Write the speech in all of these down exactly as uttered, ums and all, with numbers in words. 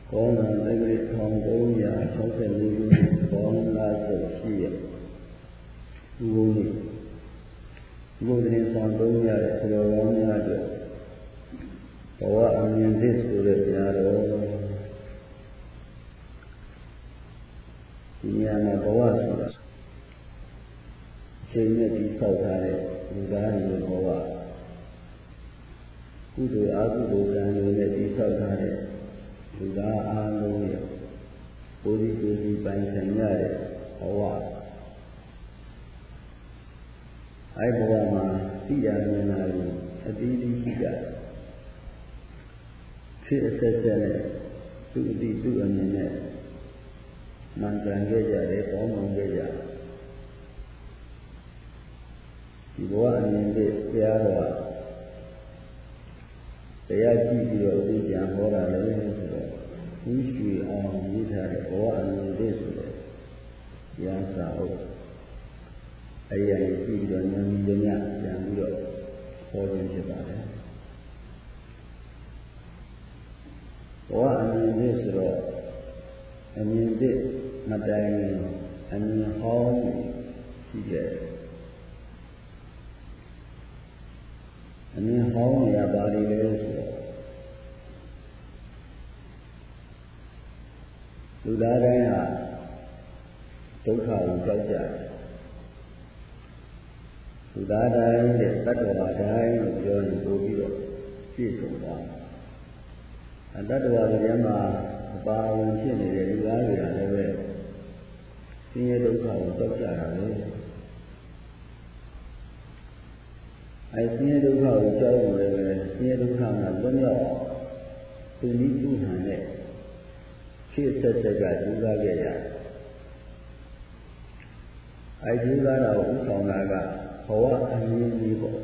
ကောဏသက္ကရာထောင်သုံးရာ၆၄ခုဘောင်းလာစုရှိရဒီဘုန်းကြီးဘုရားရှင်ဆောင်သုံးရတဲ့ဆရာတော်များအတွက်ဘဝအမြင်သစ်ဆိုတဲ့တရားတော်ဒီနေရာမှာဘဝဆိုတာချိန်နဲ့ဒီဆောက်ထားတဲ့လူသားရဲ့ဘဝကုသိုလ်အကုသိုလ်ကံတွေနဲ့ဒီဆောက်ထားတဲ့လူသားအားလုံးရဲ့ကိုယ်စီကိုယ်စီပိုင်ဆိုင်ရတဲ့ဘဝအဲဒီဘဝမှာသိရမြင်လာလို့အတိအကျရှိကြဖြစ်အဆက်ဆက်နဲ့သူ့အတိသူ့အမြင်နဲ့မှန်ကန်ခဲ့ကြတယ်ပေါင်းပေါင်းခဲ့ကြဒီဘဝအမြင်တဲ့တရားတော်တရားကြည့်ပြီးတော့သိကြဟောတာလည်းဆိုတော့ဝိရွှေအောင်ရေးထားတဲ့ဘဝအမြင်တဲ့ဆိုတဲ့ရာစာအုပ်အဲ့ရည်ကြည့်ပြီးတော့ဉာဏ်ဉာဏ်ပြန်ပြီးတော့ဟောခြင်းဖြစ်ပါတယ်ဘဝအမြင်တဲ့ဆိုတော့အမြင်တဲ့မတိုင်အမြင်ဟောင်းရှိတယ်အမြင်ဟောင်းရပါလိမ့်မယ်ဆိုတော့လူသားတိုင်းဟာဒုက္ခကိုကြောက်ကြတယ်လူသားတိုင်းတဲ့တတ္တဝါတိုင်းလို့ပြောရင်ပို့ပြီးတော့ပြည့်စုံသွားအတ္တဝါတွေမှာအပါဝင်ဖြစ်နေတဲ့လူသားတွေကလည်းပဲဆင်းရဲဒုက္ခကိုကြောက်ကြတာပဲအဲဆင်းရဲဒုက္ခကိုကြောက်လို့လည်းဆင်းရဲဒုက္ခမှာလွတ်မြောက်သူနည်းသူဟန်နဲ့ဖြစ်ဆက်ဆက်ကကြိုးစားခဲ့ရတယ်အဲကြိုးစားတာကိုဥဆောင်တာကဘဝအမြင်ကြီးပေါ့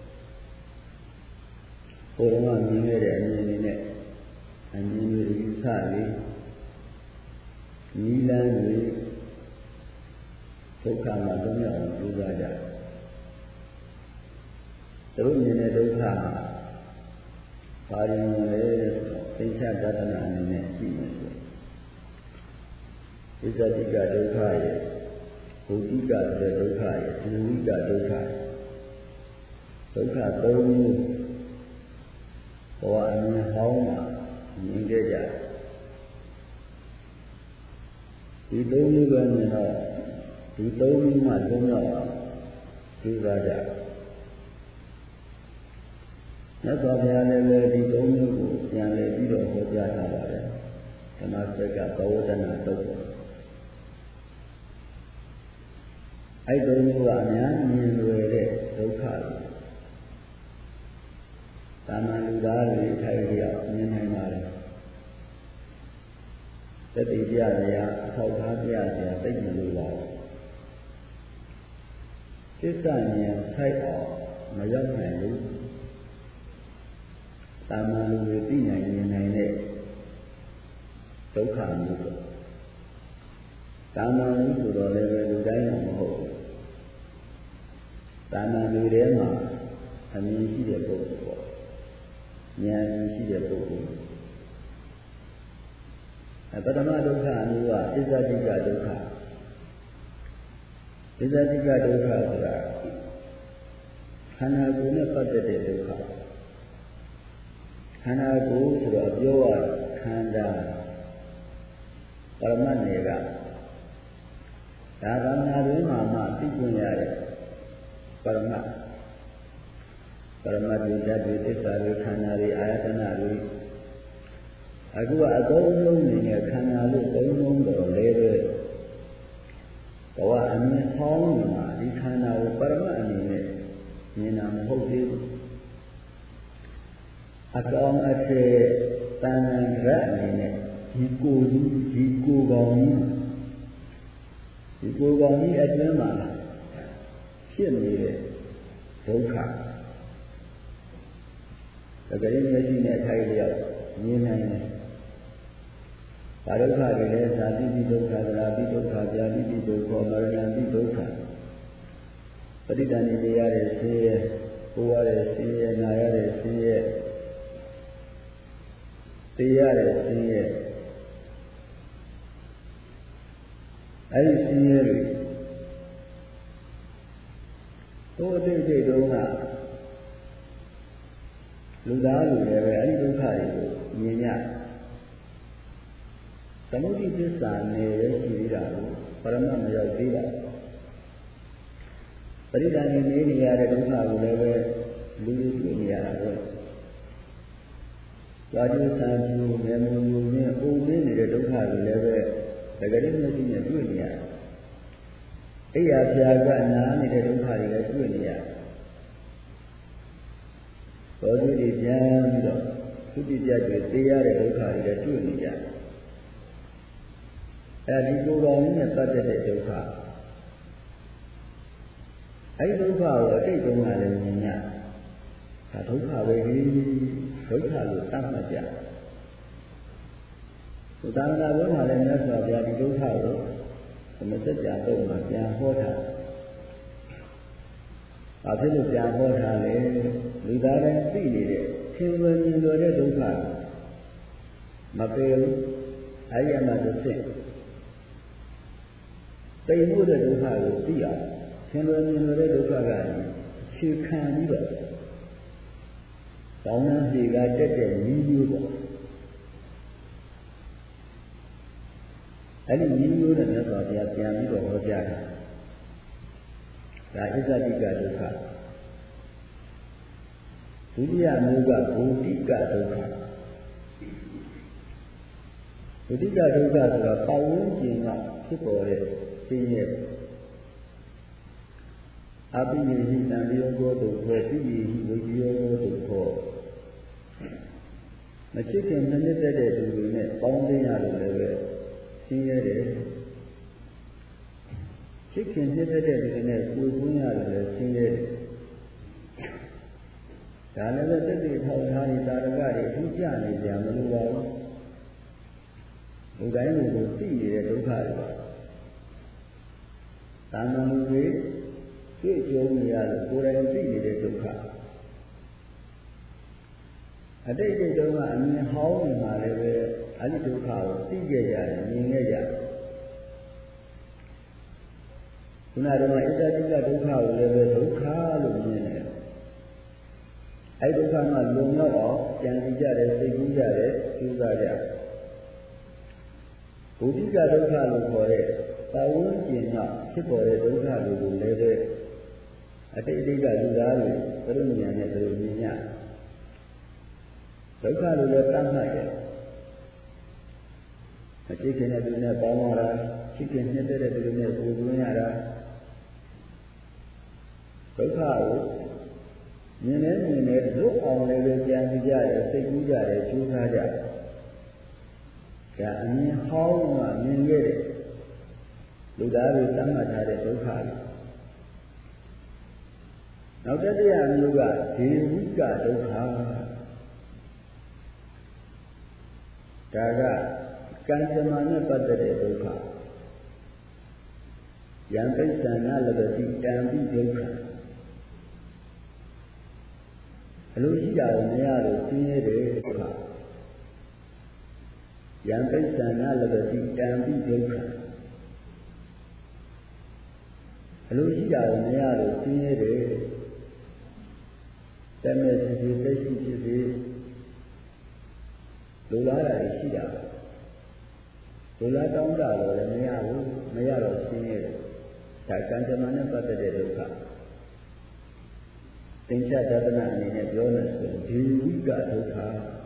ဘုရားမြင်ခဲ့တဲ့အမြင်လေးနဲ့အမြင်လေးယူဆလေးနီးလန်းလေးဒုက္ခမှာလွတ်မြောက်အောင်ကြိုးစားကြတယ်သူတို့မြင်တဲ့ဒုက္ခဘာရင်လဲဆိုတော့သင်္ချတတနာအနေနဲ့ကြည့်မယ်ဆိုဝိဇ္ဇတိကဒုက္ခရဲ့ဘုဒ္ဓိကဆိုတဲ့ဒုက္ခရဲ့အနုဝိကဒုက္ခဒုက္ခသုံးမျိုးဘဝအမြင်ဟောင်းမှာမြင်ခဲ့ကြဒီသုံးမျိုးပဲမြင်တော့ဒီသုံးမျိုးမှသုံးတော့ကြိုးစားကြမြတ်စွာဘုရားလည်းပဲဒီသုံးမျိုးကိုပြန်လည်ပြီးတော့ဟောကြားထားပါတယ်ဓမ္မစက္ကပဝဒနာတုတ်အဲ့သုံးမျိုးကအများမြင်လွယ်တဲ့ဒုက္ခတွေတာမန်လူသားတွေထိုင်ရမြင်နိုင်ပါတယ်တတိပြရရာအထောက်ထားပြရရာသိမလို့ပါသစ္စာဉာဏ်ဆိုင်အောင်မရောက်နိုင်ဘူးတာမန်လူတွေသိနိုင်မြင်နိုင်တဲ့ဒုက္ခမျိုးပေါ့တာမန်လူဆိုတော့လည်းလူတိုင်းတော့မဟုတ်ဘူးတာမန်လူတွေမှာအမြင်ရှိတဲ့ပုဂ္ဂိုလ်ပေါ့ဉာဏ်ရှိတဲ့ပုဂ္ဂိုလ်အပထမဒုက္ခအမျိုးကအစ္ဆတိကဒုက္ခအစ္ဆတိကဒုက္ခဆိုတာခန္ဓာကိုယ်နဲ့ပတ်သက်တဲ့ဒုက္ခခန္ဓာကိုယ်ဆိုတော့ပြောရခန္ဓာပရမတ်နယ်ကဒါကနာတွင်မှာမှသိကျင်ရတဲ့ပရမတ်ပရမတ်ဉာဏ်တွေသစ္စာတွေခန္ဓာတွေအာယတနာတွေအခုကအသုံးလုံးနေနဲ့ခန္ဓာလို့သုံးလုံးတော့လဲတဲ့ဘဝအမြင်ဟောင်းမှာဒီခန္ဓာကိုပရမတ်အနေနဲ့မြင်တာမဟုတ်သေးဘူးအကောင်အထည်တန်ရတ်အနေနဲ့ဒီကိုယ်ကြီးဒီကိုယ်ကောင်ကြီးဒီကိုယ်ကောင်ကြီးအတွင်းမှာဖြစ်နေတဲ့ဒုက္ခတကယ်လို့မရှိနဲ့ထိုင်လျောက်မြင်နိုင်တယ်ဘာဒုက္ခတွေလဲဇာတိတိဒုက္ခသရာတိဒုက္ခဗျာတိတိဒုက္ခမရဏတိဒုက္ခပဋိသန္ဓေတရားတွေဆင်းရဲကိုယ်ရတဲ့ဆင်းရဲနာရတဲ့ဆင်းရဲ တရားရဲ့ဆင်းရဲ ဒအဲ့ဒီဆင်းရဲတွေဟိုအတိတ်တွေတုန်းကလူသားလူတွေပဲအဲ့ဒီဒုက္ခတွေကိုမြင်ရသမုဒိသစ္စာနဲ့ရရှိရတာကိုပရမတ်မရောက်သေးတာပရိဒဏ်နေနေရတဲ့ဒုက္ခကိုလည်းပဲလူလူတွေ့နေရတာပဲသာဓုဆံသူမေမူမျိုးနဲ့အုံနေနေတဲ့ဒုက္ခတွေလည်းပဲတကယ်လို့မရှိနဲ့တွေ့နေရတယ်အိယာဖြာကနာနေတဲ့ဒုက္ခတွေလည်းတွေ့နေရတယ်ဘောဓိတွေပြန်ပြီးတော့သုတိပြတ်တွေသိရတဲ့ဒုက္ခတွေလည်းတွေ့နေရတယ်အဲဒီကိုယ်တော်နဲ့ပတ်သက်တဲ့ဒုက္ခအဲဒီဒုက္ခကိုအတိတ်တုန်းကလည်းမြင်ရဒါဒုက္ခပဲဒီဒုက္ခကိုသတ်မှတ်ကြဘုရားသာဘုရားလည်းမြတ်စွာဘုရားဒီဒုက္ခကိုသမစကြာတော့မှပြန်ဟောတာဘာဖြစ်လို့ပြန်ဟောတာလဲလူသားတိုင်းသိနေတဲ့သင်္ဝေမြင်လို့တဲ့ဒုက္ခမပေဘူးအယမတစ်စိတ်သိမှုတဲ့ဒုက္ခကိုသိအောင်သင်္ဝေမြင်လို့တဲ့ဒုက္ခကအခြေခံပြီးတော့ကောင်းတဲ့စီကတက်တဲ့နည်းမျိုးပေါ့အဲ့ဒီနည်းမျိုးနဲ့မြတ်စွာဘုရားပြန်ပြီးတော့ဟောကြားတာဒါဣဇတိကဒုက္ခဒုတိယမျိုးကဘူတိကဒုက္ခဘူတိကဒုက္ခဆိုတာပတ်ဝန်းကျင်ကဖြစ်ပေါ်တဲ့ဆင်းရဲအပိယိဟိတံလျောသောဒုက္ခသိယိဟိဝိဇယောသောဒုက္ခမချစ်ခင်မနစ်သက်တဲ့သူတွေနဲ့ပေါင်းသိရလို့လည်းပဲဆင်းရဲတယ်ချစ်ခင်နှစ်သက်တဲ့သူတွေနဲ့ကိုယ်ကွင်းရတယ်လည်းဆင်းရဲတယ်ဒါလည်းပဲတက်တည်ထောက်ထားပြီးတာရကတွေအထူးကြနေကြမလို့ပါဘူးလူတိုင်းလူကိုသိနေတဲ့ဒုက္ခတွေပါတာမန်လူတွေတွေ့ကြုံနေရလို့ကိုယ်တိုင်သိနေတဲ့ဒုက္ခအတိတ်တွေတုန်းကအမြင်ဟောင်းနေမှာလည်းပဲအဲ့ဒီဒုက္ခကိုသိခဲ့ရတယ်မြင်ခဲ့ရတယ်ခုနကတော့ဣဇတိကဒုက္ခကိုလည်းပဲဒုက္ခလို့မြင်တယ်အဲ့ဒုက္ခမှလုံလောက်အောင်ကြံစည်ကြတယ်သိကူးကြတယ်ကျူးစားကြတယ်ဘုဒ္ဓကဒုက္ခလို့ခေါ်တဲ့ပါဝန်းကျင်ကဖြစ်ပေါ်တဲ့ဒုက္ခတွေကိုလည်းပဲအတိတ်အတိတ်ကလူသားတွေသူတို့ဉာဏ်နဲ့သူတို့မြင်ရဒုက္ခလို့လည်းတတ်မှတ်တယ်အချစ်ခင်တဲ့သူနဲ့ပေါင်းရတာချစ်ခင်နေတဲ့သူနဲ့ကိုယ်တွင်းရတာဒုက္ခကိုမြင်နေမြင်နေတို့အောင်လည်းပဲကြံစည်ကြတယ်စိတ်ကူးကြတယ်ကျိုးစားကြတယ်ဒါအမြင်ဟောင်းမှမြင်ခဲ့တယ်လူသားတွေသတ်မှတ်ထားတဲ့ဒုက္ခတွေနောက်တစ်တရားမျိုးကဒေဝိကဒုက္ခဒါကကံကြမ္မာနဲ့ပတ်သက်တဲ့ဒုက္ခယံပိဿနာလဘတိတံပိဒုက္ခအလိုရှိတာကိုမရလို့ဆင်းရဲတဲ့ဒုက္ခယံပိဿနာလဘတိတံပိဒုက္ခအလိုရှိတာကိုမရလို့ဆင်းရဲတဲ့တမဲ့ဖြစ်ဖြစ်သိရှိဖြစ်ဖြစ်လူလာတာရှိတာလူလာတောင်းတာလည်းမရဘူးမရတော့ဆင်းရဲတယ်ဒါကံကြမ္မာနဲ့ပတ်သက်တဲ့ဒုက္ခသင်္ချာသဒ္ဒနာအနေနဲ့ပြောမယ်ဆိုရင်ဒီဝိကဒုက္ခ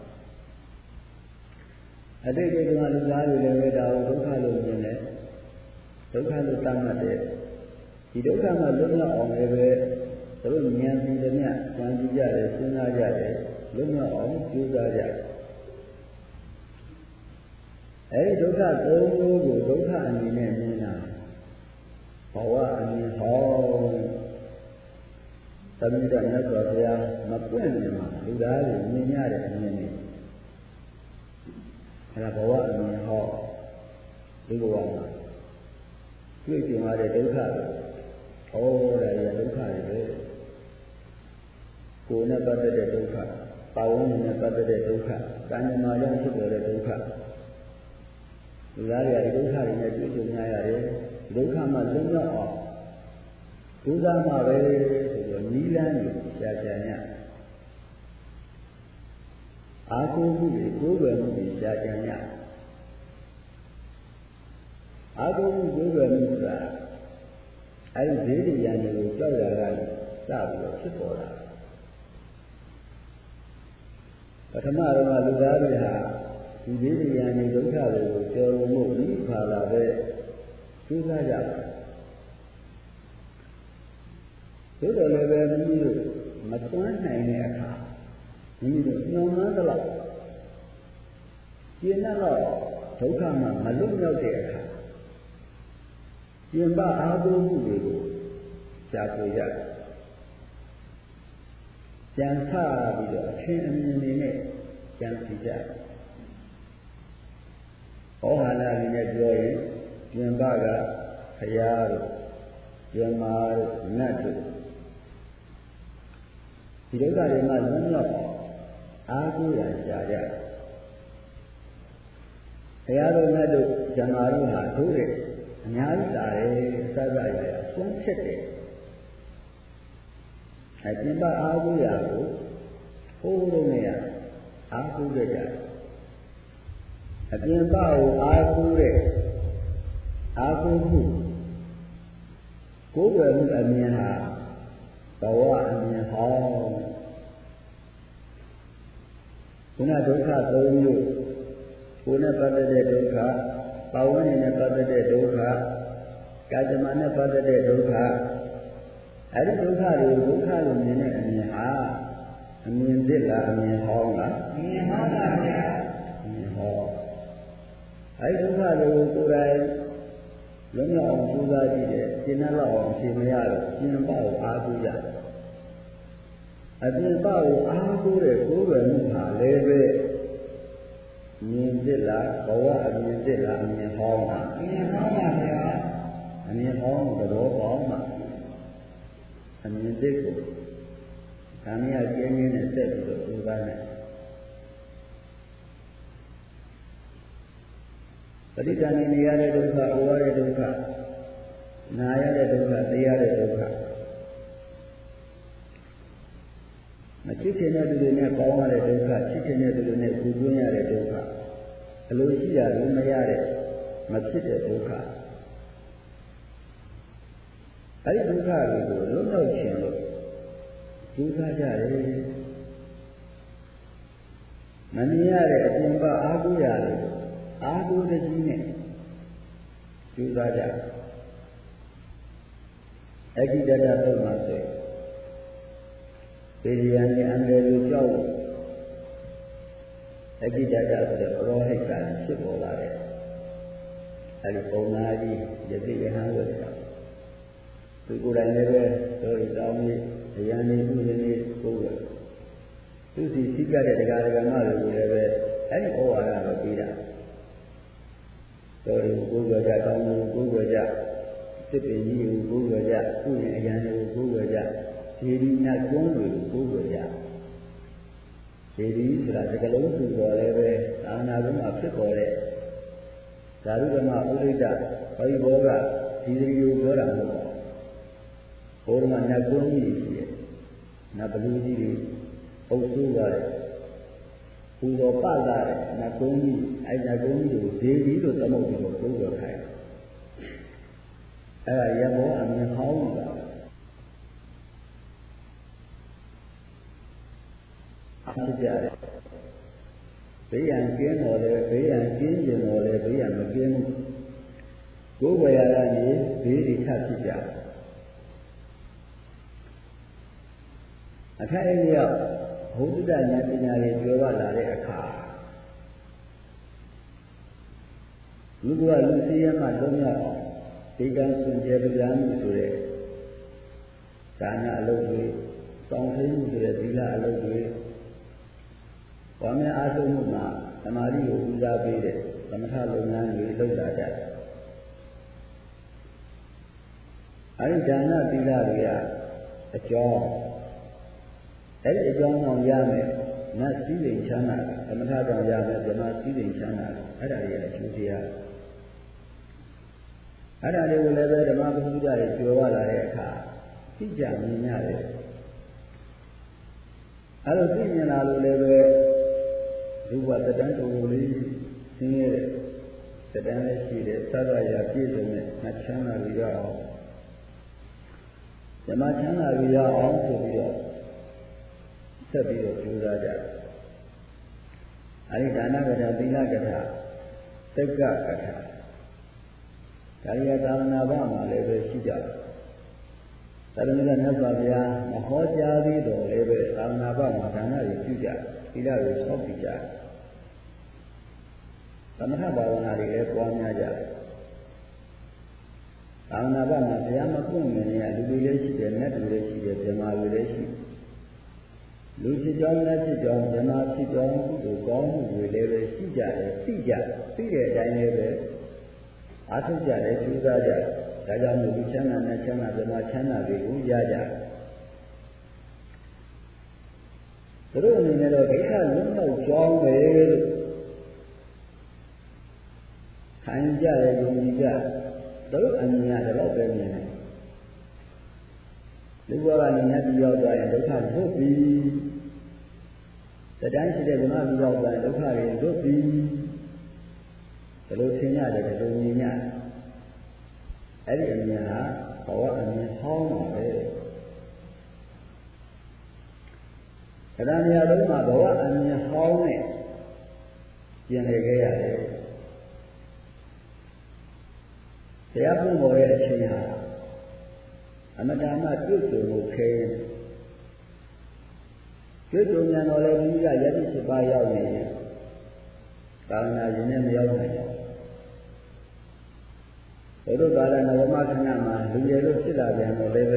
အတိတ်ကလူသားတွေလည်းပဲဒါကိုဒုက္ခလို့မြင်တယ်ဒုက္ခလို့သတ်မှတ်တယ်ဒီဒုက္ခမှာလွတ်မြောက်အောင်လည်းပဲသူတို့ဉာဏ်ပြီးတဲ့မြတ်ဉာဏ်ကြည့်ကြတယ်စဉ်းစားကြတယ်လွတ်မြောက်အောင်ကြိုးစားကြတယ်အဲဒီဒုက္ခသုံးခုကိုဒုက္ခအနေနဲ့မြင်တာဘဝအမြင်ဟောင်းသမီးတော်မြတ်စွာဘုရားမပွင့်နေမှာလူသားတွေမြင်ရတဲ့အမြင်တွေအဲဒါဘဝအမြင်ဟောင်းဒီဘဝမှာတွေ့ကြုံရတဲ့ဒုက္ခတွေဟောတာရဒုက္ခတွေပဲကိုယ်နဲ့ပတ်သက်တဲ့ဒုက္ခပါဝန်းကျင်နဲ့ပတ်သက်တဲ့ဒုက္ခကံကြမ္မာကြောင့်ဖြစ်ပေါ်တဲ့ဒုက္ခလူသားတွေကဒုက္ခတွေနဲ့တွေ့ကြုံရရတယ်ဒုက္ခမှလွတ်မြောက်အောင်ဒုက္ခမှပဲဆိုတော့နိလန်းကိုရှားရှားညအာဟုမှုတွေကိုယ်ွယ်မှုတွေရှားရှားညအာဟုမှုကိုယ်ွယ်မှုဆိုတာအဲဒီဈေးတရားတွေကိုကြောက်ရတာစပြီးတော့ဖြစ်ပေါ်လာပထမတော့လူသားတွေဟာဒီဈေးတရားတွေဒုက္ခတွေကိုကြော်လို့နိဗ္ဗာန်လာပဲကျိုးစားကြပါသို့တော်လည်းပဲမိမိတို့မသွမ်းနိုင်တဲ့အခါမိမိတို့ညှော်မှန်းသလောက်ကျင့်တော့ဒုက္ခမှမလွတ်မြောက်တဲ့အခါပြင်ပအားကိုးမှုတွေကိုရှားပွေရတယ်ကြံဆပြီးတော့အထင်အမြင်တွေနဲ့ကြံစီကြတယ်ဩဟာနာတွေနဲ့ပြောရင်ပြင်ပကခရာတို့ယမတို့နတ်တို့ဒီဒုက္ခတွေမှလွတ်မြောက်အားကိုးရရှားကြတယ်ခရာတို့နတ်တို့ယမတို့ဟာတို့တဲ့အများကြီးတာတယ်စသဖြင့်အစွမ်းဖြစ်တယ်အပြင်ပအားကိုးရကိုဟိုးလုံးနဲ့အားကိုးကြကြအပြင်ပကိုအားကိုးတဲ့အားကိုးမှုကိုယ်ွယ်မှုအမြင်ဟာဘဝအမြင်ဟောင်းခုနဒုက္ခသုံးမျိုးကိုယ်နဲ့ပတ်သက်တဲ့ဒုက္ခပါဝန်းကျင်နဲ့ပတ်သက်တဲ့ဒုက္ခကာယမနဲ့ပတ်သက်တဲ့ဒုက္ခအဲဒီဒုက္ခတွေကိုဒုက္ခလို့မြင်တဲ့အမြင်ဟာအမြင်သစ်လားအမြင်ဟောင်းလားအမြင်ဟောင်းပါဗျာအမြင်ဟောင်းအဲဒီဒုက္ခတွေကိုကိုယ်တိုင်လုံးဝအောင်ကြိုးစားကြည့်တယ်ရှင်းတော့အောင်ရှင်းမရတော့ရှင်းပေါ့အားကိုးရအပြင်ပေါ့အားကိုးတဲ့ကိုယ်ပဲမှုဟာလည်းပဲမြင်သစ်လားဘဝအမြင်သစ်လားအမြင်ဟောင်းလားအမြင်ဟောင်းပါဗျာအမြင်ဟောင်းသဘောပေါက်မှာအမြင်သစ်ကိုဓမ္မရကျင်းရင်းနဲ့ဆက်ပြီးတော့ဥပဒနဲ့ပဋိသန္ဓေနေရတဲ့ဒုက္ခ၊ဝရတဲ့ဒုက္ခ၊နာရတဲ့ဒုက္ခ၊သိရတဲ့ဒုက္ခမချစ်ခင်တဲ့သူတွေနဲ့ပေါင်းရတဲ့ဒုက္ခ၊ချစ်ခင်တဲ့သူတွေနဲ့ပူဇော်ရတဲ့ဒုက္ခအလိုရှိတာလည်းမရတဲ့မဖြစ်တဲ့ဒုက္ခအဲဒီဒုက္ခတွေကိုလွတ်မြောက်ခြင်းလို့ကြိုးစားကြတယ်မမြင်ရတဲ့အပြင်ပအားကိုးရတယ်အားကိုးတဲ့ကြီးနဲ့ကြိုးစားကြအက္ခိတတသုတ်မှာဆိုပေရိယံနဲ့အန္တရာယ်ကိုကြောက်လို့အက္ခိတတဆိုတဲ့ပရောဟိတ်ကဖြစ်ပေါ်လာတဲ့အဲဒီပုံနာကြီးယသိယဟန်ဝတ်တာသူကိုယ်တိုင်လည်းပဲတို့ဒီတောင်းကြီးအရန်နေဥရင်းနေကိုယ်ပဲသူစီသိကြတဲ့တရားဓမ္မတွေကိုလည်းပဲအဲဒီဩဝါဒကိုပြီးတာတို့ဒီကိုယ်ပဲကြတောင်းကိုကိုယ်ပဲကြစစ်ပင်ကြီးကိုကိုယ်ပဲကြဥယျာဉ်အရန်တွေကိုကိုယ်ပဲကြဒီဒီနတ်ကုန်းတွေကိုကိုယ်ပဲကြဒီဒီဆိုတာဒီကလုံးသူပေါ်လည်းပဲသာနာကုန်းမှာဖြစ်ပေါ်တဲ့ဓာတုဓမ္မဥဒိတဟောဒီဘောကဒီဒီကိုပြောတာမဟုတ်ပါဘူးဘုရားနတ်ကုန်းကြီးရှိတယ်နတ်ဘလူကြီးတွေအုပ်စိုးရတယ်ပူတော်ပလာတဲ့နတ်ကုန်းကြီးအဲနတ်ကုန်းကြီးကိုဒေဝီလို့သမုတ်ပြီးတော့ကိုးတော်ခိုင်းအဲဒါရဘောအမြင်ဟောင်းတာဖြစ်ကြတယ်ဘေးရန်ကျင်းတော်လဲဘေးရန်ကျင်းကျင်တော်လဲဘေးရန်မကျင်းဘူးကိုယ်ဝေရကနေဘေးတွေထပ်ဖြစ်ကြတယ်အခါအဲ့ဒီကဘုဒ္ဓဉာဏ်ပညာတွေပြောရလာတဲ့အခါလူကလူစည်းရမှလုံးရအောင်ဒီကံစွန့်ကြဲပြားမှုဆိုတဲ့ဒါနအလုပ်တွေစောင့်သိမှုဆိုတဲ့သီလအလုပ်တွေဘာမှအားထုတ်မှုမှာသမာဓိကိုဦးစားပေးတဲ့သမထလုပ်ငန်းတွေလုပ်လာကြတယ်အဲဒီဒါနသီလတွေကအကျောင်းအဲ့ဒီအကြောင်းကြောင့်ရမယ်နတ်စည်းစိမ်ချမ်းသာသမထကြောင့်ရမယ်ဇမစည်းစိမ်ချမ်းသာအဲ့ဒါတွေအကျိုးတရားအဲ့ဒါတွေကိုလည်းပဲဓမ္မပရိသတ်တွေပြောရလာတဲ့အခါသိကြမြင်ရတယ်အဲ့လိုသိမြင်လာလို့လည်းပဲဒီဘဝတဏ္ဍကိုယ်လေးသင်ရတဲ့တဏ္ဍလည်းရှိတယ်သဗ္ဗရာပြည့်စုံတဲ့နှချမ်းသာပြီးတော့ဓမ္မချမ်းသာပြီးတော့အောင်ဆိုပြီးတော့ဆက်ပြီးတော့ကြိုးစားကြတယ်အဲဒီဒါနကထာသီလကထာသက္ကကထာဒါရီယာသာသနာ့ဘာမှာလည်းပဲရှိကြတယ်သာသနာ့မြတ်စွာဘုရားမဟောကြားသေးတော့လည်းပဲသာသနာ့ဘာမှာဒါနတွေပြုကြတယ်သီလတွေဆောက်တည်ကြတယ်သမထဘာဝနာတွေလည်းပွားများကြတယ်သာသနာ့ဘာမှာဘုရားမပွင့်မြင်တဲ့လူတွေလည်းရှိတယ်နတ်တွေလည်းရှိတယ်ဗြဟ္မာတွေလည်းရှိလူဖြစ်ကြောင်းနဲ့ဖြစ်ကြောင်းဗြဟ္မာဖြစ်ကြောင်းကုသိုလ်ကောင်းမှုတွေလည်းပဲရှိကြတယ်သိကြသိတဲ့အတိုင်းလည်းပဲအားထုတ်ကြတယ်ကြိုးစားကြတယ်ဒါကြောင့်လူချမ်းသာနဲ့ချမ်းသာဗြဟ္မာချမ်းသာတွေကိုရကြတယ်သူတို့အနေနဲ့တော့ဒိဋ္ဌလွတ်မြောက်ကြောင်းပဲလို့ခံကြရယုံကြည်ကြသူတို့အမြင်ကတော့ပဲမြင်တယ်လူဘဝကနေနဲ့ပြီးရောက်သွားရင်ဒုက္ခလွတ်ပြီတတိုင်းရှိတဲ့ဓမ္မပြီးရောက်သွားရင်ဒုက္ခတွေလွတ်ပြီဘယ်လိုသင်ရတယ်ဘယ်လိုမြင်ရအဲ့ဒီအမြင်ဟာဘဝအမြင်ဟောင်းပါပဲတရားမြတ်လုံးမှာဘဝအမြင်ဟောင်းနဲ့ပြင်လေခဲ့ရတယ်တရားပွင့်ပေါ်ရဲ့အချိန်ဟာအမတ္တမပြုတ်ဆိုလို့ခဲပြုတ်ဆိုမြန်တော်လည်းဒီကယတိရှိပါရောက်နေတယ်သာသနာရင်နဲ့မရောက်နိုင်ဘူးဘုရားကာလနဝမခဏမှာလူရည်လို့ဖြစ်လာပြန်တော့လည်းပဲ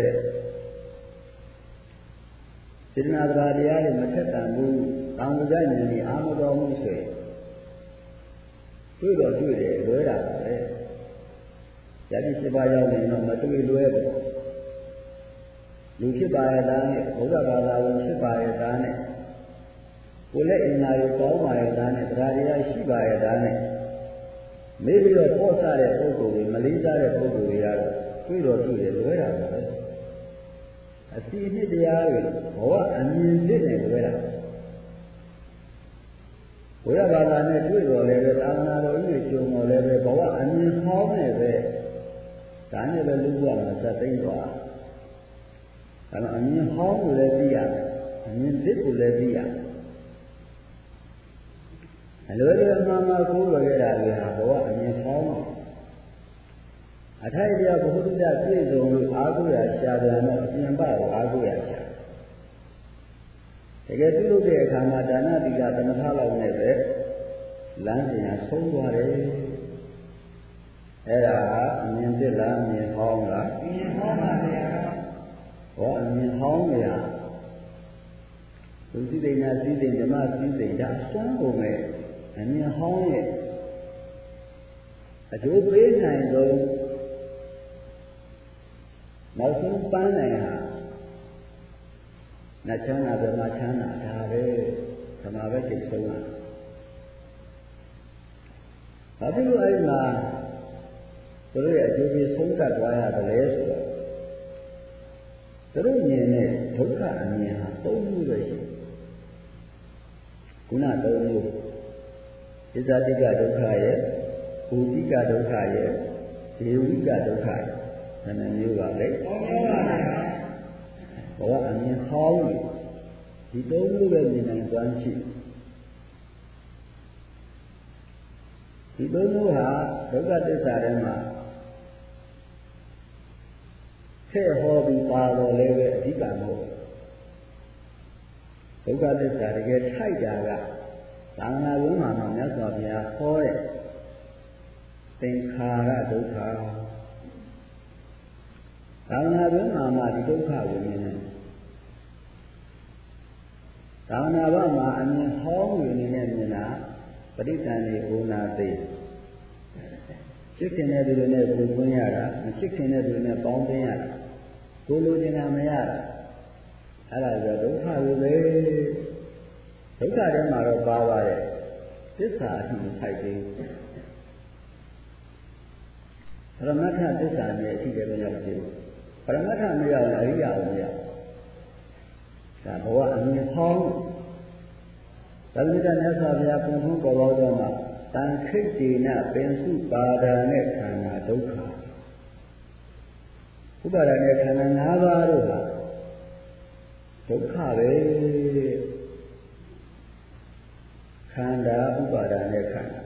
စေတနာတရားတွေမထက်တန်ဘူးတောင်ကြဉာဏ်ကြီးအာမတော်မှုဆိုရင်တွေ့တော့တွေ့တယ်လွဲတာပဲယတိရှိပါရောက်နေတော့မတွေ့လွဲဘူးလူဖြစ်ပါရဲ့သားနဲ့ဘုရားဘာသာဝင်ဖြစ်ပါရဲ့သားနဲ့ကိုယ်လည်းအင်္ဂါကိုကောင်းပါရဲ့သားနဲ့တရားတရားရှိပါရဲ့သားနဲ့မေးပြီးတော့ပေါ့ဆတဲ့ပုဂ္ဂိုလ်တွေမလေးစားတဲ့ပုဂ္ဂိုလ်တွေကတော့တွေ့တော့တွေ့တယ်လွဲတာပဲအစီအနှစ်တရားတွေဘဝအမြင်သစ်နဲ့လွဲတာဘုရားဘာသာနဲ့တွေ့တော်လည်းပဲသာသနာတော်ကြီးကျုံတော်လည်းပဲဘဝအမြင်ဟောင်းနဲ့ပဲဒါနဲ့ပဲလူ့ဘဝမှာသက်သိမ်းသွားဒါတော့အမြင်ဟောင်းကိုလည်းသိရတယ်အမြင်သစ်ကိုလည်းသိရတယ်အလွယ်လွယ်အမှန်မှန်ကိုယ်ရခဲ့တာတွေဟာဘဝအမြင်ဟောင်းအထိုက်အလျောက်ဘုဟုတ္တပြည့်စုံလို့အားကိုးရရှာတယ်တော့အပြင်ပကိုအားကိုးရရှာတကယ်ပြုလုပ်တဲ့အခါမှာဒါနသီလသမထလောက်နဲ့ပဲလမ်းစဉ်ကဆုံးသွားတယ်အဲ့ဒါအမြင်သစ်လားအမြင်ဟောင်းလားအမြင်ဟောင်းပါဗျာဟောအမြင်ဟောင်းနေရလူစည်းစိမ်နဲ့စည်းစိမ်ဓမ္မစည်းစိမ်ဒါစွမ်းကုန်မဲ့အမြင်ဟောင်းရဲ့အကျိုးပေးနိုင်ဆုံးနောက်ဆုံးပန်းနိုင်ဟာနတ်ချမ်းသာဓမ္မချမ်းသာဒါပဲဓမ္မပဲသိဆုံးတာဘာဖြစ်လို့အဲ့မှာသူတို့ရဲ့အကျိုးပေးဆုံးတတ်သွားရတယ်လဲဆိုတော့သူတို့မြင်တဲ့ဒုက္ခအမြင်ဟာသုံးမျိုးပဲရှိခုနသုံးမျိုးဣဇာတိကဒုက္ခရဲ့ဘူတိကဒုက္ခရဲ့ဒေဝိကဒုက္ခရဲ့နာမည်မျိုးပါလေသုံးမျိုးပါဘဝအမြင်ဟောင်းဒီသုံးမျိုးပဲမြင်နိုင်ကြရှိဒီသုံးမျိုးဟာဒုက္ခသစ္စာထဲမှာထည့်ဟောပြီးပါတော့လည်းပဲအဓိကမဟုတ်ဒုက္ခသစ္စာတကယ်ထိုက်တာကသာသနာ့ဘုရားမှာမြတ်စွာဘုရားဟောတဲ့သင်္ခါရဒုက္ခသာသနာ့ဘုရားမှာဒီဒုက္ခကိုမြင်တယ်သာသနာ့ဘုရားမှာအမြင်ဟောင်းဝင်နေတဲ့မြင်တာပဋိသန္ဓေဩနာသိချစ်ခင်တဲ့သူတွေနဲ့ကိုယ်သွင်းရတာမချစ်ခင်တဲ့သူတွေနဲ့ပေါင်းသိရတာကိုလိုချင်တာမရတာအဲ့ဒါဆိုဒုက္ခကိုပဲဒုက္ခထဲမှာတော့ပါပါတယ်သစ္စာအထိမထိုက်သေးဘူးပရမတ္ထသစ္စာနဲ့အရှိတယ်လို့ရောက်တယ်ပရမတ္ထမရောက်ရင်အရိယာကိုမရောက်ဒါဘဝအမြင်ဟောင်းသဗ္ဗညတမြတ်စွာဘုရားပုံထုံးပေါ်ပေါက်တော့မှတန်ခိတ်တေနပင်စုပါဒာနဲ့ခန္ဓာဒုက္ခဥပါဒာနဲ့ခန္ဓာ၅ပါးတို့ဟာဒုက္ခပဲခန္ဓာဥပါဒာနဲ့ခန္ဓာ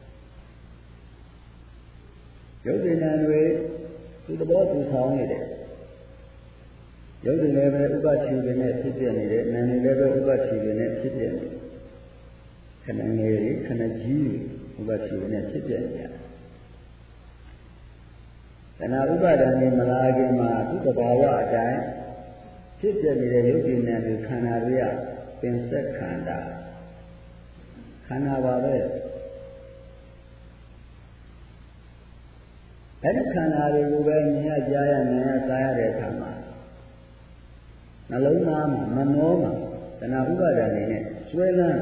ရုပ်ဉာဏ်တွေသူသဘောသူဆောင်နေတယ်ရုပ်တွေလည်းပဲဥပ္ပချီတွေနဲ့ဖြစ်ပြနေတယ်နာမ်တွေလည်းပဲဥပ္ပချီတွေနဲ့ဖြစ်ပြနေတယ်ခဏငယ်တွေခဏကြီးဥပ္ပချီတွေနဲ့ဖြစ်ပြနေတယ်တဏှာဥပါဒဏ်နဲ့မလာခင်မှာသူ့တဘာဝအတိုင်းဖြစ်ပြနေတဲ့ရုပ်ဉာဏ်တွေခန္ဓာတွေကပင်ဆက်ခန္ဓာခန္ဓာပါပဲအဲ့ဒီခန္ဓာတွေကိုပဲမြင်ရကြားရမြင်ရစားရတဲ့အခါမှာနှလုံးသားမှာမနှောမှာတဏှာဥပါဒဏ်တွေနဲ့ဆွဲလန်း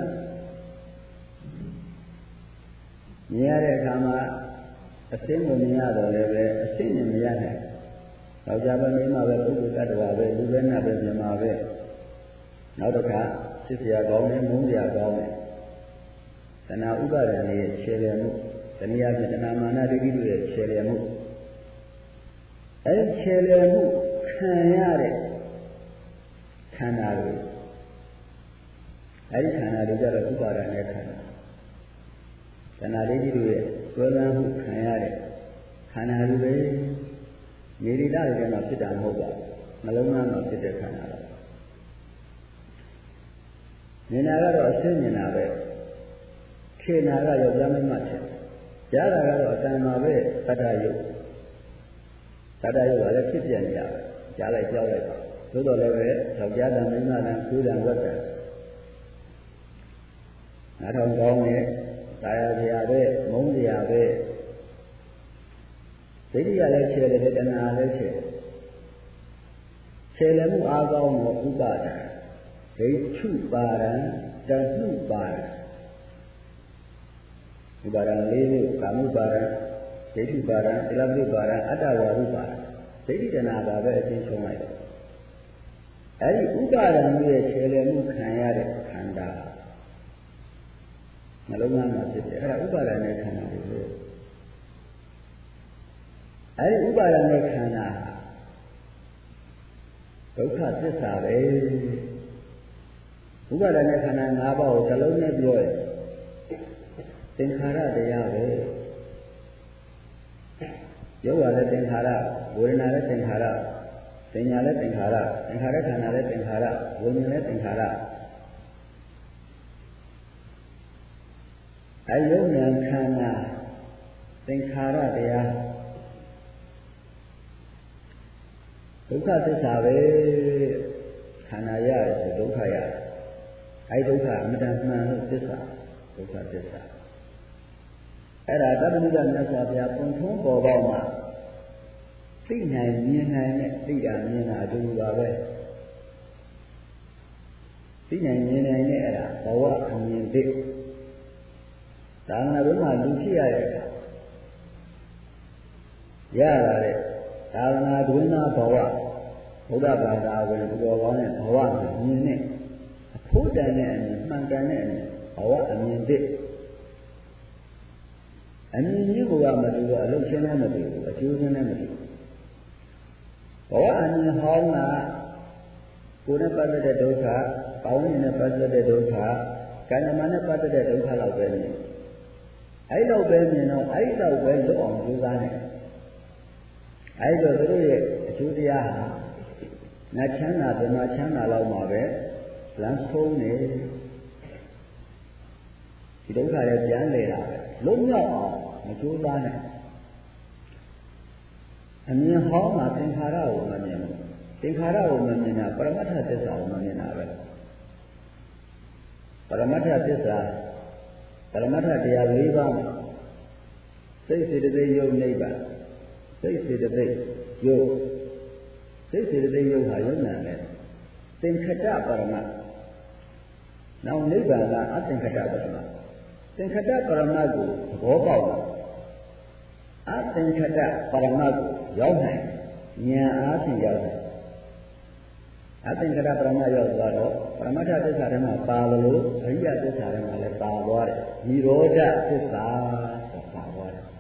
မြင်ရတဲ့အခါမှာအစင်းကိုမြင်ရတော့လည်းပဲအစင်းနဲ့မရနိုင်။ယောက်ျားပဲမိန်းမပဲပုဂ္ဂိုလ်တ attva ပဲလူပဲနတ်ပဲမြင်မှာပဲ။နောက်တစ်ခါစစ်စရာကောင်းတယ်မုန်းစရာကောင်းတယ်။တဏှာဥပါဒဏ်တွေရဲ့ခြေလည်မှုတနည်းအားဖြင့်တဏှာမာနဒိဋ္ဌိတို့ရဲ့ခြေလည်မှုအဲဒီခြေလည်မှုခံရတဲ့ခန္ဓာတွေအဲဒီခန္ဓာတွေကြတော့ဥပါဒဏ်နဲ့ခန္ဓာတဏှာဒိဋ္ဌိတို့ရဲ့ဆွဲလန်းမှုခံရတဲ့ခန္ဓာတွေပဲနေရိတတွေမှာဖြစ်တာမဟုတ်ပါဘူးနှလုံးသားမှာဖြစ်တဲ့ခန္ဓာတော့မြင်တာကတော့အရှင်းမြင်တာပဲခေနာကယောက်ျားမင်းမဖြစ်ကြားတာကတော့အတန်မှာပဲသတ္တယုတ်သတ္တယုတ်ကလည်းဖြစ်ပြနေရပဲကြားလိုက်ကြောက်လိုက်သို့တော်လည်းပဲယောက်ျားတန်မင်းမတန်ကိုယ်တန်ဝတ်တန်နားထောင်ကောင်းနဲ့သာယာစရာပဲမုန်းစရာပဲဒိဋ္ဌိကလည်းခြေတယ်တဏှာလည်းခြေခြေလည်းမှုအားကောင်းတော့ဥပါဒံဒိဋ္ဌုပါဒံတဏှုပါဒံဥပါဒံလေးမျိုးကာမုပါဒံဒိဋ္ဌုပါဒံသီလပုပါဒံအတ္တဝါရုပါဒံဒိဋ္ဌိတဏှာပါပဲအချင်းဆုံးလိုက်တော့အဲဒီဥပါဒံရဲ့ခြေလည်းမှုခံရတဲ့ခန္ဓာနှလုံးသားမှာဖြစ်တယ်အဲ့ဒါဥပါဒဏ်နဲ့ခန္ဓာတွေလို့အဲ့ဒီဥပါဒဏ်နဲ့ခန္ဓာဒုက္ခသစ္စာပဲဥပါဒဏ်နဲ့ခန္ဓာ၅ပါးကိုတစ်လုံးနဲ့ပြောရင်သင်္ခါရတရားပဲယောဂလည်းသင်္ခါရဝေဒနာလည်းသင်္ခါရသင်ညာလည်းသင်္ခါရသင်္ခါရခန္ဓာလည်းသင်္ခါရဝိညာဉ်လည်းသင်္ခါရအယုံဉာဏ်ခန္ဓာသင်္ခါရတရားဒုက္ခသစ္စာပဲခန္ဓာရတယ်ဆိုဒုက္ခရတယ်အဲဒီဒုက္ခအမတန်မှန်လို့သစ္စာဒုက္ခသစ္စာအဲ့ဒါသဗ္ဗညုတမြတ်စွာဘုရားပုံထုံးပေါ်ပေါက်မှာသိနိုင်မြင်နိုင်တဲ့သိတာမြင်တာအတူတူပါပဲသိနိုင်မြင်နိုင်တဲ့အဲ့ဒါဘဝအမြင်သိသာသနာ့ဘုရားလူဖြစ်ရတဲ့အခါရလာတဲ့သာသနာ့တွင်နာဘဝဘုရားဘာသာဝင်ဘုရားကောင်းတဲ့ဘဝကိုမြင်နဲ့အဖို့တန်တဲ့အမြင်မှန်ကန်တဲ့အမြင်ဘဝအမြင်သစ်အမြင်ကြီးကမတူတော့အလုပ်ချင်းလည်းမတူဘူးအကျိုးချင်းလည်းမတူဘူးဘဝအမြင်ဟောင်းကကိုယ်နဲ့ပတ်သက်တဲ့ဒုက္ခကောင်းနေတဲ့ပတ်သက်တဲ့ဒုက္ခကံဉာဏ်နဲ့ပတ်သက်တဲ့ဒုက္ခလောက်ပဲမြင်အဲ့တော့ပဲမြင်တော့အဲ့တော့ပဲလွတ်အောင်ကြိုးစားနေအဲ့တော့သူတို့ရဲ့အကျိုးတရားဟာငါချမ်းသာဗမာချမ်းသာလောက်မှာပဲလမ်းဆုံးနေဒီဒုက္ခလည်းပြန်လေတာပဲလုံးဝအောင်မကြိုးစားနဲ့အမြင်ဟောင်းမှာသင်္ခါရကိုမမြင်ဘူးသင်္ခါရကိုမမြင်တာပရမတ္ထသစ္စာကိုမမြင်တာပဲပရမတ္ထသစ္စာပရမတ္ထတရား၄ပါးစိတ်စေတသိက်ယုတ်နိဗ္ဗာန်စိတ်စေတသိက်ယုတ်စိတ်စေတသိက်ယုတ်ဟာယုံနာနဲ့သင်္ခတပရမတ်နောက်နိဗ္ဗာန်ကအသင်္ခတပရမတ်သင်္ခတပရမတ်ကိုသဘောပေါက်တာအသင်္ခတပရမတ်ကိုရောက်နိုင်ဉာဏ်အားဖြင့်ရောက်နိုင်အသင်္ခတပရမတ်ရောက်သွားတော့ပရမတ္ထသစ္စာထဲမှာပါလို့အရိယသစ္စာထဲမှာလည်းပါသွားတယ်និရောဓသစ္စာပါသွားတယ်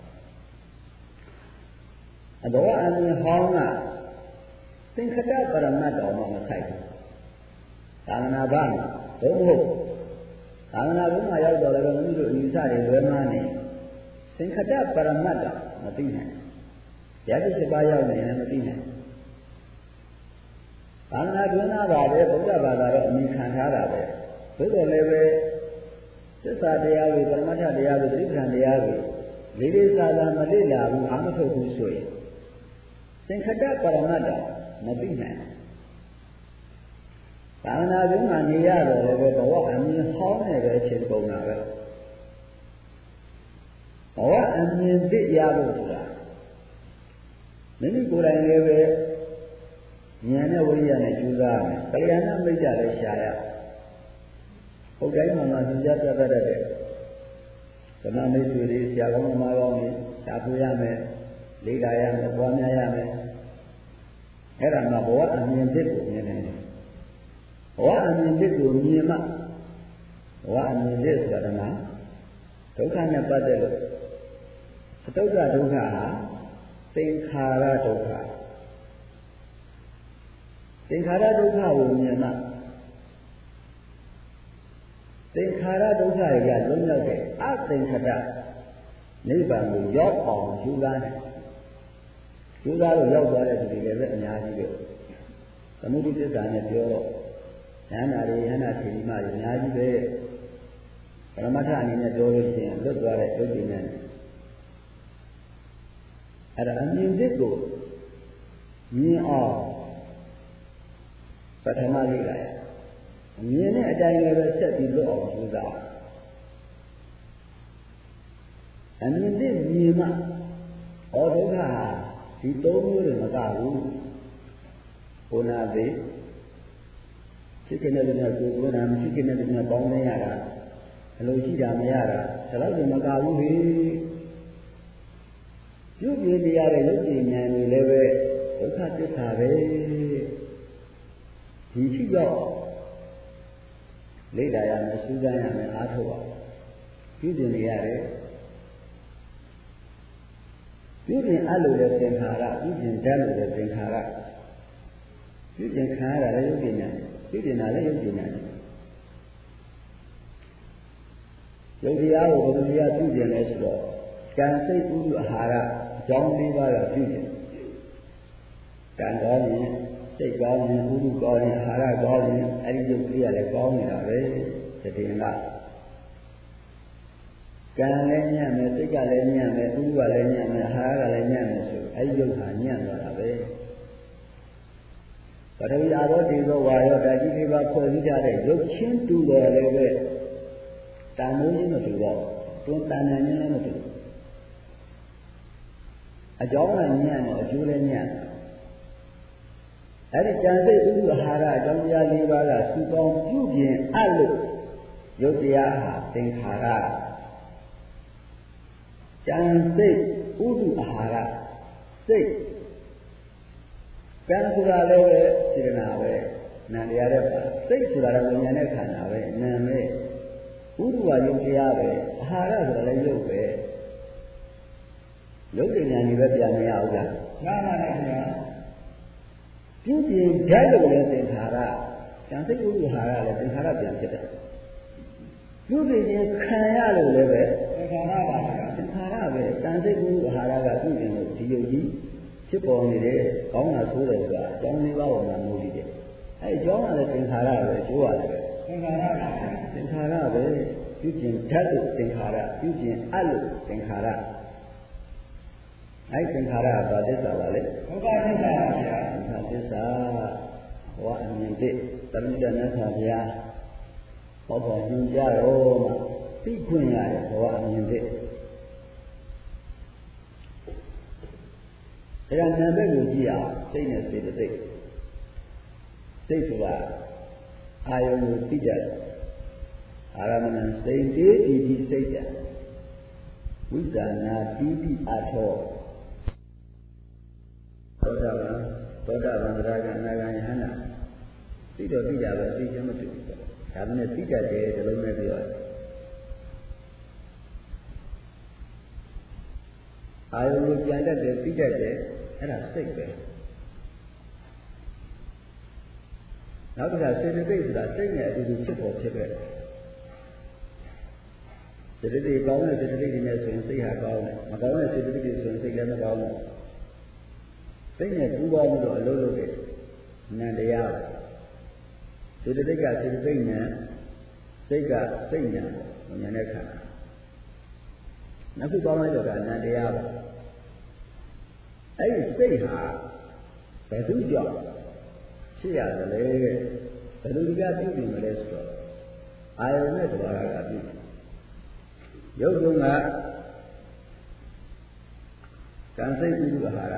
အတော်အမြင်ဟောင်းကသင်္ခတပရမတ်တော်မှမဆိုင်ဘူးသာသနာ့ဘာမှာဘုံဟုတ်သာသနာ့ဘုံမှာရောက်တော့လည်းဘုန်းကြီးတို့အနိစ္စတွေလွဲမှားနေသင်္ခတပရမတ်တော်မသိနိုင်ရသစ်ပါးရောက်နေလည်းမသိနိုင်သာသနာ့တွင်သားပါပဲဗုဒ္ဓဘာသာတော့အမြင်ခံထားတာပဲသို့တော်လည်းပဲသစ္စာတရားတွေပရမတ္ထတရားတွေသစ္စာတရားတွေလေးလေးစားစားမလေ့လာဘူးအားမထုတ်ဘူးဆိုရင်သင်္ခတပရမတ်တော်မသိနိုင်သာသနာ့ဘုံမှာနေရတော့လည်းဘဝအမြင်ဟောင်းနေပဲအချိန်ကုန်တာပဲဘဝအမြင်သိရဖို့ဆိုတာမိမိကိုယ်တိုင်လည်းပဲဉာဏ်နဲ့ဝိရိယနဲ့ကြိုးစားရမယ်။တရားနဲ့မိတ်ကြလည်းရှားရ။ဟုတ်တိုင်းမှာမှသင်ကြားပြတတ်တဲ့ဓမ္မမိတ်ဆွေတွေဆရာကောင်းသမားကောင်းတွေရှားဖွေရမယ်။လေ့လာရမယ်၊ပွားများရမယ်။အဲ့ဒါမှဘဝအမြင်သစ်ကိုမြင်နိုင်တယ်။ဘဝအမြင်သစ်ကိုမြင်မှဘဝအမြင်သစ်ဆိုတာကဒုက္ခနဲ့ပတ်သက်လို့အတုက္ခဒုက္ခဟာသင်္ခါရဒုက္ခသင်္ခါရဒုက္ခကိုမြင်မှသင်္ခါရဒုက္ခတွေကလုံးရောက်တဲ့အသင်္ခတနိဗ္ဗာန်ကိုရောက်အောင်ယူလာတယ်ယူလာလို့ရောက်သွားတဲ့သူတွေလည်းပဲအများကြီးပဲသမုဒိသစ္စာနဲ့ပြောတော့ဉာဏ်နာတွေဉာဏ်နာထေရီမတွေအများကြီးပဲပရမတ္ထအနေနဲ့ပြောလို့ရှိရင်လွတ်သွားတဲ့ဒုက္ခနဲ့အဲ့ဒါအမြင်သစ်ကိုမြင်အောင်ပထမလေ့လာရအမြင်နဲ့အတိုင်းလည်းပဲဆက်ပြီးလွတ်အောင်ကြိုးစားအမြင်သစ်မြင်မှဩဒုက္ခဟာဒီသုံးမျိုးတွေမကဘူးဘုနာသေးဖြစ်ခဲ့တဲ့နေရာကိုကိုယ်နာမရှိခဲ့တဲ့နေရာပေါင်းနေရတာအလိုရှိတာမရတာဒါတော့ဒီမကဘူးဟေ့ရုပ်ရည်တရားတဲ့ရုပ်ဉာဏ်တွေလည်းပဲဒုက္ခသစ္စာပဲဒီရှိတော့လေ့လာရမယ်စူးစမ်းရမယ်အားထုတ်ပါပြုကျင်နေရတယ်ပြုကျင်အလိုတဲ့သင်္ခါရပြုကျင်တတ်လို့တဲ့သင်္ခါရပြုကျင်ခံရတာလည်းရုပ်ဉာဏ်ပြုကျင်တာလည်းရုပ်ဉာဏ်ရုပ်တရားကိုဘယ်လိုတရားပြုကျင်လဲဆိုတော့ကံစိတ်ဥဒ္ဓအာဟာရအကြောင်းလေးပါးကပြုကျင်ကံကောင်းရင်စိတ်ကောင်းရင်ဥဒ္ဓကောင်းရင်အာဟာရကောင်းရင်အဲ့ဒီရုပ်ကလေးကလည်းကောင်းနေတာပဲတည်င်ကကံလည်းညံ့မယ်စိတ်ကလည်းညံ့မယ်ဥဒ္ဓကလည်းညံ့မယ်အာဟာရကလည်းညံ့မယ်ဆိုအဲ့ဒီရုပ်ဟာညံ့သွားတာပဲပထဝီအာရောဒေသောဝါရောဓာကြီးလေးပါဖွဲ့စည်းကြတဲ့ရုပ်ချင်းတူတယ်လည်းပဲတန်မိုးချင်းမတူတော့တွန်းတန်တန်ချင်းလည်းမတူအကြောင်းကညံ့တော့အကျိုးလည်းညံ့အဲ့ဒီကြံစိတ်ဥဒ္ဓအာဟာရအကြောင်းတရားလေးပါးကစုပေါင်းပြုပြင်အပ်လို့ရုပ်တရားဟာသင်္ခါရကြံစိတ်ဥဒ္ဓအာဟာရစိတ်ကံဆိုတာလည်းပဲစေတနာပဲနာတရားတဲ့ပါစိတ်ဆိုတာလည်းဉာဏ်နဲ့ခန္ဓာပဲနာမ်ပဲဥဒ္ဓဝါရုပ်တရားပဲအာဟာရဆိုတာလည်းရုပ်ပဲရုပ်ဉာဏ်ကြီးပဲပြန်မရဘူးလားမှန်ပါပါခင်ဗျာပြုပြင်ဓာတ်လို့လည်းသင်္ခါရဉာဏ်စိတ်ဥဒ္ဓအာဟာရလည်းသင်္ခါရပြန်ဖြစ်တယ်ပြုပြင်ခြင်းခံရလို့လည်းပဲသင်္ခါရပါဗျာသင်္ခါရပဲဉာဏ်စိတ်ဥဒ္ဓအာဟာရကပြုပြင်လို့ဒီယုတ်ကြီးဖြစ်ပေါ်နေတယ်ကောင်းတာဆိုးတယ်ဆိုတာအကြောင်းလေးပါးပေါ်မှာမူတည်တယ်အဲအကြောင်းကလည်းသင်္ခါရပဲအကျိုးရတယ်သင်္ခါရပါသင်္ခါရပဲပြုပြင်ဓာတ်လို့သင်္ခါရပြုပြင်အပ်လို့သင်္ခါရအဲသင်္ခါရကဘာသစ္စာပါလဲဒုက္ခသစ္စာပါဗျာဒုက္ခသစ္စာဘဝအမြင်သစ်တမိတနသာဗျာဟောပေါ်ညွှန်ကြတော့မှသိခွင့်ရတယ်ဘဝအမြင်သစ်ဒါကနာမည်ကိုကြည့်အောင်စိတ်နဲ့စေတသိက်စိတ်ဆိုတာအာယုံကိုသိကြတယ်အာရမဏစိတ်တေးဒီဒီစိတ်ကြဝိဇာနာတိတိအထောသောတာပန်သောတာပန်သရဂံအနာဂံယဟနာသိတော့သိကြပဲသိချင်မသိဘူးဒါပေမဲ့သိတတ်တယ်ဒီလိုနဲ့ပြောတယ်အာယုံကိုပြန်တတ်တယ်သိတတ်တယ်အဲ့ဒါစိတ်ပဲနောက်တစ်ခါစေတသိက်ဆိုတာစိတ်နဲ့အတူတူဖြစ်ပေါ်ဖြစ်ခဲ့တယ်စေတသိက်ကောင်းတဲ့စေတသိက်တွေနဲ့ဆိုရင်စိတ်ဟာကောင်းတယ်မကောင်းတဲ့စေတသိက်တွေဆိုရင်စိတ်လည်းမကောင်းဘူးစိတ်နဲ့ပူးပေါင်းပြီးတော့အလုပ်လုပ်တယ်နံတရားစေတသိက်ကစေတသိက်နဲ့စိတ်ကစိတ်ညာဉာဏ်နဲ့ခန္ဓာနောက်ခုပေါင်းလိုက်တော့ကနံတရားပါအဲ့ဒီစိတ်ဟာဘယ်သူကြောင့်ဖြစ်ရတယ်လေဘယ်လိုဒီကပြုနေမလဲဆိုတော့အာယုန်နဲ့သဘာဝကပြုရုပ်တုံးကကံစိတ်ဥပဟာရ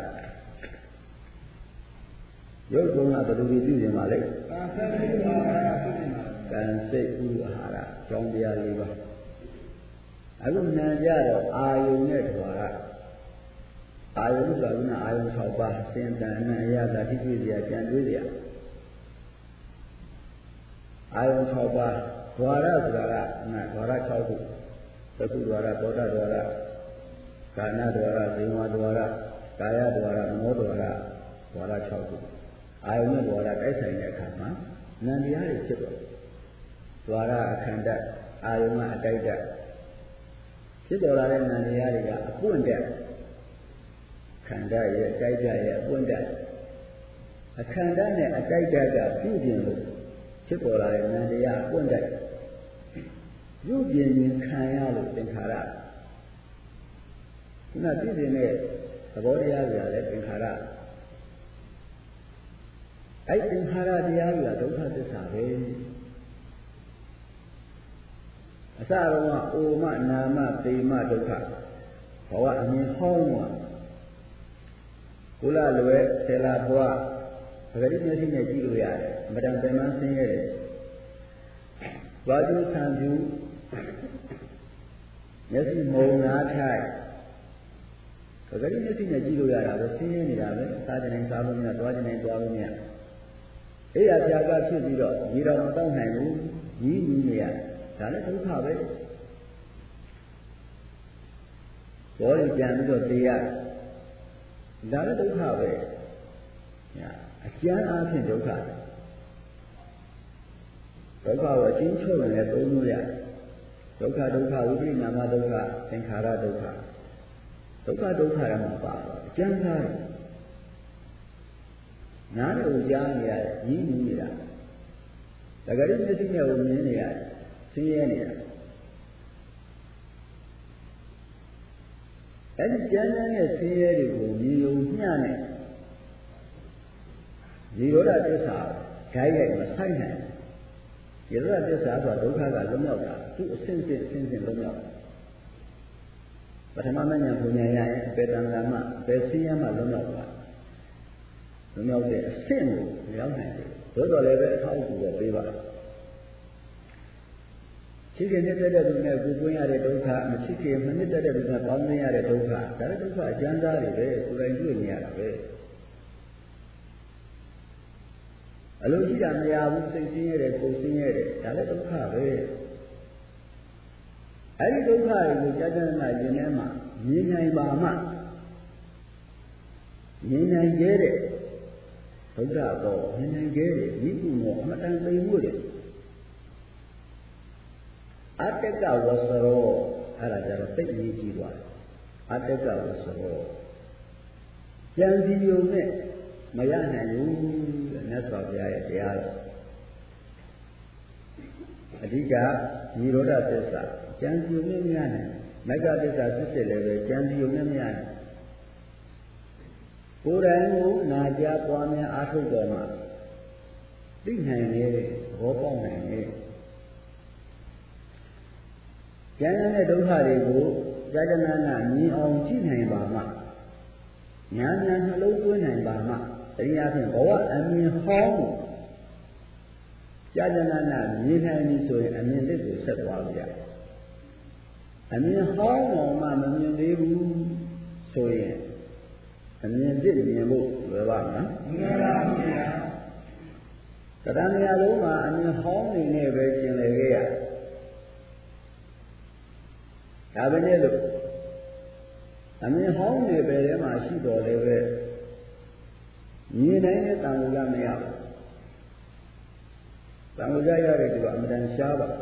ရုပ်တုံးကဘယ်လိုပြုနေမှာလဲကံစိတ်ဥပဟာရကံစိတ်ဥပဟာရကြောင်းတရားလေးပါအခုနာကြတော့အာယုန်နဲ့သဘာဝအာယုန်ဆိုတာကအာယုန်၆ပါးစင်တန်အနံ့အရသာတိတိစရာကြံတွေးစရာအာယုန်၆ပါးဒွါရဆိုတာကနာဒွါရ၆ခုသကုဒွါရသောတာဒွါရကာဏဒွါရဇေဝဒွါရကာယဒွါရမောဒွါရဒွါရ၆ခုအာယုန်နဲ့ဒွါရတိုက်ဆိုင်တဲ့အခါမှာနံတရားတွေဖြစ်တော့ဒွါရအခန္ဓာအာယုန်ကအတိုက်တဖြစ်တော်လာတဲ့နံတရားတွေကအပွင့်တဲ့ခန္ဓာရဲ့အတိုက်တရဲ့အပွင့်တဲ့အခန္ဓာနဲ့အတိုက်တကပြုပြင်လို့ဖြစ်ပေါ်လာတဲ့နံတရားအပွင့်တဲ့ပြုပြင်ရင်ခံရလို့သင်္ခါရခုနပြုပြင်တဲ့သဘောတရားတွေကလည်းသင်္ခါရအဲ့သင်္ခါရတရားတွေကဒုက္ခသစ္စာပဲအစတော့ကအိုမနာမသေမဒုက္ခဘဝအမြင်ဟောင်းမှာကုလလွယ်ဆယ်လဘွားပဂတိမျက်စိနဲ့ကြည့်လို့ရတယ်အမှန်တန်ပင်မဆင်းရဲတယ်ဘာကျိုးဆံပြူမျက်စိမုံနာထိုက်ပဂတိမျက်စိနဲ့ကြည့်လို့ရတာပဲဆင်းရဲနေတာပဲစားကြနေစားလို့မရသွားကြနေသွားလို့မရအေးရပြာကဖြစ်ပြီးတော့ရေတော်မတောက်နိုင်ဘူးကြီးကြီးနေရဒါလည်းဒုက္ခပဲဘောရကြံပြီးတော့တေးရဒါလည်းဒုက္ခပဲညာအကျဉ်းအားဖြင့်ဒုက္ခဒုက္ခကိုအချင်းချုပ်ရင်လည်းသုံးလို့ရဒုက္ခဒုက္ခဝိပရိနာမဒုက္ခသင်္ခါရဒုက္ခဒုက္ခဒုက္ခရမှာပါအကျဉ်းသားနားလို့ကြားနေရတယ်ညီးညီးနေတာတကယ်လို့မျက်စိနဲ့ကိုမြင်နေရတယ်ဆင်းရဲနေတာအဲ့ဒီကျမ်းစာနဲ့ဆင်းရဲတွေကိုမြင်ုံမျှနဲ့ဒီရောဓသစ္စာဓာတ်ရိုက်မဆိုင်နိုင်ဒီရောဓသစ္စာဆိုတာဒုက္ခကလုံးရောက်တာသူ့အစဉ်စဉ်အစဉ်စဉ်လုံးရောက်ပထမမဉ္ဇဉ်ဘုံဉာဏ်ရရင်အပေတံဃာမအပေဆင်းရဲမှလုံးရောက်တာလုံးရောက်တဲ့အဆင့်ကိုရောက်နိုင်တယ်သို့တော်လည်းပဲအထောက်အကူတော့ပေးပါရှိခင်နဲ့တက်တဲ့သူနဲ့ကိုယ်ပွင့်ရတဲ့ဒုက္ခမရှိခင်မနစ်တက်တဲ့သူကပေါင်းသိရတဲ့ဒုက္ခဒါလည်းဒုက္ခအကျဉ်းသားတွေပဲကိုယ်တိုင်တွေ့နေရတာပဲအလိုရှိတာမရဘူးစိတ်ဆင်းရဲတယ်ကိုယ်ဆင်းရဲတယ်ဒါလည်းဒုက္ခပဲအဲဒီဒုက္ခတွေကိုကြာကြာနာရင်ထဲမှာမြင်နိုင်ပါမှမြင်နိုင်ခဲ့တဲ့ဒုက္ခတော့မြင်နိုင်ခဲ့တဲ့ဤကုမောအမတန်သိမှုတယ်အတ္တကဝဆရောအဲ့ဒါကြတော့သိအရေးကြီးသွားတယ်အတ္တကဝဆရောဉာဏ်စီယုံနဲ့မရနိုင်ဘူးတဲ့မြတ်စွာဘုရားရဲ့တရားတော်အဓိကនិရောဓသစ္စာဉာဏ်စီယုံနဲ့မရနိုင်မဂ္ဂသစ္စာစစ်စစ်လည်းပဲဉာဏ်စီယုံနဲ့မရနိုင်ကိုယ်တိုင်ကိုနာကြားပွားများအားထုတ်တော်မှာသိနိုင်လေသဘောပေါက်နိုင်လေဉာဏ်နဲ့ဒုက္ခတွေကိုကြာကြာနာနာမြင်အောင်ကြည့်နိုင်ပါမှဉာဏ်ဉာဏ်နှလုံးသွင်းနိုင်ပါမှတရားဖြင့်ဘဝအမြင်ဟောင်းကြာကြာနာနာမြင်နိုင်ပြီဆိုရင်အမြင်သစ်ကိုဆက်သွားလို့ရတယ်အမြင်ဟောင်းတော်မှမမြင်သေးဘူးဆိုရင်အမြင်ဖြစ်မြင်ဖို့လွယ်ပါမလားမလွယ်ပါဘူးဗျာတရားများလုံးမှာအမြင်ဟောင်းနေနဲ့ပဲကျင်လည်ခဲ့ရဒါပဲနဲ့လို့အမြင်ဟောင်းနေပဲထဲမှာရှိတော်လည်းပဲမြင်နိုင်တဲ့တန်ဖိုးကမရဘူးတန်ဖိုးရရတဲ့သူကအမှန်တန်ရှားပါ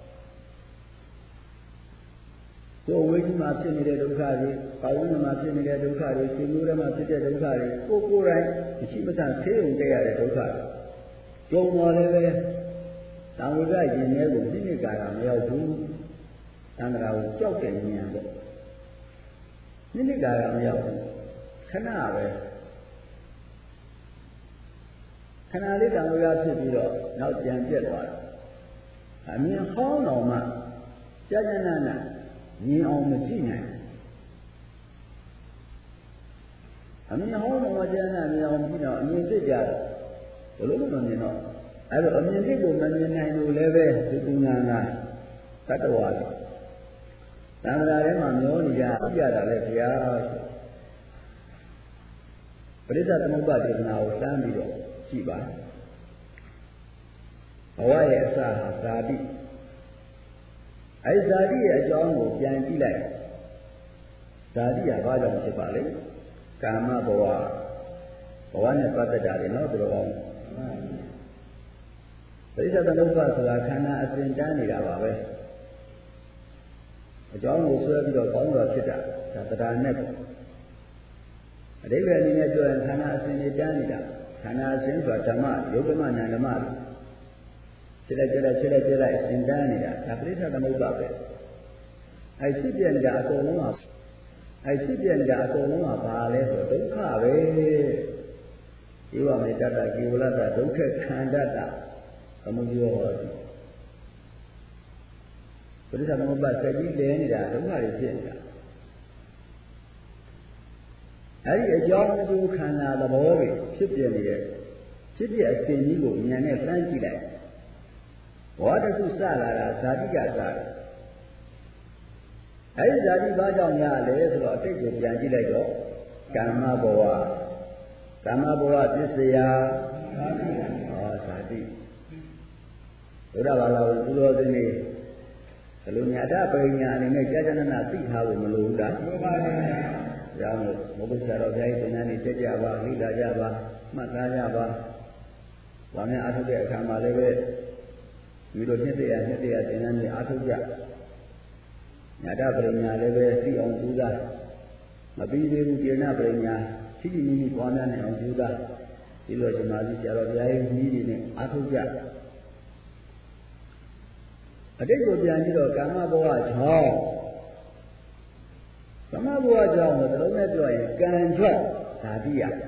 ကိုယ်ဝိညာဉ်မှာဖြစ်နေတဲ့ဒုက္ခတွေ၊ပါဝိညာဉ်မှာဖြစ်နေတဲ့ဒုက္ခတွေ၊ရှင်မျိုးထဲမှာဖြစ်တဲ့ဒုက္ခတွေကိုယ်ကိုယ်တိုင်မရှိမဆန်ဆေးုံတက်ရတဲ့ဒုက္ခတွေကြုံတော်လည်းပဲတန်ဖိုးရရင်ထဲကိုနိမိတ်ကာရမရောက်ဘူးသံဃာကိုကြောက်တဲ့ဉာဏ်ပေါ့နိမိတ်ကာရမရောက်ဘူးခဏပဲခဏလေးတန်ဖိုးရဖြစ်ပြီးတော့နောက်ပြန်ပြက်သွားတယ်အမြင်ဟောင်းတော်မှကြာကြာနာနာမြင်အောင်မကြည့်နိုင်အမြင်ဟောင်းတော်မှကြာကြာမြင်အောင်ကြည့်တော့အမြင်သိကြတယ်ဘယ်လိုလုပ်မမြင်တော့အဲ့တော့အမြင်သိကိုမမြင်နိုင်လို့လည်းပဲဒီပညာနာတတ္တဝါတွေသံဃာထဲမှာမျောနေကြပြတာလေဘုရားပရိသသမုပ္ပါဒေသနာကိုစမ်းပြီးတော့ကြည့်ပါဘဝရဲ့အစဟာဇာတိအဲဇာတိရဲ့အကြောင်းကိုပြန်ကြည့်လိုက်ဇာတိကဘာကြောင့်ဖြစ်ပါလဲကာမဘဝဘဝနဲ့ပတ်သက်တာတွေနော်တို့ကောင်းပရိသသမုပ္ပါဆိုတာခန္ဓာအစဉ်တန်းနေတာပါပဲအကြောင်းကိုဆွဲပြီးတော့ကောင်းတော်ဖြစ်တာဒါတရားနဲ့ပေါ့အဓိပ္ပာယ်အနေနဲ့ပြောရင်ခန္ဓာအစဉ်တန်းနေတာခန္ဓာအစဉ်ဆိုတာဓမ္မယုတ်ဓမ္မဉာဏ်ဓမ္မဖြစ်လိုက်ဖြစ်လိုက်ဖြစ်လိုက်ဖြစ်လိုက်အစဉ်တန်းနေတာဒါပရိသသမုပ္ပါပဲအဲဖြစ်ပြနေတာအကုန်လုံးကအဲဖြစ်ပြနေတာအကုန်လုံးကဘာလဲဆိုဒုက္ခပဲဧဝမေတ္တကေဝလတ္တဒုက္ခခန္ဓတ္တသမုဒယောဟောတိပရိသသမုပ္ပါစက်ကြီးလဲနေတာဒုက္ခတွေဖြစ်နေတာအဲဒီအကြောင်းအကျိုးခန္ဓာသဘောတွေဖြစ်ပြနေတဲ့ဖြစ်ပြအစဉ်ကြီးကိုဉာဏ်နဲ့စမ်းကြည့်လိုက်ဘောတခုစလာတာဇာတိကစတယ်အဲဒီဇာတိဘာကြောင့်ရလဲဆိုတော့အတိတ်ကိုပြန်ကြည့်လိုက်တော့ကာမဘဝကာမဘဝပစ္စယဟောဇာတိဘုရားဘာသာကိုသူတော်စင်းနေဘယ်လိုညာတပရိညာအနေနဲ့ကြာကြာနာနာသိထားဖို့မလိုဘူးလားမှန်ပါပါဘုရားမို့မဟုတ်ဆရာတော်ဘုရားရှင်ကနေတက်ကြပါလိလာကြပါမှတ်သားကြပါဘာများအထုတဲ့အခါမှာလည်းပဲဒီလိုနှစ်တရာနှစ်တရာသင်္ကန်းကြီးအထုကြညာတပရိညာလည်းပဲသိအောင်ကြိုးစားမပြီးသေးဘူးကျေနပ်ပရိညာရှိရှိမိမိပွားများနိုင်အောင်ကြိုးစားဒီလိုဇမားကြီးဆရာတော်ဘုရားရဲ့ကြီးတွေနဲ့အထုကြအတိတ်ကိုပြန်ပြီးတော့ကာမဘဝကြောင့်ကာမဘဝကြောင့်တော့လုံးနဲ့ပြောရင်ကံကြောင့်ဇာတိရကံ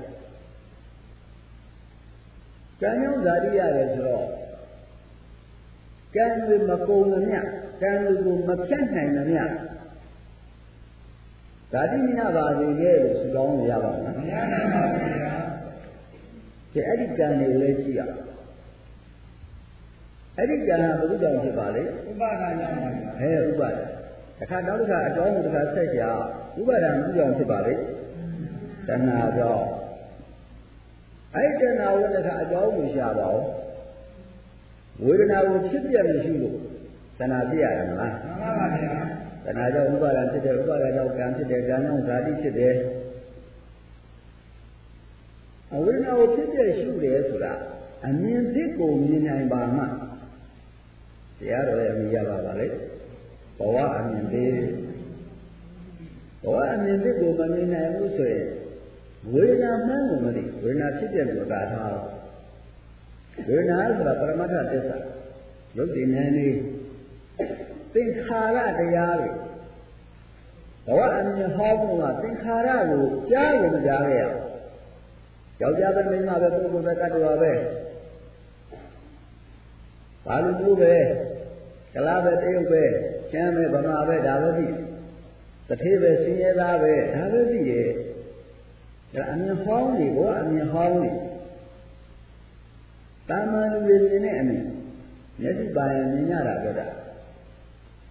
ကြောင့်ဇာတိရတယ်ဆိုတော့ကံတွေမကုန်မမြကံတွေကိုမဖြတ်နိုင်မမြဇာတိမြတ်ပါစေခဲ့လို့ဆုတောင်းရပါမလားမရနိုင်ပါဘူးဗျာဒီအဲ့ဒီကံတွေလည်းကြည့်ရအဲ့ဒီကံကဘုသူကြောင့်ဖြစ်ပါလေဥပါဒာကြောင့်ပါအဲဥပါဒာတစ်ခါနောက်တစ်ခါအကြောင်းကိုတစ်ခါဆက်ကြဥပါဒာဘုသူကြောင့်ဖြစ်ပါလေတဏှာကြောင့်အဲ့ဒီတဏှာကိုတစ်ခါအကြောင်းကိုရှာပါဦးဝေဒနာကိုဖြစ်ပြမရှိလို့တဏှာပြရတယ်မလားမှန်ပါပါဗျာတဏှာကြောင့်ဥပါဒာဖြစ်တယ်ဥပါဒာကြောင့်ကံဖြစ်တယ်ကံကြောင့်ဇာတိဖြစ်တယ်အဝေဒနာကိုဖြစ်ပြရှိတယ်ဆိုတာအမြင်သိကိုမြင်နိုင်ပါမှတရားတော်ရဲ့အမိရပါပါလေဘဝအမြင်သိဘဝအမြင်သိကိုမမြင်နိုင်ဘူးဆိုရင်ဝေဒနာမှန်းကိုမသိဝေဒနာဖြစ်တဲ့လို့သာထားဝေဒနာဆိုတာပရမတ္ထသစ္စာရုပ်တည်ဉာဏ်လေးသင်္ခါရတရားတွေဘဝအမြင်ဟောဖို့ကသင်္ခါရကိုကြားရင်ကြားရအောင်ယောက်ျားပဲမိန်းမပဲပုဂ္ဂိုလ်ပဲတ attva ပဲဘာလို့ဘူးပဲကလားပဲတရုတ်ပဲကျမ်းပဲဗမာပဲဒါပဲသိတထေးပဲစင်ရဲသားပဲဒါပဲသိရဲ့ဒါအမြင်ဟောင်းတွေဘောအမြင်ဟောင်းတွေတာမန်လူတွေနေတဲ့အမြင်မျက်စိပါရင်မြင်ရတာပြောတာ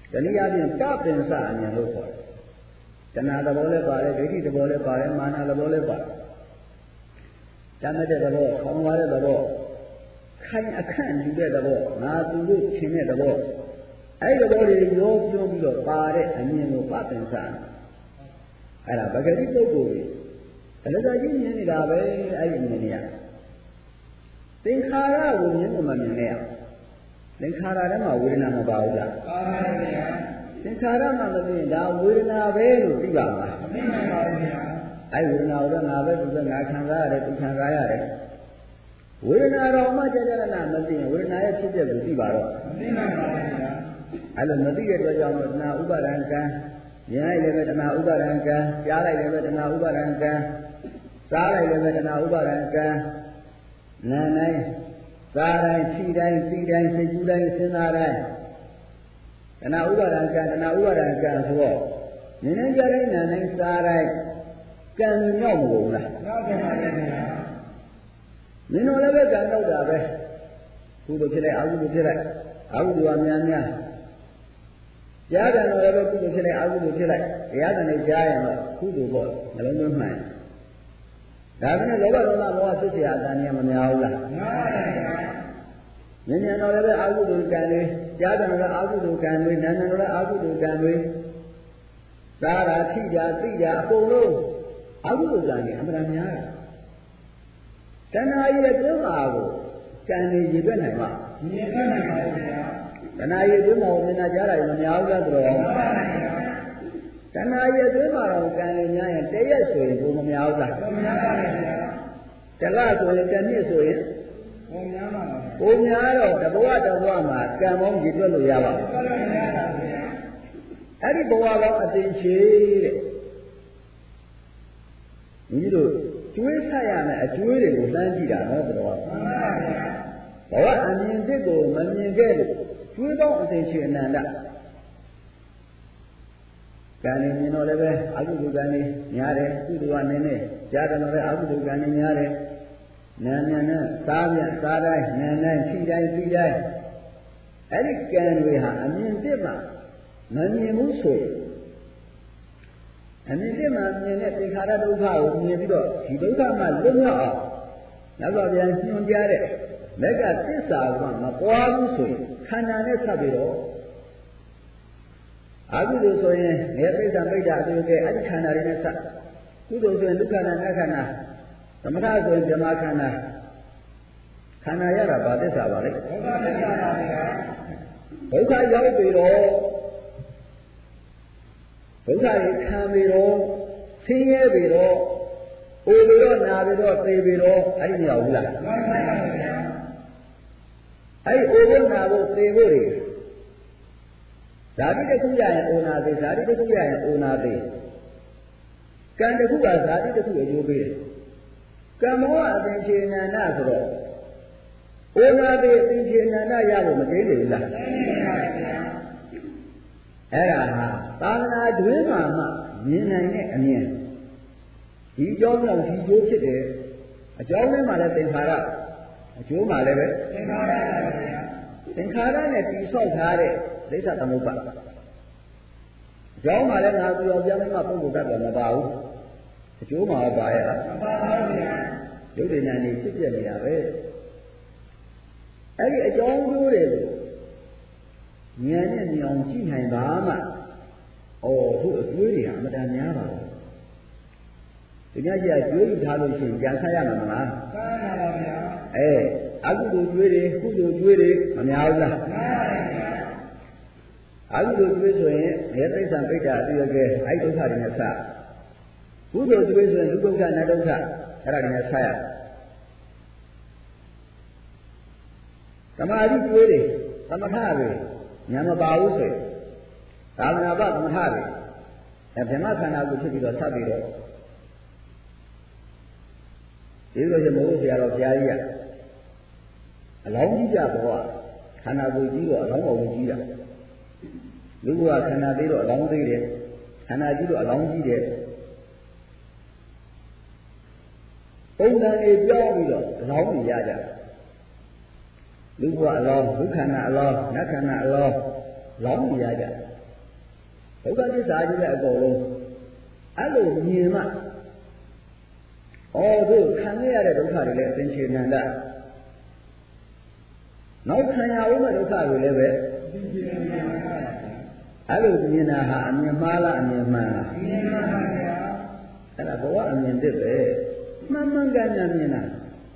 တနည်းအားဖြင့်ပပင်စအမြင်လို့ခေါ်တယ်တဏှာသဘောလည်းပါတယ်ဒိဋ္ဌိသဘောလည်းပါတယ်မာနသဘောလည်းပါတယ်တမ်းတဲ့သဘောခေါင်းသွားတဲ့သဘောခိုင်အခန့်ယူတဲ့သဘောငါသူတို့ခြင်းတဲ့သဘောအဲ့ဒီသဘောတွေရောပြောပြီးတော့ပါတဲ့အမြင်ကိုပပင်စအဲ့ဒါပဂတိပုဂ္ဂိုလ်ကြီးအလကားကြီးမြင်နေတာပဲအဲ့ဒီမြင်နေရသင်္ခါရကိုမြင်မှမမြင်နဲ့သင်္ခါရထဲမှာဝေဒနာမပါဘူးလားပါပါဘုရားသင်္ခါရမှမသိရင်ဒါဝေဒနာပဲလို့သိပါမှာမသိနိုင်ပါဘူးဗျာအဲ့ဝေဒနာကိုငါပဲသူပဲငါခံစားရတယ်သူခံစားရတယ်ဝေဒနာတော့မှကြာကြာနာမသိရင်ဝေဒနာရဲ့ဖြစ်ပျက်ကိုသိပါတော့မသိနိုင်ပါဘူးဗျာအဲ့လိုမသိတဲ့အတွက်ကြောင့်တဏှာဥပါဒံကံမြင်လိုက်လည်းပဲတဏှာဥပါဒံကံကြားလိုက်လည်းပဲတဏှာဥပါဒံကံစားလိုက်လည်းပဲတဏှာဥပါဒံကံနာတိုင်းစားတိုင်းခြိတိုင်းသိတိုင်းစိတ်ကူးတိုင်းစဉ်းစားတိုင်းတဏှာဥပါဒံကံတဏှာဥပါဒံကံဆိုတော့နည်းနည်းကြတိုင်းနာတိုင်းစားတိုင်းကံမြောက်မလို့လားမြောက်ပါပါဗျာမင်းတို့လည်းပဲကံမြောက်တာပဲကုသိုလ်ဖြစ်လိုက်အကုသိုလ်ဖြစ်လိုက်အကုသိုလ်ကများများကြားတယ်တော့လည်းကုသိုလ်ဖြစ်လိုက်အကုသိုလ်ဖြစ်လိုက်တရားတယ်နဲ့ကြားရင်တော့ကုသိုလ်ပေါ့နှလုံးသွင်းမှန်ဒါပေမဲ့လောဘဒေါသမောဟဖြစ်เสียအတန်ကြီးမများဘူးလားများပါဗျာဉာဏ်ဉာဏ်တော်လည်းပဲအကုသိုလ်ကံတွေကြားတယ်လည်းအကုသိုလ်ကံတွေနာဉာဏ်တော်လည်းအကုသိုလ်ကံတွေသာရာထိတာသိတာအကုန်လုံးအကုသိုလ်ကံတွေအမှန်တရားများတယ်တဏှာရဲ့တွင်းမှာကိုကံတွေရည်သွက်နိုင်မှာရည်သွက်နိုင်ပါဘူးဗျာတဏှာရဲ့တွင်းမှာကိုမြင်တာကြားတာမများဘူးလားဆိုတော့မှန်ပါဗျာတဏှာရဲ့တွင်းမှာတော့ကံတွေများရင်တရက်ဆိုရင်ဘုံမများဘူးလားမများပါဘူးဗျာတလဆိုရင်တစ်နှစ်ဆိုရင်ဘုံများပါဘူးဘုံများတော့တဘဝတဘဝမှာကံပေါင်းရည်သွက်လို့ရပါဘူးမရပါဘူးဗျာအဲ့ဒီဘဝပေါင်းအသိရှိတဲ့ညီတို့ကျွေးဆက်ရမယ်အကျွေးတွေကိုလှမ်းကြည့်တာနော်ဘုရားမှန်ပါဗျာဘဝအမြင်တစ်ကိုမမြင်ခဲ့လို့ကျွေးပေါင်းအသိရှိအနန္တကံနေမြင်တော့လည်းပဲအကုသိုလ်ကံနေများတယ်ကုသိုလ်ကနည်းနည်းကြားတယ်တော့လည်းအကုသိုလ်ကံနေများတယ်နာဉာဏ်နဲ့စားမြတ်စားတိုင်းနာတိုင်းဖြီးတိုင်းဖြီးတိုင်းအဲ့ဒီကံတွေဟာအမြင်တစ်မှမမြင်ဘူးဆိုရင်အမြင်တစ်မှမြင်တဲ့သင်္ခါရဒုက္ခကိုမြင်ပြီးတော့ဒီဒုက္ခမှလွတ်မြောက်အောင်နောက်တော့ပြန်ညွှန်ကြားတဲ့လက်ကသစ္စာကမပွားဘူးဆိုရင်ခန္ဓာနဲ့ဆက်ပြီးတော့အကုသိုလ်ဆိုရင်နေပိဋကပိဋကအတူတူအဲ့ဒီခန္ဓာတွေနဲ့ဆက်ကုသိုလ်ဆိုရင်ဒုက္ခနာနခန္ဓာသမထဆိုရင်ဇမခန္ဓာခန္ဓာရတာဘာသစ္စာပါလဲဒုက္ခသစ္စာပါဗျာဒုက္ခရောက်ပြီတော့ဒုက္ခတွေခံပြီတော့ဆင်းရဲပြီတော့အိုပြီတော့နာပြီတော့သေပြီတော့အဲ့ဒီမရောက်ဘူးလားမှန်ပါဗျာအဲ့ဒီအိုဖို့နာဖို့သေဖို့တွေဓာတိတစ်ခုရရင်အိုနာသေးဓာတိတစ်ခုရရင်အိုနာသေးကံတစ်ခုကဓာတိတစ်ခုအကျိုးပေးတယ်ကံမောအသင်္ချေနန္ဒဆိုတော့အိုနာသေးအသင်္ချေနန္ဒရဖို့မသိဘူးလားသိပါပါဗျာအဲ့ဒါဟာသာသနာတွင်မှာမှမြင်နိုင်တဲ့အမြင်ဒီအကြောင်းကြောင့်ဒီကျိုးဖြစ်တယ်အကြောင်းထဲမှာလည်းသင်္ခါရအကျိုးမှာလည်းပဲသင်္ခါရပါဗျာသင်္ခါရနဲ့တိဆောက်ထားတဲ့ဒိဋ္ဌသမုပ္ပါအကြောင်းမှာလည်းငါသူတော်ပြန်မှပုဂ္ဂိုလ်တတ်တယ်မပါဘူးအကျိုးမှာပါရဲ့လားမပါပါဘူးဗျာရုပ်ဉာဏ်นี่ဖြစ်ပြနေတာပဲအဲ့ဒီအကြောင်းကျိုးတွေကိုဉာဏ်နဲ့ဉာဏ်ကြည့်နိုင်ပါမှအော်သူ့အကျွေးတွေဟာအမတန်များပါဘူးဒီညကြီးကကျွေးယူထားလို့ရှိရင်ကြံဆက်ရမှာမလားမှန်ပါပါဗျာအဲအကုသိုလ်ကျွေးတွေကုသိုလ်ကျွေးတွေမများဘူးလားမှန်ပါဗျာအကုသိုလ်ကျွေးဆိုရင်ဘယ်သိစ္စာပိဋကအတူရကဲအဲ့ဒုက္ခတွေနဲ့ဆက်ကုသိုလ်ကျွေးဆိုရင်ဒုက္ခနဲ့ဒုက္ခအဲ့ဒါတွေနဲ့ဆက်ရသမာဓိကျွေးတွေသမထတွေညာမပါဘူးဆိုရင်သာသနာ့ဘသမထတွေအဲဗြဟ္မခန္ဓာကိုဖြစ်ပြီးတော့ဆက်ပြီးတော့ဒီလိုဆိုမို့ဆရာတော်ဘုရားကြီးကအလောင်းကြီးကြဘဝခန္ဓာကိုယ်ကြီးတော့အလောင်းပေါ်ကိုကြီးတာလူကခန္ဓာသေးတော့အလောင်းသေးတယ်ခန္ဓာကြီးတော့အလောင်းကြီးတယ်ပုံစံတွေပြောင်းပြီးတော့အလောင်းတွေရကြလူကအလောင်းဒုက္ခနာအလောင်းနတ်ခန္ဓာအလောင်းလောင်းတွေရကြဒုက္ခသစ္စာကြီးတဲ့အကုန်လုံးအဲ့လိုမြင်မှဩတို့ခံရတဲ့ဒုက္ခတွေလည်းအသင်္ချေနန္ဒနောက်ခံရဦးမဲ့ဒုက္ခတွေလည်းပဲအဲ့လိုမြင်တာဟာအမြင်မှားလားအမြင်မှန်လားအမြင်မှန်ပါဗျာအဲ့ဒါဘဝအမြင်တစ်ပဲမှန်မှန်ကန်ကန်မြင်တာ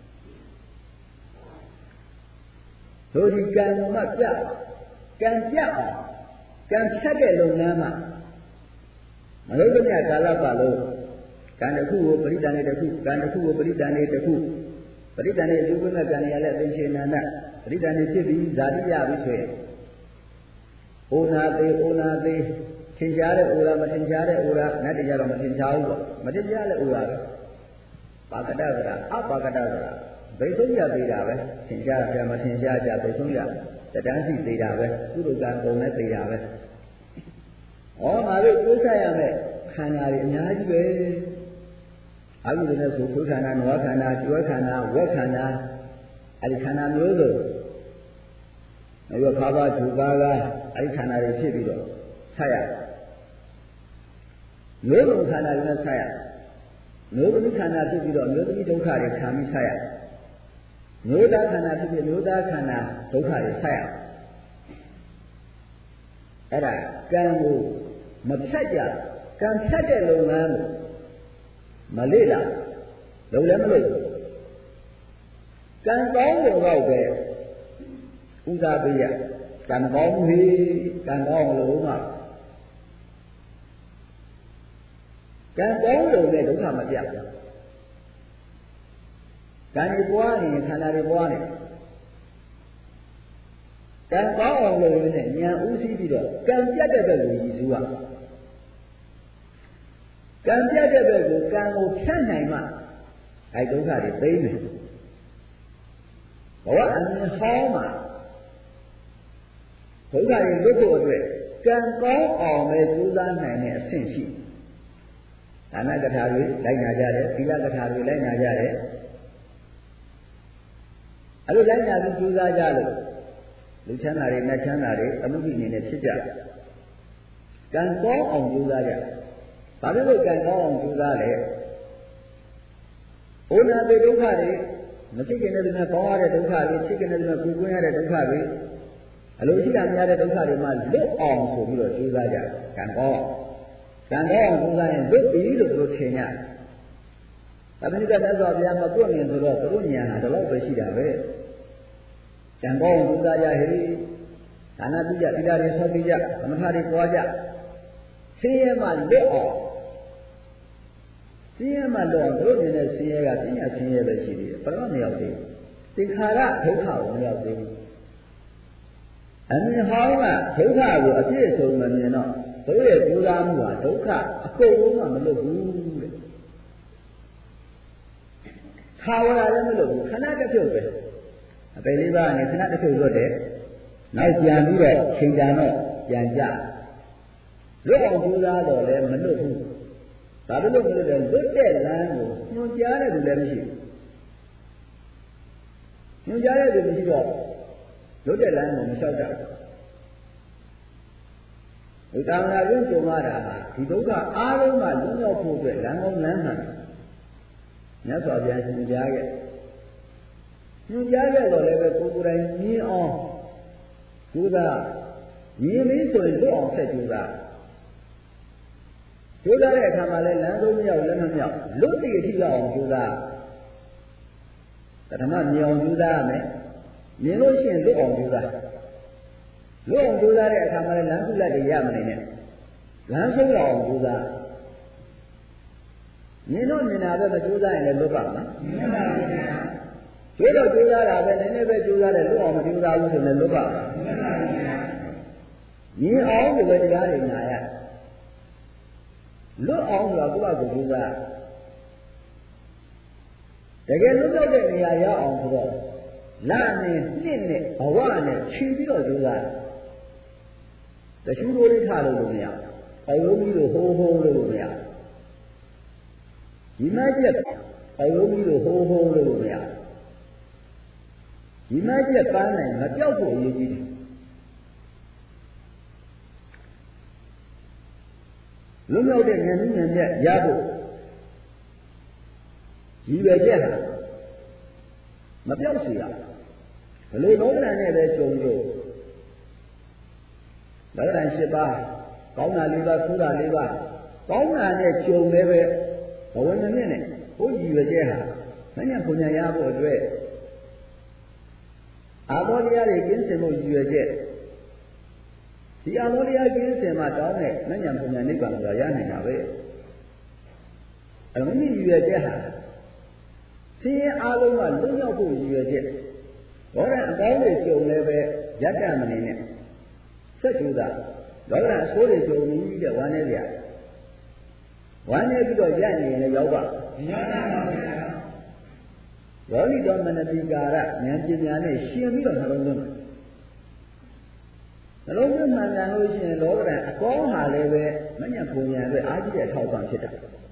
တို့ဒီကံကမှပြကံပြအောင်ကံဖြတ်တဲ့လုပ်ငန်းမှာမလို့တည်းကာလပတ်လို့ကံတစ်ခုကိုပရိဒဏ်လေးတစ်ခုကံတစ်ခုကိုပရိဒဏ်လေးတစ်ခုပရိဒဏ်လေးအကျိုးပေးမဲ့ကံရလည်းအသင်္ချေနန္ဒပရိဒဏ်လေးဖြစ်ပြီးဇာတိရပြီဆိုရင်ဩနာသေးဩနာသေးထင်ရှားတဲ့ဩရာမထင်ရှားတဲ့ဩရာနတ်တရားတော့မထင်ရှားဘူးပေါ့မထင်ရှားတဲ့ဩရာပဲပါကတကရာအပါကတကရာဘိဆုံးရသေးတာပဲထင်ရှားကြမထင်ရှားကြဘိဆုံးရတတန်းစီသေးတာပဲကုသိုလ်ကံကုန်နဲ့သေးတာပဲဩငါတို့ကိုးဆက်ရမယ်ခန္ဓာတွေအများကြီးပဲအာဟုတွေနဲ့ဆိုကိုယ်ခန္ဓာနဝခန္ဓာကျွဲခန္ဓာဝက်ခန္ဓာအဲဒီခန္ဓာမျိုးစုံအဲဒီခါဘာဂျူပါကအဲဒီခန္ဓာတွေဖြစ်ပြီးတော့ဆက်ရမျိုးစုံခန္ဓာတွေနဲ့ဆက်ရမျိုးသမီးခန္ဓာဖြစ်ပြီးတော့မျိုးသမီးဒုက္ခတွေခံပြီးဆက်ရမျိုးသားခန္ဓာဖြစ်ပြီးမျိုးသားခန္ဓာဒုက္ခတွေဆက်ရအဲ့ဒါကံကိုမဖြတ်ကြကံဖြတ်တဲ့လုပ်ငန်းကိုမလေ့လာလုံးလည်းမလို့ကံကောင်းလို့တော့ပဲဥသာပေးရကံကောင်းပြီကံကောင်းလို့မှကံကောင်းလို့လည်းဒုက္ခမပြတ်ဘူးကံဒီပွားနေခန္ဓာတွေပွားနေကံကောင်းအောင်လို့လည်းဉာဏ်ဥသိပြီးတော့ကံပြတ်တဲ့ဘက်ကိုရည်စူးရကံပြတ်တဲ့ဘက်ကိုကံကိုဖြတ်နိုင်မှအဲဒုက္ခတွေသိမ့်မယ်ဘဝအမြင်ဟောင်းမှာဒုက္ခတွေလွတ်ဖို့အတွက်ကံကောင်းအောင်ပဲကြိုးစားနိုင်တဲ့အဆင့်ရှိဒါနကထာတွေလိုက်နာကြတယ်သီလကထာတွေလိုက်နာကြတယ်အဲ့လိုလိုက်နာပြီးကြိုးစားကြလို့လူချမ်းသာတွေနတ်ချမ်းသာတွေအမှုကြီးအနေနဲ့ဖြစ်ကြကံကောင်းအောင်ကြိုးစားကြဘာဖြစ်လို့ကံကောင်းအောင်ကြိုးစားလဲဩနာတိဒုက္ခတွေမဖြစ်ခင်တဲ့ဒီမှာပေါင်းရတဲ့ဒုက္ခတွေဖြစ်ခင်တဲ့ဒီမှာကိုယ်ကွင်းရတဲ့ဒုက္ခတွေအလိုရှိတာများတဲ့ဒုက္ခတွေမှာလွတ်အောင်ဆိုပြီးတော့ကြိုးစားကြကံကောင်းကံကောင်းအောင်ကြိုးစားရင်လွတ်ပြီလို့သူတို့ထင်ကြသမဏိကသစ္စာဘုရားမပွင့်မြင်ဆိုတော့သူတို့ဉာဏ်ဟာဒီလောက်ပဲရှိတာပဲကံကောင်းအောင်ကြိုးစားကြဟေ့ဒါနပြုကြသီလတွေဆောက်ပြီးကြသမထတွေပွားကြဆင်းရဲမှလွတ်အောင်ဆင်းရဲမှလွတ်အောင်တို့နေတဲ့ဆင်းရဲကပညာဆင်းရဲပဲရှိသေးတယ်ဘယ်တော့မရောက်သေးဘူးသင်္ခါရဒုက္ခကိုမရောက်သေးဘူးအမြင်ဟောင်းကဒုက္ခကိုအပြည့်အစုံမမြင်တော့တို့ရဲ့ကြိုးစားမှုဟာဒုက္ခအကုန်လုံးကမလွတ်ဘူးတဲ့ခါဝရလည်းမလွတ်ဘူးခဏတစ်ဖြုတ်ပဲအပေလေးပါးနဲ့ခဏတစ်ဖြုတ်လွတ်တယ်နောက်ပြန်ပြီးတော့ချိန်တန်တော့ပြန်ကြလွတ်အောင်ကြိုးစားတော့လည်းမလွတ်ဘူးဒါလို့မလွတ်တယ်လွတ်တဲ့လမ်းကိုညွှန်ကြားတဲ့လူလည်းမရှိဘူးညွှန်ကြားတဲ့လူမရှိတော့လွတ်တဲ့လမ်းကိုမလျှောက်တတ်ဘူးဒီတာမနာရင်းကြုံရတာဟာဒီဒုက္ခအားလုံးကလွတ်မြောက်ဖို့အတွက်လမ်းကောင်းလမ်းမှန်မြတ်စွာဘုရားညွှန်ကြားခဲ့ညွှန်ကြားခဲ့တော့လည်းပဲကိုယ်ကိုယ်တိုင်မြင်အောင်ကြိုးစားမြင်ပြီးဆိုရင်လွတ်အောင်ဆက်ကြိုးစားကြိုးစားတဲ့အခါမှာလည်းလမ်းဆုံးမရောက်လည်းမမြောက်လွတ်တည်အထိရောက်အောင်ကြိုးစားပထမမြင်အောင်ကြိုးစားရမယ်မြင်လို့ရှိရင်လွတ်အောင်ကြိုးစားလွတ်အောင်ကြိုးစားတဲ့အခါမှာလည်းလမ်းစုလက်တွေရမနေနဲ့လမ်းဆုံးအောင်ကြိုးစားမြင်တော့မြင်တာပဲမကြိုးစားရင်လည်းလွတ်ပါ့မလားမြင်ပါဘူးဗျာကြိုးတော့ကြိုးစားတာပဲနည်းနည်းပဲကြိုးစားတယ်လွတ်အောင်မကြိုးစားဘူးဆိုရင်လွတ်ပါ့မလားမြင်ပါဘူးဗျာမြင်အောင်ဒီလိုတရားတွေနာရလွတ်အောင်ဆိုတာကိုယ့်အကူကြိုးစားတကယ်လွတ်တော့တဲ့နေရာရောက်အောင်ဆိုတော့လာနဲ့နှစ်နဲ့ဘဝနဲ့ခြီးပြီးတော့ကြိုးစားတရှူးတို့လေးထားလို့မရအောင်လုံးပြီးတော့ဟိုးဟိုးလို့မရဒီမကျက်အောင်လုံးပြီးတော့ဟိုးဟိုးလို့မရဒီမကျက်ပန်းနိုင်မပြောက်ဖို့အရေးကြီးတယ်လွတ်မြောက်တဲ့ဉာဏ်ဉာဏ်နဲ့ရဖို့ရည်ရွယ်ချက်ဟာမပြောက်စေရဘယ်လိုလုံးလံနဲ့ပဲကြုံလို့လောကဓာတ်၈ပါးကောင်းတာ၄ပါးဆိုးတာ၄ပါးကောင်းတာနဲ့ကြုံလည်းပဲဘဝနဲ့နဲ့ဘုရည်ရွယ်ချက်ဟာမဉ္ဇဉ်ပူညာရဖို့အတွက်အာဘောတရားတွေကင်းစင်ဖို့ရည်ရွယ်ချက်ဒီအာဘောတရားကင်းစင်မှတောင်းတဲ့မဉ္ဇဉ်ပူညာနိဗ္ဗာန်ကိုရနိုင်တာပဲအမှန်ကြီးရည်ရွယ်ချက်ဟာဆင်းရဲအားလုံးကလွတ်မြောက်ဖို့ရည်ရွယ်ချက်ဘောရအကောင်းတွေကြုံလည်းပဲရတ္တမနေနဲ့ဆက်ကြည့်တာလောကအဆိုးတွေကြုံပြီးတဲ့ဝမ်းနေကြဝမ်းနေပြီးတော့ရနေရင်လည်းရောက်ပါမရနိုင်ပါဘူးဗျာယောနိတော်မနတိကာရဉာဏ်ပညာနဲ့ရှင်ပြီးတော့နှလုံးသွင်းနှလုံးသွင်းမှန်ကန်လို့ရှိရင်လောကကအကောင်းဟာလည်းပဲမဉ္ဇဉ်ပူညာအတွက်အားကြီးတဲ့အထောက်အပံ့ဖြစ်တယ်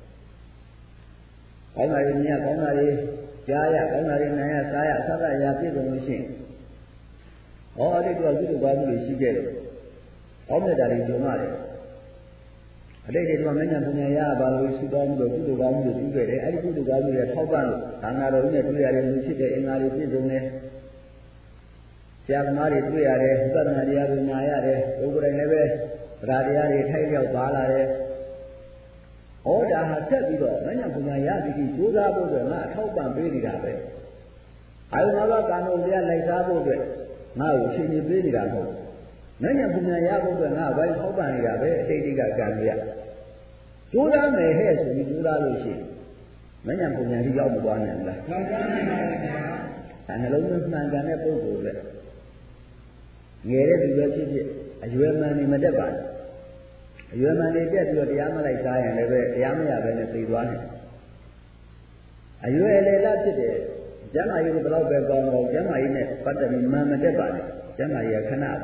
ကောင်းတာတွေမြင်ရကောင်းတာတွေကြားရကောင်းတာတွေနားရစားရအသတ်အရာပြည့်စုံလို့ရှိရင်ဟောအဲ့ဒီတော့ကုသိုလ်ကောင်းမှုတွေရှိခဲ့တယ်ကောင်းတဲ့ဓာတ်တွေကြုံရတယ်အတိတ်တွေကမဉ္ဇဉ်ပူညာရပါလို့ရှိတော်မူလို့ကုသိုလ်ကောင်းမှုတွေပြုခဲ့တယ်အဲ့ဒီကုသိုလ်ကောင်းမှုတွေထောက်ပံ့လို့ဒါနာတော်ကြီးနဲ့တွေ့ရတယ်လူဖြစ်တဲ့အင်္ဂါတွေပြည့်စုံတယ်ဆရာသမားတွေတွေ့ရတယ်ဝိပဿနာတရားတွေနာရတယ်ဘုရားလည်းပဲဗราတရားတွေထိုက်လျောက်ပါလာတယ်ဩဒါဟာဆက်ပြီးတော့မဉ္ဇဉ်ပူညာရသည်ကြီးကြိုးစားဖို့အတွက်ငါအထောက်ပံ့ပေးနေတာပဲအာယုနာဘကာနုတရားလိုက်စားဖို့အတွက်ငါ့ကိုရှင်ရှင်ပေးနေတာမဟုတ်မဉ္ဇဉ်ပူညာရဖို့အတွက်ငါဝိုင်းထောက်ပံ့နေတာပဲအတိတ်ကကံရကြိုးစားမယ်ဟဲ့ဆိုပြီးကြိုးစားလို့ရှိရင်မဉ္ဇဉ်ပူညာကြီးရောက်မသွားနိုင်ဘူးလားရောက်သွားနိုင်ပါဘူးခင်ဗျာအဲနှလုံးသွင်းမှန်ကန်တဲ့ပုဂ္ဂိုလ်လေငယ်တဲ့လူပဲဖြစ်ဖြစ်အရွယ်မှန်နေမတတ်ပါဘူးအရွယ်မှန်နေတက်ပြီးတော့တရားမလိုက်စားရင်လည်းပဲတရားမရဘဲနဲ့သိသွားတယ်အရွယ်လေလားဖြစ်တယ်ကျမ်းမာရေးကိုဘယ်တော့ပဲကောင်းတော့ကျမ်းမာရေးနဲ့ပတ်သက်ပြီးမှန်မတတ်ပါနဲ့ကျမ်းမာရေးကခဏ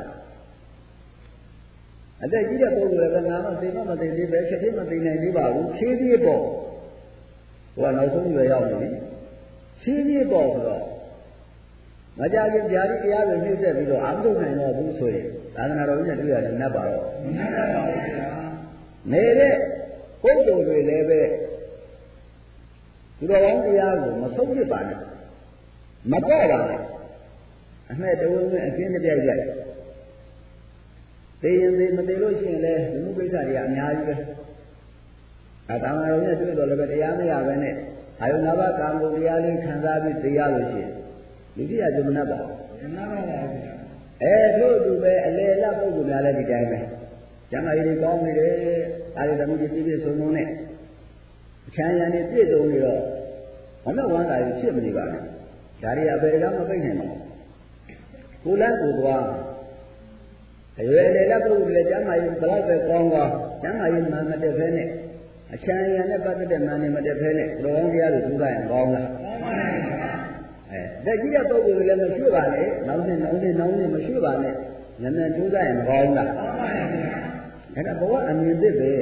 အသက်ကြီးတဲ့ပုဂ္ဂိုလ်လည်းငါတော့သိမမသိသေးပဲချက်ချင်းမသိနိုင်သေးပါဘူးဖြည်းဖြည်းပေါ့ဟိုကနောက်ဆုံးရွယ်ရောက်နေပြီဖြည်းဖြည်းပေါ့ဆိုတော့မကြခင်ဗျာဒီတရားတွေနှိမ့်ဆက်ပြီးတော့အာမထုတ်နိုင်တော့ဘူးဆိုရင်သာသနာတော်ကြီးနဲ့တွေ့ရတယ်နတ်ပါတော့နတ်ပါပါဘုရားနေတဲ့ပုဂ္ဂိုလ်တွေလည်းပဲဒီတော်ကောင်းတရားကိုမဆုံးဖြစ်ပါနဲ့မပေါ့ပါနဲ့အမဲ့တဝင်းနဲ့အကျဉ်းတစ်ပြိုက်လိုက်သိရင်သိမသိလို့ရှိရင်လည်းဒီမှုကိစ္စတွေကအများကြီးပဲအတ္တမတော်နဲ့တွေ့တော့လည်းပဲတရားမရပဲနဲ့အာယုနာဘကာမဂုဏ်တရားလေးခံစားပြီးတရားလို့ရှိရင်လူကြီးကဇမနတ်ပါဇမနတ်ပါပါဘုရားအဲတို့တူပဲအလေလတ်ပုဂ္ဂိုလ်များလည်းဒီတိုင်းပဲကျမ်းမာရေးတွေကောင်းနေတယ်အာယုသမီးကြီးပြည့်ပြည့်စုံစုံနဲ့အချမ်းရံနေပြည့်စုံနေတော့ဘာလို့ဝမ်းသာရဖြစ်မနေပါနဲ့ဒါတွေအပေကမပိတ်နိုင်ပါဘူးကိုလန်းကိုသွားအရွယ်လေလတ်ပုဂ္ဂိုလ်တွေကျမ်းမာရေးဘလောက်ပဲကောင်းသွားကျမ်းမာရေးမှမတက်ဖဲနဲ့အချမ်းရံနဲ့ပတ်သက်တဲ့မှန်နေမတက်ဖဲနဲ့ဘုရားတရားတွေထူးတာရင်ကောင်းလားကောင်းပါဘူးအဲတက်ကြီးတဲ့ပုဂ္ဂိုလ်တွေလည်းမရွှေ့ပါနဲ့နောက်နဲ့နောက်နဲ့နောက်နဲ့မရွှေ့ပါနဲ့ဉာဏ်နဲ့ထူးတာရင်မကောင်းလားကောင်းပါဘူးဒါကဘဝအမြင်သစ်ပဲ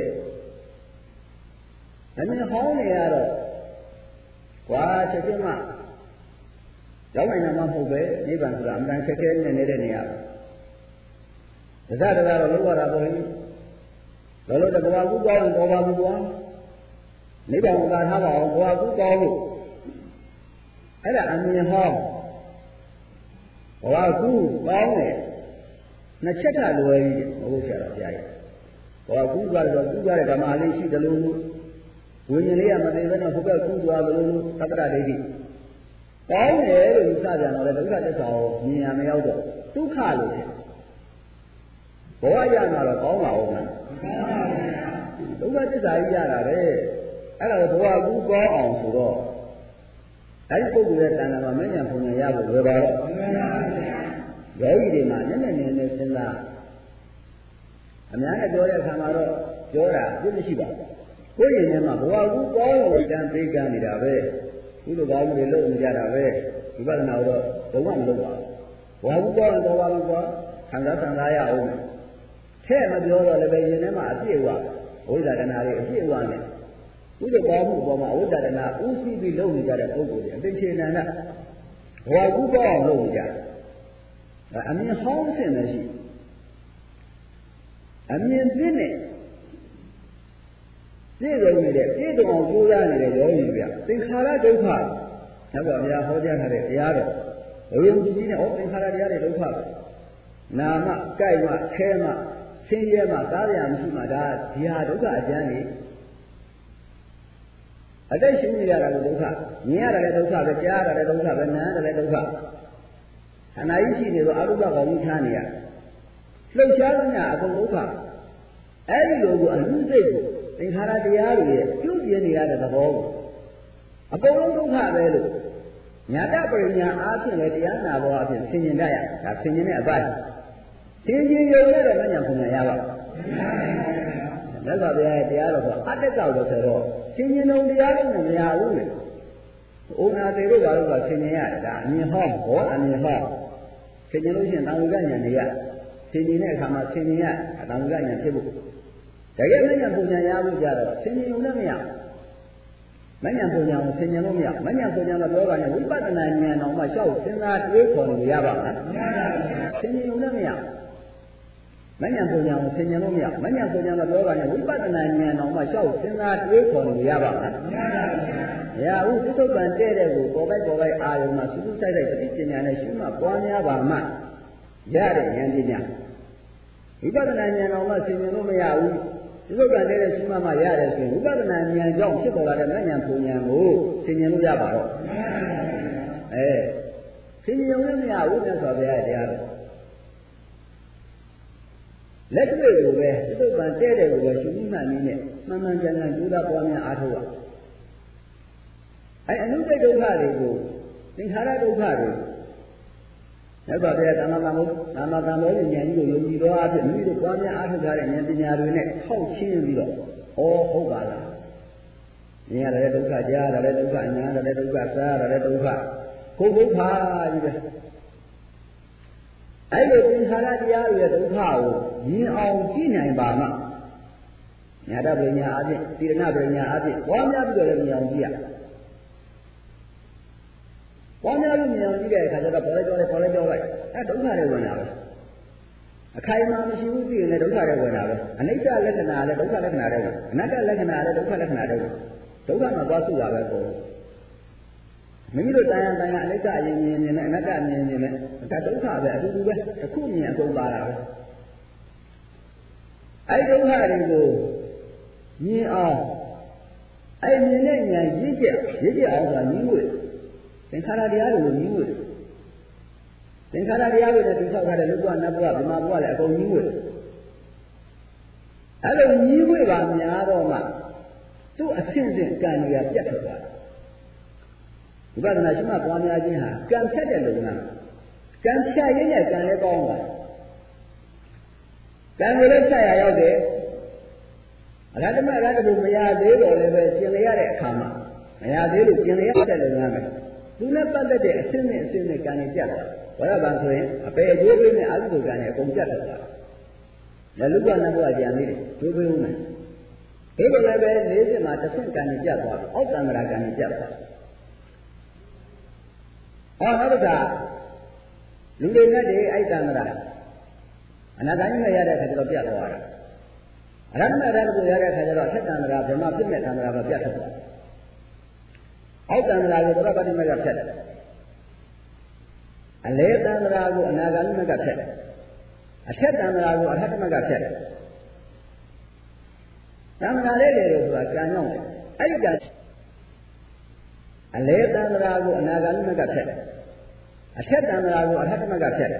အမြင်ဟောင်းနေရတော့ကွာချက်ချင်းမှရောက်နိုင်မှာမဟုတ်ပဲနိဗ္ဗာန်ဆိုတာအမှန်ချက်ခဲနဲ့နေတဲ့နေရာဒသဒကတော့လောကတာပေါ်ရင်လောလောတဘဝကူကောင်းရင်ပေါ်ပါဘူးကွာနိဗ္ဗာန်ကိုသာထားပါအောင်ဘဝကူကောင်းလို့အဲ့ဒါအမြင်ဟောင်းဘဝကူကောင်းတယ်နှစ်ချက်ကလွယ်ကြီးမဟုတ်ဆရာတော်ဘုရားကြီးဘဝကူသွားတော့ကူသွားတဲ့ဓမ္မလေးရှိတယ်လို့ဝိညာဉ်လေးကမသိဘဲနဲ့ဟိုဘက်ကူသွားတယ်လို့သတ္တရဒိဋ္ဌိကောင်းတယ်လို့ယူဆကြတော့လေဒုက္ခသစ္စာကိုမြင်ရမရောက်တော့ဒုက္ခလို့ဖြစ်ဘဝရမှာတော့ကောင်းပါဦးမလားဒုက္ခသစ္စာကြီးရတာပဲအဲ့ဒါကိုဘဝကူကောင်းအောင်ဆိုတော့အဲ့ဒီပုဂ္ဂိုလ်ရဲ့တဏ္ဍာမှာမဉ္ဇဉ်ပူညာရဖို့ဝယ်ပါတော့ယောဂီတွေမှာနည်းနည်းနည်းနည်းစဉ်းစားအများနဲ့ပြောတဲ့အခါမှာတော့ပြောတာပြည့်မရှိပါဘူးကိုယ်ရင်ထဲမှာဘဝကူကောင်းလို့တန်ပေးကမ်းနေတာပဲဒီလိုကောင်းတွေလုပ်နေကြတာပဲဝိပဿနာတော့ဘုံကမလုပ်ပါဘူးဘဝကူကောင်းတော့ပါလို့ကွာခံစားခံစားရအောင်ထဲ့မပြောတော့လည်းပဲရင်ထဲမှာအပြည့်ဝဝိဇ္ဇာတဏှာတွေအပြည့်ဝနဲ့ဥဒ္ဒကောမှုပေါ်မှာဝိဇ္ဇာတဏှာဥသိပြီးလုပ်နေကြတဲ့ပုဂ္ဂိုလ်တွေအသိချေနန္ဒဘဝကူကောင်းအောင်လုပ်နေကြတယ်အမြင်ဟောင်းဆင်မရှိအမြင်သစ်နဲ့ပြည့်စုံနေတဲ့ပြည့်စုံအောင်ကြိုးစားနေတဲ့ယောဂီတွေကသင်္ခါရဒုက္ခဆက်ပါဗျာဟောကြားထားတဲ့တရားတော်ဘုရားကြီးနဲ့ဩသင်္ခါရတရားတွေဒုက္ခနာမကြိုက်မှခဲမှဆင်းရဲမှသားရမရှိမှဒါဒီဟာဒုက္ခအကျမ်းကြီးအတိတ်ရှိနေရတာကိုဒုက္ခမြင်ရတယ်လည်းဒုက္ခပဲကြားရတယ်လည်းဒုက္ခပဲနားရတယ်လည်းဒုက္ခခန္ဓာကြီးရှိနေတော့အရုပကောင်ကြီးထားနေရလှုပ်ရှားနေတာအကုန်ဒုက္ခအဲ့ဒီလိုကိုအမှုစိတ်ကိုသင်္ခါရတရားတွေရဲ့ပြုပြင်းနေရတဲ့သဘောကိုအကုန်လုံးဒုက္ခပဲလို့ညာတပရိညာအားဖြင့်လည်းတရားနာဘောအဖြစ်ဆင်ញင်တတ်ရဒါဆင်ញင်တဲ့အပိုင်းသင်ခြင်းရုံနဲ့တော့မညာပုံညာရပါဘူးမြတ်စွာဘုရားရဲ့တရားတော်ကအတ္တကောက်လို့ဆိုတော့ဆင်ញင်လုံးတရားလုံးနဲ့မရဘူးလေဩနာသေးတို့ဘာလို့ကဆင်ញင်ရတယ်ဒါအမြင်ဟောဘောအမြင်ဟောဆင်ញင်လို့ရှိရင်တာဝိကဉာဏ်တွေရဆင်ញင်တဲ့အခါမှာဆင်ញင်ရတာဝိကဉာဏ်ဖြစ်ဖို့တကယ်မညာပုံညာရဖို့ကြတော့ဆင်ញင်လုံးနဲ့မရမညာပုံညာကိုဆင်ញင်လို့မရမညာပုံညာတော့ပြောပါနဲ့ဝိပဿနာဉာဏ်တော်မှရှောက်စဉ်းစားတွေးခေါ်လို့ရပါ့မလားမရပါဘူးဆင်ញင်လုံးနဲ့မရမညာပုံညာကိုဆင်ញင်လို့မရမညာပုံညာတော့ပြောပါနဲ့ဝိပဿနာဉာဏ်တော်မှရှောက်စဉ်းစားတွေးခေါ်လို့ရပါ့မလားမရပါဘူးမရဘူးသုတ္တံတဲ့တဲ့ကိုပေါ်ပိုက်ပေါ်ပိုက်အာယုံမှာစူးစူးဆိုင်ဆိုင်ပဋိပညာနဲ့ရှုမှတ်ပွားများပါမှရတဲ့ဉာဏ်ပညာဝိပဿနာဉာဏ်တော်မှဆင်ញင်လို့မရဘူးဒီလိုကတည်းကရှိမှမှရတယ်ဆိုရင်ဝိပဿနာဉာဏ်ကြောင့်ဖြစ်ပေါ်လာတဲ့မဉဏ်ပူဉာဏ်ကိုသင်ញင်လို့ရပါတော့အဲသင်ញင်လို့မရဘူးနဲ့ဆိုဗျာတရားတော်လက်တွေ့ကိုပဲသစ္စာတဲ့တဲ့ကိုပဲရှုမှတ်နည်းနဲ့မှန်မှန်ကန်ကန်ကြိုးစားပွားများအားထုတ်ရအဲအနုတ္တဒုက္ခတွေကိုသင်္ခါရဒုက္ခတွေလက်ပါတဲ့သမဂံဘုသမဂံဘောဉာဏ်ကြီးကိုယုံကြည်တော်အဖြစ်မိမိတို့ပွားများအားထုတ်ကြတဲ့ဉာဏ်ပညာတွေနဲ့ထောက်ချင်းပြီးတော့ဩဟုတ်ပါလားမြင်ရတယ်ဒုက္ခကြားရတယ်ဒုက္ခညာရတယ်ဒုက္ခစားရတယ်ဒုက္ခကိုယ်ဒုက္ခကြီးပဲအဲ့လိုသင်္ခါရတရားတွေရဲ့ဒုက္ခကိုမြင်အောင်ကြည့်နိုင်ပါမှညာတပညာအဖြစ်တိရဏပညာအဖြစ်ပွားများပြီးတော့လည်းမြင်အောင်ကြည့်ရပွားများလို့မြင်အောင်ကြည့်တဲ့အခါကျတော့ပေါ်လိုက်ကြောလိုက်ပေါ်လိုက်ကြောလိုက်အဲဒုက္ခတွေဝင်လာပဲအခိုင်အမာမရှိဘူးသိရင်လည်းဒုက္ခတွေဝင်လာပဲအနိစ္စလက္ခဏာလည်းဒုက္ခလက္ခဏာတွေဝင်အနတ္တလက္ခဏာလည်းဒုက္ခလက္ခဏာတွေဝင်ဒုက္ခမှာသွားစုတာပဲပေါ့မိမိတို့တရားတရားအနိစ္စအရင်မြင်နေနဲ့အနတ္တမြင်နေနဲ့ဒါဒုက္ခပဲအတူတူပဲတစ်ခုမြင်အကုန်ပါတာပဲအဲဒုက္ခတွေကိုမြင်အောင်အဲမြင်တဲ့ဉာဏ်ရည်ကျက်ရည်ကျက်အောင်ဆိုတာမြင်လို့သင်္ခါရတရားတွေကိုမြင်လို့သင်္ခါရတရားတွေနဲ့တိဆောက်ထားတဲ့လူ့ဘဝနတ်ဘဝဗမာဘဝလည်းအကုန်မြင်လို့အဲလိုမြင်လို့ပါများတော့မှသူ့အဆင့်ဆင့်ကံတွေကပြတ်ထွက်သွားတယ်ဝိပဿနာရှိမှပွားများခြင်းဟာကံဖြတ်တဲ့လုပ်ငန်းကံဖြတ်ရင်းနဲ့ကံလည်းကောင်းပါကံကိုလည်းဖြတ်ရရောက်တယ်အရဟတမအရဟတဘုမရသေးတော့လည်းပဲကျင်လျရတဲ့အခါမှာမရသေးလို့ကျင်လျရတဲ့လုပ်ငန်းပဲသူနဲ့ပတ်သက်တဲ့အဆင့်နဲ့အဆင့်နဲ့ကံတွေပြတ်သွားဝရဗံဆိုရင်အပေအကျိုးပေးနဲ့အာဟုကံတွေအကုန်ပြတ်သွားတယ်လက်လူကနဘုရားကြံနေတယ်ကျိုးပေးဦးမယ်ဒီလိုလည်းပဲ၄ဆင့်မှာတစ်ဆင့်ကံတွေပြတ်သွားတယ်အောက်တံ္ဍရာကံတွေပြတ်သွားတယ်ဟောနောက်တစ်ခါလူတွေနဲ့တွေအဲ့တံ္ဍရာအနာဂတ်နဲ့ရတဲ့အခါကျတော့ပြတ်သွားတာအရဟတရတ္တကိုရတဲ့အခါကျတော့ဆက်တံ္ဍရာဗြဟ္မဖြစ်မဲ့တံ္ဍရာကပြတ်သွားအောက်တံ္ဍရာကိုသရပတိမကဖြတ်တယ်အလေတံ္ဍရာကိုအနာဂတ်မကဖြတ်တယ်အထက်တံ္ဍရာကိုအထက်မကဖြတ်တယ်တံ္ဍရာလေးတွေဆိုတာကံကြောင့်အဲ့ဒီကအလေတံ္ဍရာကိုအနာဂတ်မကဖြတ်တယ်အထက်တံ္ဍရာကိုအထက်မကဖြတ်တယ်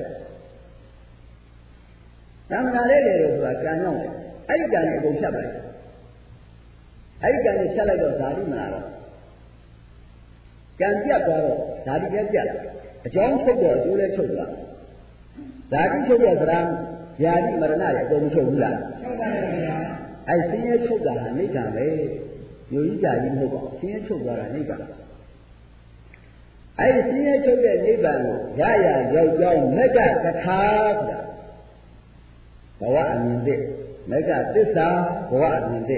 တံ္ဍရာလေးတွေဆိုတာကံကြောင့်အဲ့ဒီကံကိုအကုန်ဖြတ်ပါတယ်အဲ့ဒီကံကိုဖြတ်လိုက်တော့ဓာတိမလာတော့ကံပြတ်သွားတော့ဓာတိလည်းပြတ်အကြောင်းချုပ်တော့အကျိုးလည်းချုပ်သွားဓာတိချုပ်တော့သရံယာတိမရဏတွေအကုန်မချုပ်ဘူးလားချုပ်ပါရဲ့ဗျာအဲ့ဆင်းရဲချုပ်တာဟာနိဗ္ဗာန်ပဲယူကြီးကြကြီးမဟုတ်ပါဘူးဆင်းရဲချုပ်သွားတာနိဗ္ဗာန်အဲ့ဆင်းရဲချုပ်တဲ့နိဗ္ဗာန်ကိုရရရောက်ကြောင်းမက္ကကထာဆိုတာဘဝအမြင်တဲ့မက္ကသစ္စာဘဝအမြင်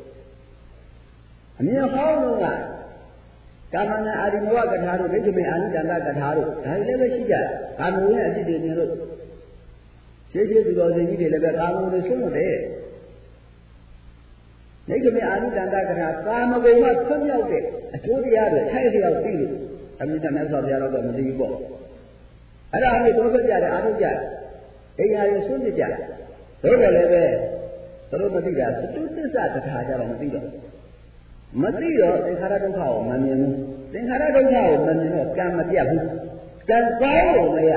တဲ့အမြင်ဟောင်းလုံးကကာမနာအာရိမဝကထာတို့ဒိဋ္ဌိမေအာနိတန္တကထာတို့ဒါတွေလည်းပဲရှိကြတယ်ကာမဝိရဲ့အဖြစ်တွေမြင်လို့ရှင်းရှင်းသူတော်စင်ကြီးတွေလည်းပဲကာမဝိတွေဆုံးမတယ်ဉနိဂမေအာနိတန္တကထာကာမဂုဏ်ကဆွမြောက်တဲ့အကျိုးတရားတွေထိုက်လျောက်သိလို့အမြဲတမ်းဆော်ပြရတော့မသိဘူးပေါ့အဲ့ဒါကိုသုံးသက်ကြတယ်အားထုတ်ကြတယ်အိယာရဆွနေကြတယ်တို့တယ်လည်းပဲသူတို့မသိတာသတုသစ္စာတခါကြတော့မသိတော့မသိတော့သင်္ခါရဒုက္ခကိုမမြင်ဘူးသင်္ခါရဒုက္ခကိုမမြင်တော့ကံမပြတ်ဘူးကံကောင်းလို့မရ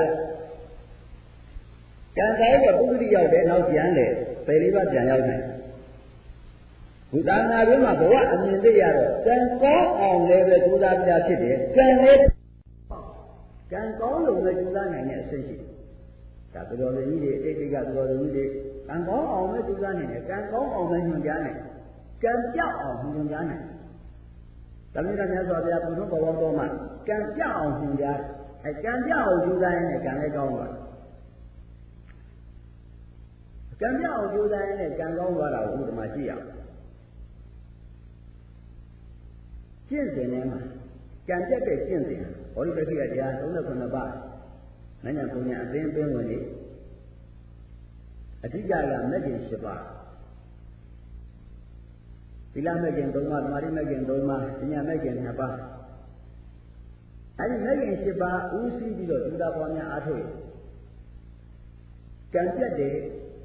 ကံကောင်းတော့ပုဂ္ဂတိရောက်တယ်နောက်ပြန်လေပယ်လေးပါးပြန်ရောက်နိုင်ဘုရားနာပြီးမှဘဝအမြင်သိရတော့ကံကောင်းအောင်လည်းပဲကြိုးစားပြဖြစ်တယ်ကံလည်းကံကောင်းလို့လည်းကြိုးစားနိုင်တဲ့အဆင့်ရှိဒါသူတော်ကြီးတွေအိဋ္ဌိကသူတော်ကြီးတွေကံကောင်းအောင်လည်းကြိုးစားနိုင်တယ်ကံကောင်းအောင်လည်းညွှန်ကြားနိုင်ကံပြောက်အောင်ညွှန်ကြားနိုင်သမီးတော်များစွာဘုရားဘုရားဘောတော်မှာကံပြောက်အောင်ညွှန်ကြားအဲကံပြောက်အောင်ကြိုးစားရင်ကံလည်းကောင်းသွားကံပြောက်အောင်ကြိုးစားရင်ကံကောင်းသွားတာကိုဥပမာကြည့်ရအောင်ကျင့်စဉ်ထဲမှာကံပြတ်တဲ့ကျင့်စဉ်ဘောဓိပတိကတရားသုံးဆယ်ခုနှစ်ပါးမဉ္ဇဉ်ပုံညာအသိအသိဝင်နေအဓိကကမဂ္ဂင်၈ပါးသီလမဂ္ဂင်၃ပါးသမာဓိမဂ္ဂင်၃ပါးဉာဏ်မဂ္ဂင်၂ပါးအဲဒီမဂ္ဂင်၈ပါးဦးစီးပြီးတော့သုဒ္ဓဘောများအားထုတ်ကံပြတ်တယ်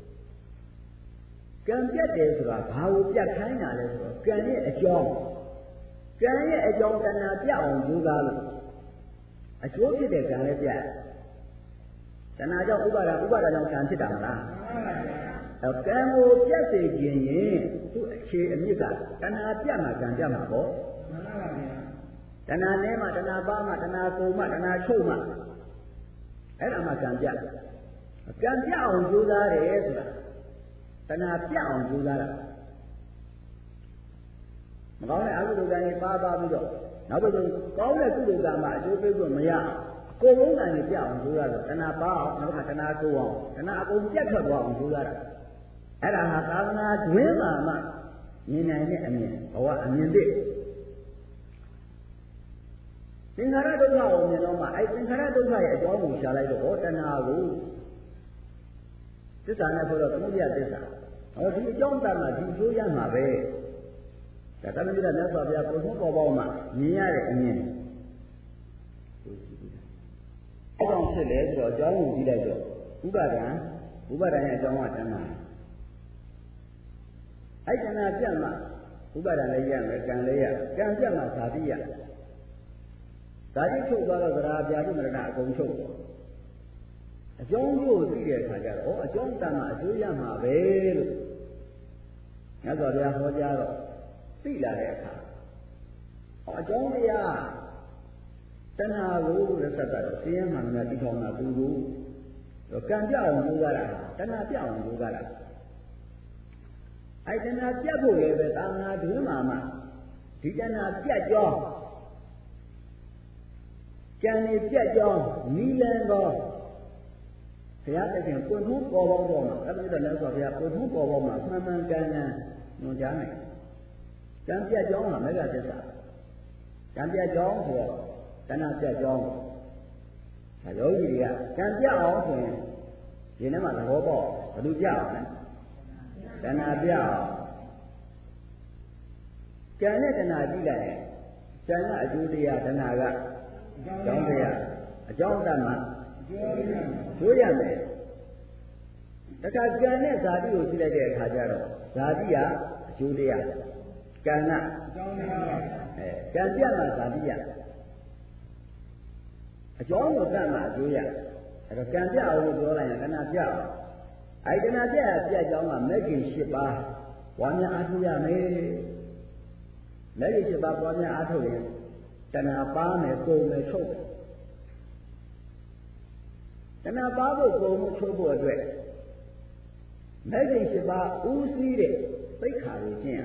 ကံပြတ်တယ်ဆိုတာဘာကိုပြတ်ခိုင်းတာလဲဆိုတော့ကံရဲ့အကြောင်းကံရဲ့အကြောင်းတဏှာပြအောင်ကြိုးစားလို့အကျိုးဖြစ်တဲ့ကံလည်းပြတ်တဏှာကြောင့်ဥပါဒဥပါဒကြောင့်ကံဖြစ်တာမလားအဲကံကိုပြတ်စေခြင်းရင်သူ့အခြေအမြစ်ကတဏှာပြတ်မှကံပြတ်မှာပေါ့မှန်ပါပါဗျာတဏှာနဲ့မှတဏှာပါမှတဏှာကုန်မှတဏှာချုပ်မှအဲ့ဒါမှကံပြတ်ကံပြတ်အောင်ကြိုးစားတယ်ဆိုတာတဏှာပြတ်အောင်ကြိုးစားတာမကောင်းတဲ့အကုသိုလ်ကံတွေပါပါပြီးတော့နောက်ပြီးကောင်းတဲ့ကုသိုလ်ကံမှာအကျိုးပေးဖို့မရကိုယ်လုံးကံတွေပြအောင်ကြိုးစားတော့တဏှာပါအောင်နောက်ကတဏှာကိုအောင်တဏှာအကုန်ပြတ်ထွက်သွားအောင်ကြိုးစားတာအဲ့ဒါဟာသာသနာတွင်မှာမှမြင်နိုင်တဲ့အမြင်ဘဝအမြင်သိသင်္ခါရဒုက္ခကိုမြင်တော့မှအဲ့သင်္ခါရဒုက္ခရဲ့အကြောင်းကိုရှာလိုက်တော့ဟောတဏှာကိုသစ္စာနဲ့ဆိုတော့သမုဒယသစ္စာဟောဒီအကြောင်းတတ်မှဒီကျိုးရမှာပဲဒါကလည်းမြတ်စွာဘုရားပုံဆုံးပေါ်ပေါက်မှမြင်ရတဲ့အမြင်အကြောင်းဖြစ်တယ်ဆိုတော့အကြောင်းကိုကြည့်လိုက်တော့ဥပါဒံဥပါဒံရဲ့အကြောင်းကတဏှာအဲ့တဏှာပြတ်မှဥပါဒံလည်းရမယ်ကံလည်းရကံပြတ်မှဇာတိရဇာတိချုပ်သွားတော့သရာပြာတိမရဏအကုန်ချုပ်အကြောင်းကိုသိတဲ့အခါကျတော့အကြောင်းတဏှာအကျိုးရမှာပဲလို့မြတ်စွာဘုရားဟောကြားတော့သိလာတဲ့အခါအကြောင်းတရားတဏှာကိုလည်းဆက်တာတော့သိရမှန်များတိထောင်တာသူကိုကံပြအောင်ကြိုးစားတာတဏှာပြအောင်ကြိုးစားတာအဲတဏှာပြတ်ဖို့လည်းပဲသာသနာ့တွင်မှာမှဒီတဏှာပြတ်ကြောင်းကံနေပြတ်ကြောင်းနီလန်သောဘုရားသခင်ပွင့်မှုပေါ်ပေါက်တော့မှာအဲ့ဒါလည်းဆိုဘုရားပွင့်မှုပေါ်ပေါက်မှာမှန်မှန်ကန်ကန်ညွှန်ကြားနိုင်ကံပြတ်ကြောင်းကမေဃသစ္စာကံပြတ်ကြောင်းဆိုတော့တဏှာပြတ်ကြောင်းဒါယောဂီတွေကကံပြတ်အောင်ဆိုရင်ဒီထဲမှာသဘောပေါက်ဘယ်လိုပြအောင်လဲတဏှာပြတ်အောင်ကံနဲ့တဏှာကြည့်လိုက်ရင်ကံကအကျိုးတရားတဏှာကအကြောင်းတရားအကြောင်းတတ်မှကျိုးရမယ်တခါကံနဲ့ဇာတိကိုကြည့်လိုက်တဲ့အခါကျတော့ဇာတိကအကျိုးတရားကံကအကြောင်းတရားအဲကံပြတ်မှဇာတိရအကြောင်းကိုတတ်မှအကျိုးရအဲတော့ကံပြတ်အောင်လို့ပြောလိုက်ရင်တဏှာပြတ်အောင်အဲဒီတဏှာပြတ်ရပြတ်ကြောင်းကမဂ္ဂင်၈ပါးဝါများအားထုတ်ရမယ်မဂ္ဂင်၈ပါးပွားများအားထုတ်ရင်တဏှာပါမယ်ကုန်မယ်ချုပ်တယ်တဏှာပါဖို့ကုန်မှုချုပ်ဖို့အတွက်မဂ္ဂင်၈ပါးဦးစီးတဲ့သိက္ခာကိုကျင့်ရ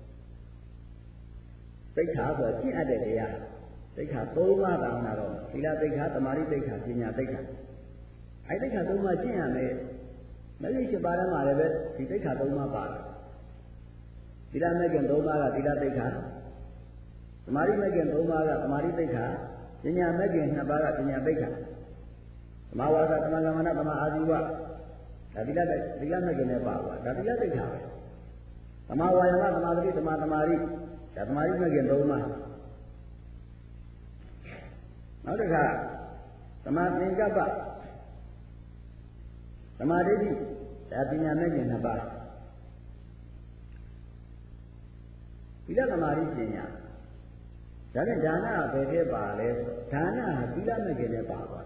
သိက္ခာဆိုကျင့်အပ်တဲ့တရားသိက္ခာ၃ပါးတောင်းတာတော့သီလသိက္ခာသမာဓိသိက္ခာပညာသိက္ခာအဲသိက္ခာ၃ပါးကျင့်ရမယ်မဂ္ဂင်၈ပါးထဲမှာလည်းပဲဒီသိက္ခာ၃ပါးပါတယ်သီလမဂ္ဂင်၃ပါးကသီလသိက္ခာသမာဓိမဂ္ဂင်၃ပါးကသမာဓိသိက္ခာပညာမဂ္ဂင်၂ပါးကပညာသိက္ခာသမဝါစာသမဂမနသမအာဇီဝဒါသီလသီလမဂ္ဂင်နဲ့ပါပါဒါသီလသိက္ခာပဲဟမာဝါယမသမာဓိသမာသမာဓိဒါသမာဓိမဲ့ခင်သုံးပါနောက်တစ်ခါသမာသင်္ကပ္ပသမာဓိဒါပညာမဲ့ခင်နှစ်ပါးသီလသမာဓိပညာဒါနဲ့ဒါနဘယ်ခဲ့ပါလဲဆိုဒါနဟာသီလမဲ့ခင်နဲ့ပါသွား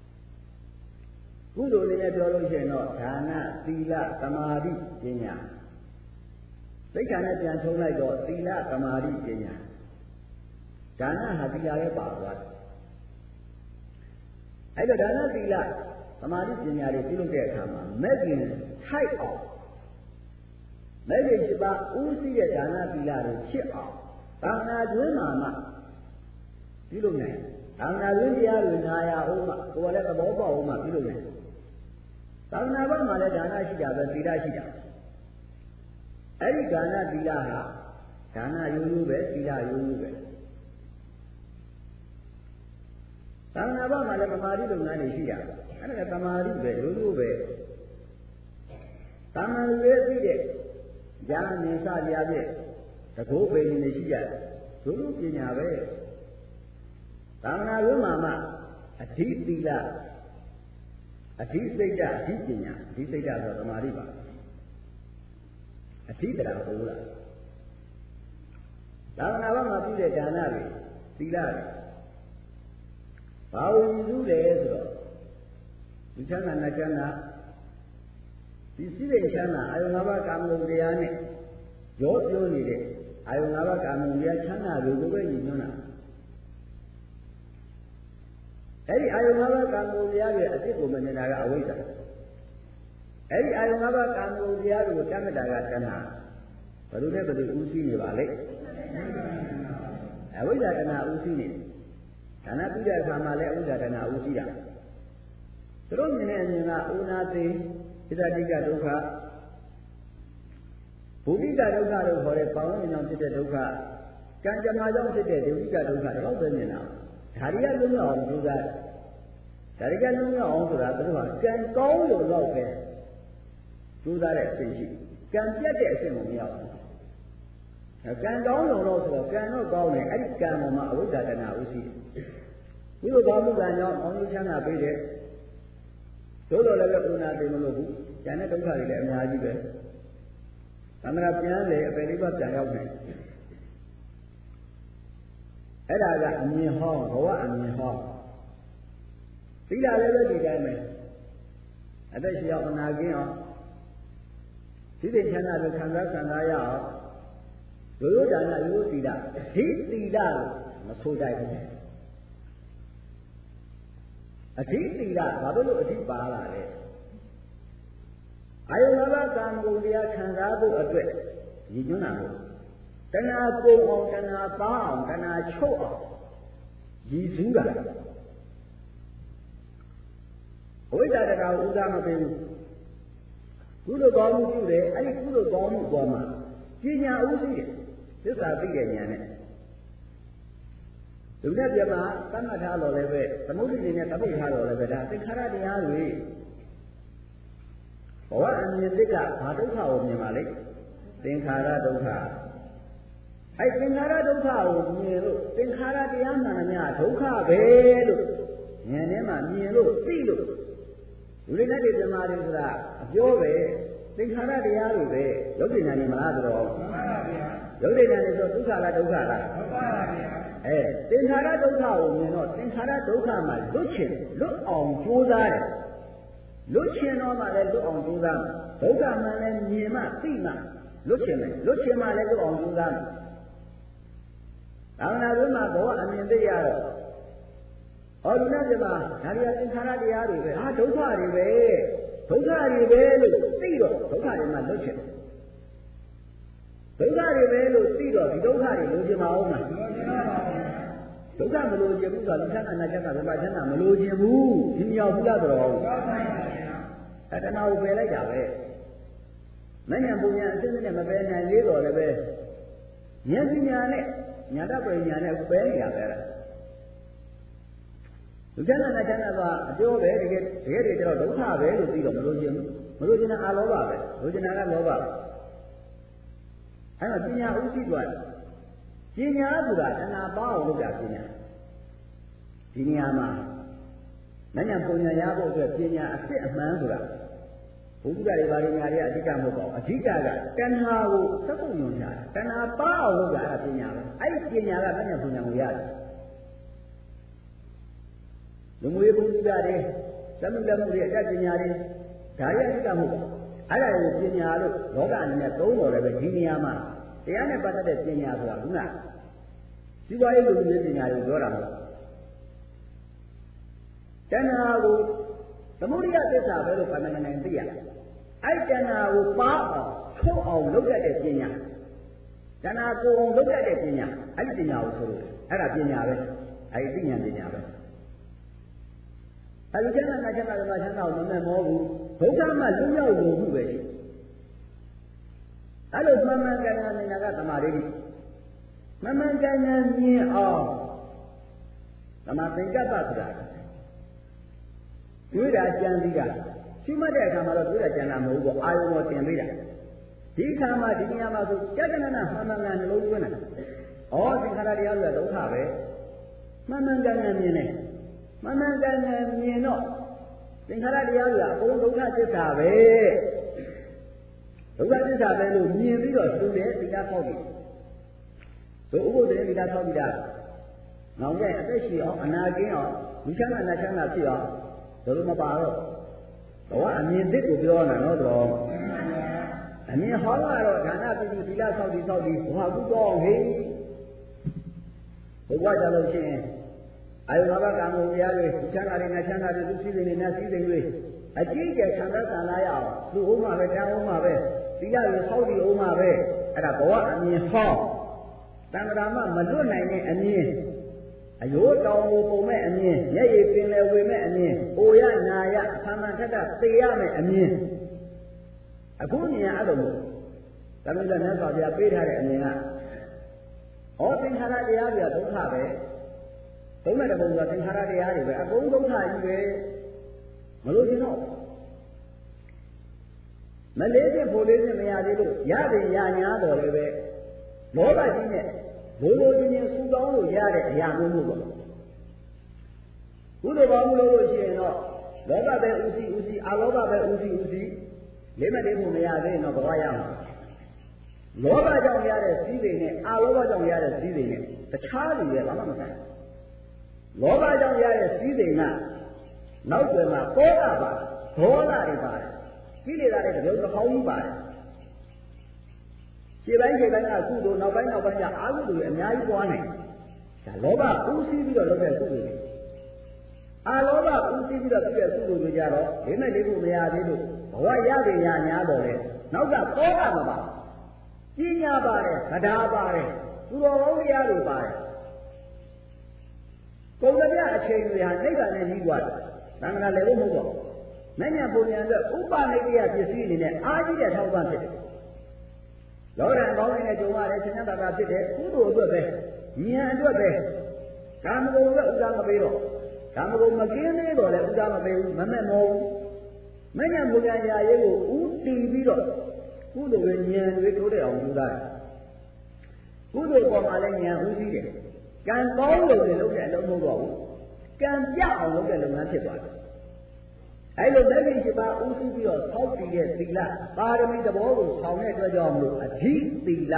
ကုသိုလ်လေးနဲ့ပြောလို့ရှိရင်တော့ဒါနသီလသမာဓိပညာသိက္ခာနဲ့ပြန်ထုံးလိုက်တော့သီလသမာဓိပညာဒါနဟာသီလရဲ့ပါသွားတယ်အဲ့တော့ဒါနသီလသမာဓိပညာတွေပြုလုပ်တဲ့အခါမှာမဲ့ခင်ထိုက်အောင်မဲ့ခင်ရှိပါဦးစီးတဲ့ဒါနသီလတွေဖြစ်အောင်ဘာနာကျွန်းမှာမှပြုလုပ်နိုင်ဘာနာကျွန်းတရားတွေနာရအောင်မှကိုယ်လည်းသဘောပေါက်အောင်မှပြုလုပ်နိုင်သာသနာ့ဘက်မှာလည်းဒါနရှိတာပဲသီလရှိတာအဲ့ဒီဒါနသီလဟာဒါနရိုးရိုးပဲသီလရိုးရိုးပဲသာသနာ့ဘက်မှာလည်းသမာဓိလုပ်ငန်းတွေရှိတာအဲ့ဒါကသမာဓိပဲရိုးရိုးပဲသာမန်လူတွေသိတဲ့ဉာဏ်ဉာဏ်စရာဖြင့်တကုတ်ပင်နေရှိရတယ်ရိုးရိုးပညာပဲသာသနာ့ဘက်မှာမှအဓိသီလအဓိစိတ်ဓာတ်အဓိပညာအဓိစိတ်ဓာတ်ဆိုသမာဓိပါအဓိတရားဟောလားသာသနာ့ဘက်မှာပြုတဲ့ဒါနတွေသီလတွေဘာဝင်ယူလဲဆိုတော့ဒီချမ်းသာနဲ့ချမ်းသာဒီစိတ်ချမ်းသာအာယုံ၅ပါးကာမဂုဏ်တရားနဲ့ရောပြောနေတဲ့အာယုံ၅ပါးကာမဂုဏ်တရားချမ်းသာတွေကိုပဲယူညွှန်းတာအဲ့ဒီအာယုံ၅ပါးကာမဂုဏ်တရားရဲ့အစ်ကိုမမြင်တာကအဝိဇ္ဇာအဲ့ဒီအာယုံ၅ပါးကာမဂုဏ်တရားတွေကိုတတ်မှတ်တာကတဏှာဘယ်လိုလဲဘယ်လိုဥသိနေပါလဲအဝိဇ္ဇာတဏှာဥသိနေဒါနပြုတဲ့အခါမှာလည်းအဝိဇ္ဇာတဏှာဥသိတာသူတို့မြင်တဲ့အမြင်ကဥနာသိဣဒတိကဒုက္ခဘုဒ္ဓဒုက္ခလို့ခေါ်တဲ့ပေါင်းမြင်အောင်ဖြစ်တဲ့ဒုက္ခကံကြမ္မာကြောင့်ဖြစ်တဲ့ဒုက္ခဒုက္ခတော့ပဲမြင်တာဒါရီကလုံးဝအောင်ကြိုးစားဒါရီကလုံးဝအောင်ဆိုတာသူတို့ကကံကောင်းလို့တော့ပဲကြိုးစားတဲ့အဖြစ်ရှိကံပြတ်တဲ့အဖြစ်ကိုမရဘူးကံကောင်းလို့တော့ဆိုတော့ကံတော့ကောင်းတယ်အဲ့ဒီကံပေါ်မှာအဝိဇ္ဇာတဏှာဥရှိတယ်ဘုရားကောင်းမှုကံကြောင့်ကောင်းကျိုးချမ်းသာပေးတယ်တို့တော့လည်းဥနာသိမလို့ဘူးဉာဏ်နဲ့ဒုက္ခတွေလည်းအများကြီးပဲသမဏပြန်လေအပေလေးပါပြန်ရောက်နိုင်အဲ့ဒါကအမြင်ဟောဘဝအမြင်ဟောသီလလည်းပဲဒီတိုင်းပဲအသက်ရှင်အောင်အနာကင်းအောင်ဒီတိချမ်းသာလို့ခံစားခံစားရအောင်ရိုးရိုးဒါနရိုးရိုးသီလဒီသီလလို့မဆိုတတ်ဘူးအဓိသီလဘာလို့အဓိပါလာလဲအာယု၅ပါးကာမဂုဏ်တရားခံစားဖို့အတွက်ရည်ညွှန်းတာလို့တဏှာပုံအောင်တဏှာပါအောင်တဏှာချုပ်အောင်ရည်စူးတာအဝိဇ္ဇာတရားကိုဥစားမပေးဘူးကုသိုလ်ကောင်းမှုပြုတယ်အဲ့ဒီကုသိုလ်ကောင်းမှုပေါ်မှာပညာဥသိတယ်သစ္စာသိတဲ့ဉာဏ်နဲ့လူနဲ့ပြမသတ်မှတ်ထားတော်လည်းပဲသမုဒိတွေနဲ့တပိတ်ထားတော်လည်းပဲဒါသင်္ခါရတရားတွေဘဝအမြင်သစ်ကဘာဒုက္ခကိုမြင်ပါလိမ့်သင်္ခါရဒုက္ခအဲ့သင်္ခါရဒုက္ခကိုမြင်လို့သင်္ခါရတရားမှန်များဒုက္ခပဲလို့ဉာဏ်ထဲမှာမြင်လို့သိလို့လူတွေနဲ့ပြမတွေဆိုတာအပြောပဲသင်္ခါရတရားတွေပဲရုပ်ဉာဏ်နဲ့မလားဆိုတော့မှန်ပါဗျာရုပ်ဉာဏ်နဲ့ဆိုဒုက္ခလားဒုက္ခလားမှန်ပါဗျာအဲသင်္ခါရဒုက္ခကိုမြင်တော့သင်္ခါရဒုက္ခမှာလွတ်ချင်လွတ်အောင်ကြိုးစားတယ်လွတ်ချင်တော့မှလည်းလွတ်အောင်ကြိုးစားဒုက္ခမှန်လည်းမြင်မှသိမှလွတ်ချင်တယ်လွတ်ချင်မှလည်းလွတ်အောင်ကြိုးစားတယ်သာသနာ့ဘုမှာဘောအမြင်သိရတော့ဟောဒီနေ့ပြပါဒါရီသင်္ခါရတရားတွေပဲဟာဒုက္ခတွေပဲဒုက္ခတွေပဲလို့သိတော့ဒုက္ခတွေမှလွတ်ချင်ဒုက္ခတွေပဲလို့သိတော့ဒီဒုက္ခတွေလိုချင်မအောင်လားဒုက္ခမလိုချင်ဘူးဆိုတော့သစ္စာအနာချက်ကဘယ်မှာချမ်းသာမလိုချင်ဘူးဒီမြောက်ဘူးလားဆိုတော့အဲတဏှာကိုပယ်လိုက်တာပဲမဉ္ဇဉ်ပူညာအစစ်စစ်နဲ့မပယ်နိုင်သေးတော့လည်းပဲဉာဏ်ပညာနဲ့ညာတပညာနဲ့ပယ်နေရပဲလားလူချမ်းသာနဲ့ချမ်းသာကအကျိုးပဲတကယ်တကယ်တည်းကျတော့ဒုက္ခပဲလို့သိတော့မလိုချင်ဘူးမလိုချင်တာအာလောဘပဲလိုချင်တာကလောဘပဲအဲ့တော့ပညာဥသိသွားပညာဆိုတာတဏှာပါအောင်လုပ်တာပညာဒီနေရာမှာမဉ္ဇဉ်ပုံညာရဖို့အတွက်ပညာအစစ်အမှန်ဆိုတာဘုရားတွေဘာတွေညာတွေအဓိကမဟုတ်ပါဘူးအဓိကကတဏှာကိုသတ်ဖို့ညွှန်တာတဏှာပါအောင်လုပ်တာအဲ့ဒါပညာပဲအဲ့ဒီပညာကမဉ္ဇဉ်ပုံညာကိုရတယ်လူမျိုးဘုရားတွေသမုဒ္ဒမှုတွေအတတ်ပညာတွေဒါရအဓိကမဟုတ်ပါဘူးအဲ့ဒါကိုပညာလို့လောကအနေနဲ့သုံးတော်လည်းပဲဒီနေရာမှာတရားနဲ့ပတ်သက်တဲ့ပညာဆိုတာခုနဒီပါရေးလူမျိုးပညာတွေပြောတာမဟုတ်တဏှာကိုသမုဒိယသစ္စာပဲလို့ဘာမှမနိုင်သိရအဲ့တဏှာကိုပါအောင်ထုတ်အောင်လုပ်ရတဲ့ပညာတဏှာကိုအောင်လုပ်ရတဲ့ပညာအဲ့ဒီပညာကိုဆိုလို့အဲ့ဒါပညာပဲအဲ့ဒီပညာပညာပဲအဲ့ဒီကျမ်းစာနဲ့ကျမ်းစာတွေမှာကျမ်းစာကိုမမဲ့မောဘူးဘုရားမှာလူရောက်လို့မှုပဲရှိအဲ့လိုမှန်မှန်ကန်ကန်နေတာကသမာဓိမှန်မှန်ကန်ကန်မြင်အောင်သမာသင်္ကပ္ပဆိုတာတွေးတာကြံစည်တာရှိမှတ်တဲ့အခါမှာတော့တွေးတာကြံတာမဟုတ်ဘူးအာယုံပေါ်တင်ပေးတာဒီအခါမှာဒီနေရာမှာဆိုကြက်ကနနာမှန်မှန်ကန်နှလုံးသွင်းတာဩသင်္ခါရတရားဆိုတာဒုက္ခပဲမှန်မှန်ကန်ကန်မြင်တယ်မှန်မှန်ကန်ကန်မြင်တော့သင်္ခါရတရားဆိုတာအကုန်ဒုက္ခသစ္စာပဲဒုက္ခသစ္စာပဲလို့မြင်ပြီးတော့သူလည်းသီလဆောက်ပြီဆိုဥပုသ္တေသီလဆောက်ပြီးတာနောင်ကျအသက်ရှိအောင်အနာကင်းအောင်ဝိချမ်းနာချမ်းသာဖြစ်အောင်ဒါလိုမပါတော့ဘဝအမြင်သစ်ကိုပြောတာနော်တော့အမြင်ဟောင်းကတော့ဒါနပိဋိသီလဆောက်ပြီးဆောက်ပြီးဘဝကုတော့အောင်ဟေးဘုရားကြလို့ရှိရင်အာယုငါးပါးကာမဂုဏ်တရားတွေချမ်းသာတွေနဲ့ချမ်းသာတွေသူစည်းစိမ်တွေနဲ့စည်းစိမ်တွေအကြည့်ကျခံစားခံလာရအောင်သူ့ဥမှာပဲတန်ဥမှာပဲသီလတွေဆောက်ပြီးဥမှာပဲအဲ့ဒါဘဝအမြင်ဟောင်းတန်ត្រာမမလွတ်နိုင်တဲ့အမြင်အယိုးတောင်ကိုပုံမဲ့အမြင်မျက်ရည်ပင်လယ်ဝေမဲ့အမြင်အိုရနာရအဖန်ဖန်ထက်ထသေရမဲ့အမြင်အခုမြင်ရအဲ့လိုမျိုးသမီးလည်းမြတ်စွာဘုရားပေးထားတဲ့အမြင်ကဩသင်္ခါရတရားပြဒုက္ခပဲသုံးမဲ့တဲ့ပုံကသင်္ခါရတရားတွေပဲအကုန်ဒုက္ခကြီးပဲမလို့ရှင်တော့မလေးတဲ့ဖို့လေးနဲ့မရသေးလို့ရတယ်ရညာတော်လည်းပဲလောဘကြီးနဲ့လိုလိုချင်းချင်းစူတောင်းလို့ရတဲ့အရာမျိုးမျိုးပေါ့ကုသိုလ်ကောင်းမှုလုပ်လို့ရှိရင်တော့လောဘပဲဥစီဥစီအလောဘပဲဥစီဥစီလေးမလေးဖို့မရသေးရင်တော့ဘဝရမှာလောဘကြောင့်ရတဲ့စည်းစိမ်နဲ့အလောဘကြောင့်ရတဲ့စည်းစိမ်နဲ့တခြားလူရဲ့ဘာမှမဆိုင်လောဘကြောင့်ရတဲ့စည်းစိမ်ကနောက်ွယ်မှာပောတာပါဒေါသတွေပါတယ်ကိလေသာတွေတပြုံတစ်ပေါင်းကြီးပါတယ်ခြေပိုင်းခြေပိုင်းကကုသိုလ်နောက်ပိုင်းနောက်ပိုင်းကျအာဟုတွေအများကြီးပွားနိုင်ဒါလောဘဥသိပြီးတော့လုပ်တဲ့ကုသိုလ်တွေအာလောဘဥသိပြီးတော့လုပ်တဲ့ကုသိုလ်တွေကြတော့ဒီမဲ့လေးဖို့မရသေးလို့ဘဝရတဲ့ညာညာတော့လေနောက်ကသောကမပါပညာပါတယ်သဒ္ဓါပါတယ်သူတော်ကောင်းတရားတွေပါတယ်ပုံစံပြအချိန်တွေဟာနိဗ္ဗာန်နဲ့ညီးသွားတယ်သံဃာလည်းလို့မဟုတ်တော့မဉ္ဇဉ်ပုံညာအတွက်ဥပနိဒေယပစ္စည်းအနေနဲ့အားကြီးတဲ့ထောက်ပံ့ဖြစ်တယ်လောကံကောင်းနေတဲ့ကြုံရတယ်ဆင်းရဲတာတာဖြစ်တယ်ကုသိုလ်အတွက်ပဲဉာဏ်အတွက်ပဲကာမဂုဏ်အတွက်ဥစ္စာမပေးတော့ကာမဂုဏ်မကင်းသေးတော့လည်းဥစ္စာမပေးဘူးမမဲ့မောဘူးမဉ္ဇဉ်ပုံညာရာရေးကိုဥတည်ပြီးတော့ကုသိုလ်ရဲ့ဉာဏ်တွေတိုးတဲ့အောင်ယူတာကုသိုလ်ပေါ်မှာလည်းဉာဏ်ဥသိတယ်ကံကောင်းလို့လည်းလုပ်တဲ့အလုံးမဟုတ်တော့ဘူးကံပြအောင်လုပ်တဲ့လုပ်ငန်းဖြစ်သွားတယ်အဲ့လိုလက်ရှိရှိပါဥသိပြီးတော့သောက်တည်တဲ့သီလပါရမီသဘောကိုဆောင်တဲ့အတွက်ကြောင့်မလို့အဓိသီလ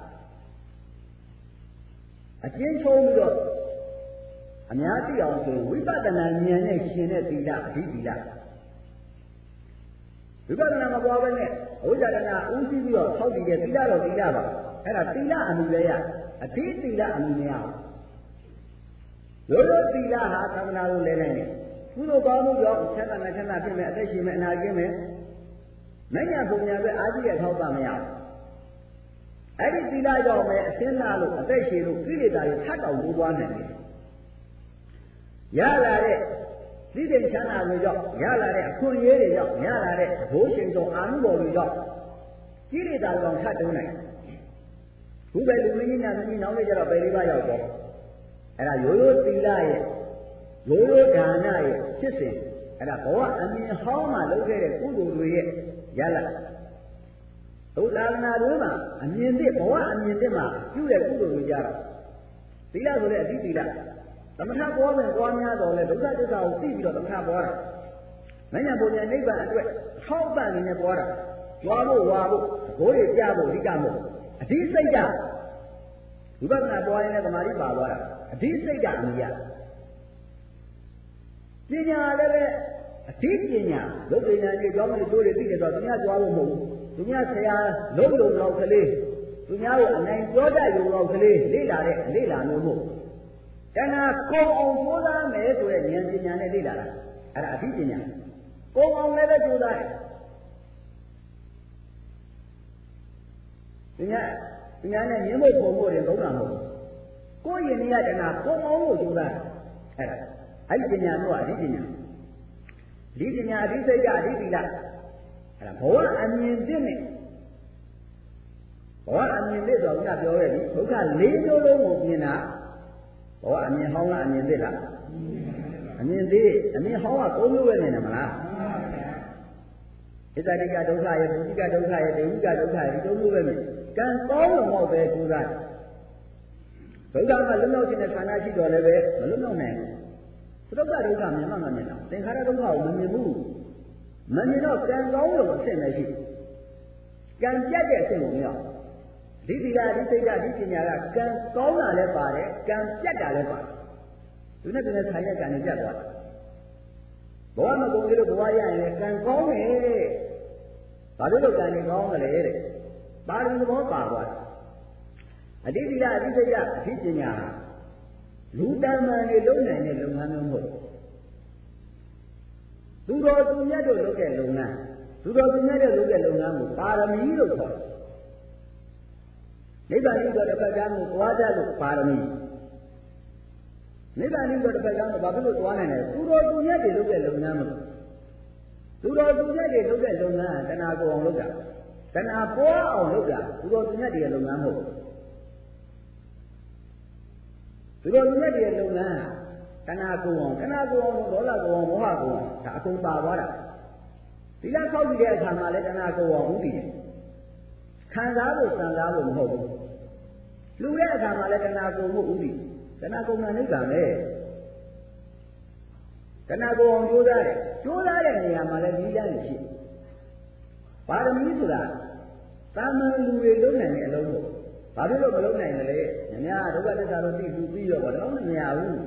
အကျဉ်းချုပ်ပြီးတော့အများသိအောင်ဆိုဝိပဿနာဉာဏ်နဲ့ရှင်တဲ့သီလအဓိသီလဝိပဿနာမပွားဘဲနဲ့အဝိဇ္ဇာတဏဥသိပြီးတော့သောက်တည်တဲ့သီလတော့သီလပါအဲ့ဒါသီလအမှုလည်းရအဓိသီလအမှုမရဘူးရိုးရိုးသီလဟာသံဃာကိုလဲနိုင်တယ်ကုသိုလ်ကောင်းမှုကြောင့်ချမ်းသာနဲ့ချမ်းသာဖြစ်မယ်အသက်ရှင်မယ်အနာကျင်းမယ်မဉ္ဇဉ်ပုံညာပဲအာရှိတဲ့ထောက်ပံ့မရဘူးအဲ့ဒီသီလကြောင့်ပဲအစင်းနာလို့အသက်ရှင်လို့ကိလေသာတွေထပ်တောင်တိုးပွားနိုင်တယ်ရလာတဲ့သိတဲ့ချမ်းသာတွေကြောင့်ရလာတဲ့အခွင့်အရေးတွေကြောင့်ရလာတဲ့ဘိုးရှင်တော်အာနုဘော်တွေကြောင့်ကိလေသာကြောင့်ထပ်တိုးနိုင်ဘူးပဲလူမင်းကြီးညာမင်းကြီးနောက်နေကြတော့ပယ်လေးပါးရောက်တော့အဲ့ဒါရိုးရိုးသီလရဲ့ရိုးရိုးဒါနရဲ့ဖြစ်စဉ်အဲ့ဒါဘဝအမြင်ဟောင်းမှလုပ်ခဲ့တဲ့ကုသိုလ်တွေရဲ့ရလဒ်သုသာသနာတွင်မှာအမြင်သစ်ဘဝအမြင်သစ်မှာပြုတဲ့ကုသိုလ်တွေကြတော့သီလဆိုတဲ့အတိသီလသမထပေါ်မယ်ပွားများတော်လဲဒုက္ခသစ္စာကိုသိပြီးတော့သမထပေါ်တာမဉ္ဇဉ်ပုံညာနိဗ္ဗာန်အတွက်ထောက်ပံ့နေနဲ့ပေါ်တာကြွားဖို့ဝါဖို့ဘိုးတွေကြဖို့အဓိကမို့အဓိစိတ်ကဝိပဿနာပေါ်ရင်လည်းသမာဓိပါသွားတာအဓိစိတ်ကအမြင်ရပညာလည်းပဲအဓိပညာလုတ်ပညာကြီးကြောင်းတွေတိုးတွေသိတယ်ဆိုတော့သူများကြွားဖို့မဟုတ်ဘူးသူများဆရာလုံးလုံးတော့ကလေးသူများကိုအနိုင်ပြောတတ်ရုံတော့ကလေးလေ့လာတဲ့လေ့လာမျိုးမို့တဏှာကုံအောင်ကြိုးစားမယ်ဆိုတဲ့ဉာဏ်ပညာနဲ့လေ့လာတာအဲ့ဒါအဓိပညာကုံအောင်လည်းပဲကြိုးစားတယ်ပညာပညာနဲ့မြင်ဖို့ပုံဖို့တွေသုံးတာမဟုတ်ဘူးကိုယ်ရင်ရတဏှာကုံအောင်လို့ကြိုးစားအဲ့ဒါအဲ့ဒီပညာတော့အဓိပညာဒီပညာအဓိစိတ်ကအဓိသီလအဲ့ဒါဘဝအမြင်သစ်နဲ့ဘဝအမြင်သစ်ဆိုတော့ကပြောခဲ့ပြီဒုက္ခလေးမျိုးလုံးကိုမြင်တာဘဝအမြင်ဟောင်းလားအမြင်သစ်လားအမြင်သစ်အမြင်ဟောင်းကသုံးမျိုးပဲနေတယ်မလားဣဇာတိကဒုက္ခရဲ့ပုဂ္ဂိကဒုက္ခရဲ့ဒေဝိကဒုက္ခရဲ့ဒီသုံးမျိုးပဲနေကံကောင်းလို့မဟုတ်ပဲကျိုးစားဒုက္ခကလွတ်မြောက်ခြင်းနဲ့ခန္ဓာရှိတော်လည်းပဲမလွတ်မြောက်နိုင်ဘူးသုဒ္ဓဒုက္ခမြင်မှမမြင်တော့သင်္ခါရဒုက္ခကိုမမြင်ဘူးမမြင်တော့ကံကောင်းလို့အဆင့်မရှိကံပြတ်တဲ့အဆင့်ကိုမရောက်ဒီသီလဒီစိတ်ဓာတ်ဒီပညာကကံကောင်းတာလည်းပါတယ်ကံပြတ်တာလည်းပါတယ်သူနဲ့သူနဲ့ဆိုင်တဲ့ကံတွေပြတ်သွားတယ်ဘဝမကုန်သေးလို့ဘဝရရင်လည်းကံကောင်းတယ်ဘာလို့လို့ကံတွေကောင်းတယ်လဲတဲ့ပါရမီသဘောပါသွားတယ်အတိသီလအတိစိတ်ဓာတ်အတိပညာလူတဏ္ဍာတွေလုံးနိုင်တဲ့လုပ်ငန်းမျိုးမဟုတ်သူတော်သူမြတ်တို့လုပ်တဲ့လုပ်ငန်းသူတော်သူမြတ်တို့လုပ်တဲ့လုပ်ငန်းကိုပါရမီလို့ခေါ်တယ်နိဗ္ဗာန်ဤတော်တစ်ဖက်ကကိုသွားကြလို့ပါရမီနိဗ္ဗာန်ဤတော်တစ်ဖက်ကကိုဘာဖြစ်လို့သွားနိုင်လဲသူတော်သူမြတ်တွေလုပ်တဲ့လုပ်ငန်းမဟုတ်သူတော်သူမြတ်တွေလုပ်တဲ့လုပ်ငန်းကတဏှာကိုအောင်လုပ်တာတဏှာပွားအောင်လုပ်တာသူတော်သူမြတ်တွေရဲ့လုပ်ငန်းမဟုတ်သူတော်သူမြတ်တွေရဲ့လုပ်ငန်းတဏှာကိုအောင်တဏှာကိုအောင်ဒေါသကိုအောင်မောဟကိုအောင်ဒါအကုန်ပါသွားတာသီလဆောက်ကြည့်တဲ့အခါမှာလည်းတဏှာကိုအောင်ဥတည်တယ်ခံစားဖို့စံစားဖို့မဟုတ်ဘူးလူတဲ့အခါမှာလည်းတဏှာကိုမှုဥဒိတဏှာကုံနာနိဗ္ဗာန်ပဲတဏှာကိုအောင်ကြိုးစားတယ်ကြိုးစားတဲ့နေရာမှာလည်းဒီလမ်းရှိပါရမီဆိုတာတာမန်လူတွေလုံးနိုင်တဲ့အလုံးကိုဘာဖြစ်လို့မလုံးနိုင်လဲညများဒုက္ခသစ္စာတော့သိသူပြီးတော့ဘာလို့မရဘူး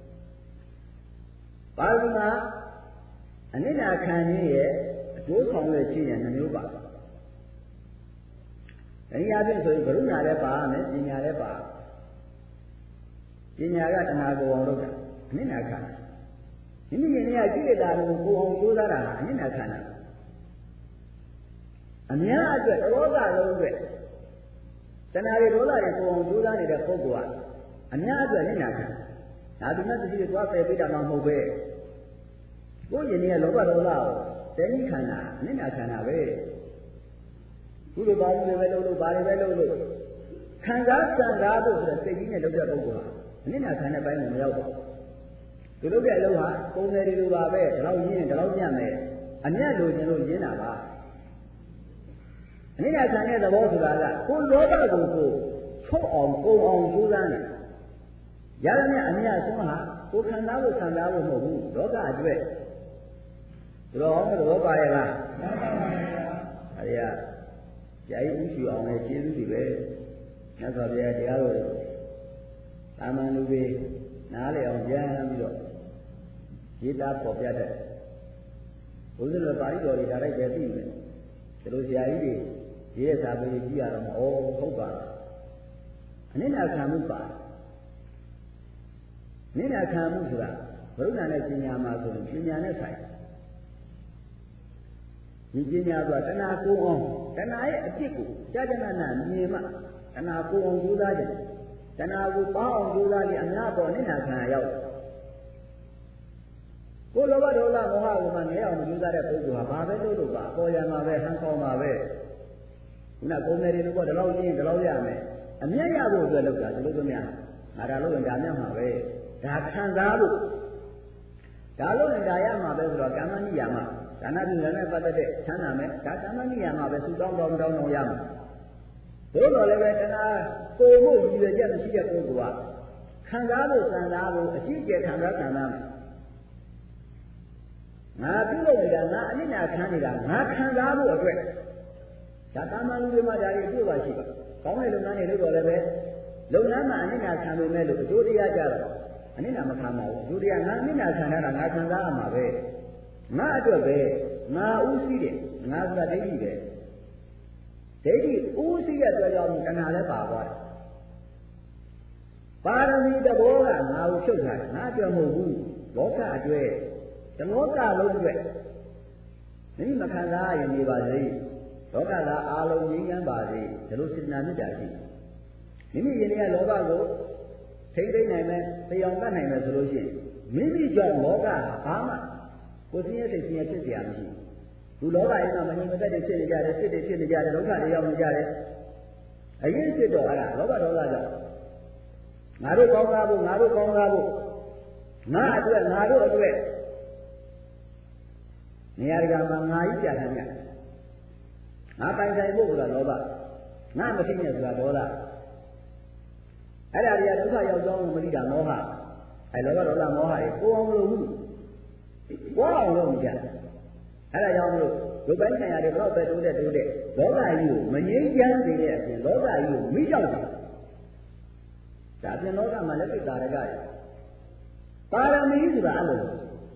ပါရမီမှာအနိစ္စခံရင်းရဲ့အကျိုးဆောင်ရရှိရင်နှမျိုးပါတနည်းအားဖြင့်ဆိုရင်ကရုဏာလည်းပါမယ်ပညာလည်းပါပညာကတဏှာကိုအောင်လုပ်တာအနိစ္စခန္ဓာမိမိရဲ့နေရာကိလေသာတွေကိုကိုအောင်ကြိုးစားတာအနိစ္စခန္ဓာအများအတွက်ဒေါသလုံးအတွက်တဏှာတွေဒေါသတွေကိုအောင်ကြိုးစားနေတဲ့ပုဂ္ဂိုလ်ကအများအတွက်အနိစ္စခန္ဓာဒါဒီမဲ့တတိတွေသွားပယ်ပေးတာမှမဟုတ်ပဲကိုယ်ရင်ရဲ့လောဘဒေါသကိုတဏှိခန္ဓာအနိစ္စခန္ဓာပဲကုသိုလ်ပါဠိတွေပဲလုပ်လို့ဘာတွေပဲလုပ်လို့ခံစားစံစားဖို့ဆိုတဲ့စိတ်ကြီးနဲ့လုပ်တဲ့ပုဂ္ဂိုလ်ဟာအနစ်နာခံတဲ့ဘိုင်းကိုမရောက်ပါဘူးသူလုပ်တဲ့အလုပ်ဟာပုံစံတွေလိုပါပဲဒီလောက်ရင်းဒီလောက်ညံ့မယ်အမြတ်လိုချင်လို့ရင်းတာပါအနစ်နာခံတဲ့သဘောဆိုတာကကိုယ်လောဘကိုကိုထုတ်အောင်ကိုယ်အောင်ကြိုးစားနေရရမြအမြတ်ဆုံးဟာကိုယ်ခံစားဖို့ခံစားဖို့မဟုတ်ဘူးလောကအတွက်ဒီလိုအောင်သဘောပါရဲ့လားမှန်ပါပါဘုရားအဲဒီကဆရာကြီးဥရှိအောင်လည်းကျေးဇူးတွေပဲမြတ်စွာဘုရားတရားတော်တွေတာမန်လူတွေနားလည်အောင်ပြန်ပြီးတော့ရေးသားပေါ်ပြတတ်ဘုရားလည်းပါဠိတော်တွေဒါလိုက်ပဲသိမယ်ဒီလိုဆရာကြီးတွေရေးရစာပေကြည့်ရတော့ဩဟုတ်ပါအနိစ္စခံမှုပါအနိစ္စခံမှုဆိုတာဘုရားနဲ့ပညာမှာဆိုရင်ပညာနဲ့ဆိုင်ဒီပညာကတဏှာကိုအောင်တဏှာရဲ့အဖြစ်ကိုကြာကြာနာနာမြင်မှတဏှာကိုအောင်ကြိုးစားတယ်တဏှာကိုပေါအောင်ကြိုးစားရင်အများပေါ်နိဒာခံရောက်ကိုလောဘဒေါသမောဟကိုမှငဲအောင်ကြိုးစားတဲ့ပုဂ္ဂိုလ်ဟာဘာပဲလုပ်လို့ပါအပေါ်ရမှာပဲဟန်ခေါင်းမှာပဲခုနကုံတယ်တွေတော့ဒီလောက်ရင်းဒီလောက်ရမယ်အမြတ်ရဖို့အတွက်လုပ်တာဒီလိုသမီးငါဒါလို့ရင်ဒါမြတ်မှာပဲဒါခံစားလို့ဒါလို့ရင်ဒါရမှာပဲဆိုတော့ကာမဏိယာမဒါနပြုလည်းနဲ့ပတ်သက်တဲ့ချမ်းသာမယ်ဒါသမဏိယမှာပဲသူတောင်းတောင်းတောင်းတောင်းရမှာဘို့တော်လည်းပဲတဏှာကိုမှုရည်ရွယ်ချက်မရှိတဲ့ပုဂ္ဂိုလ်ကခံစားလို့ခံစားလို့အကြည့်ကျခံစားခံစားမယ်ငါပြုလုပ်နေတာငါအနစ်နာခံနေတာငါခံစားဖို့အတွက်ဒါတာမန်လူတွေမှာဒါတွေအပြည့်ပါရှိပါကောင်းတဲ့လုပ်ငန်းတွေလုပ်တော့လည်းပဲလုပ်ငန်းမှာအနစ်နာခံလို့မဲ့လို့အကျိုးတရားကြတော့အနစ်နာမခံပါဘူးအကျိုးတရားငါအနစ်နာခံတာငါခံစားရမှာပဲငါအတွက်ပဲငါဥသိတယ်ငါဆိုတာဒိဋ္ဌိပဲဒိဋ္ဌိဥသိတဲ့အတွက်ကြောင့်တဏှာလည်းပါသွားတယ်ပါရမီတဘောကငါ့ကိုဖြုတ်ထားတယ်ငါအတွက်မဟုတ်ဘူးလောကအတွက်တလောကလုံးအတွက်မိမခံစားရနေပါစေလောကသားအာလုံးငြိမ်းချမ်းပါစေဒီလိုစေတနာမေတ္တာရှိမိမိရင်ထဲကလောဘကိုထိမ့်သိမ့်နိုင်မယ်တရားတတ်နိုင်မယ်ဆိုလို့ရှိရင်မိမိကြောင့်လောကဘာမှကိုယ်သိရတဲ့သိရဖြစ်เสียမရှိဘူးလောကရင်ကမငြိမ်မသက်တွေဖြစ်နေကြတယ်စိတ်တွေဖြစ်နေကြတယ်ဒုက္ခတွေရောက်နေကြတယ်အရင်ဖြစ်တော့အဲ့ဒါလောဘဒေါသကြောင့်ငါတို့ကောင်းကားဖို့ငါတို့ကောင်းကားဖို့ငါအတွက်ငါတို့အတွက်နေရာတကာမှာငါကြီးပြဋ္ဌာန်းကြငါပိုင်ဆိုင်ဖို့ဆိုတာလောဘငါမသိနဲ့ဆိုတာဒေါသအဲ့ဒါတွေကဒုက္ခရောက်ကြောင်းမသိတာမောဟအဲ့လောဘဒေါသမောဟတွေကိုအောင်မလို့ဘူးကိုအောင်လို့မကြအဲ့ဒါကြောင့်မလို့ဒုက္ခဆိုင်ရာတွေဘယ်တော့ပဲတိုးတဲ့တိုးတဲ့လောဘကြီးကိုမငြိမ်းချမ်းစေတဲ့အပြင်လောဘကြီးကိုမိကြောက်တယ်ဒါပြင်လောကမှာလက်ပိတာရကရပါရမီဆိုတာအဲ့လို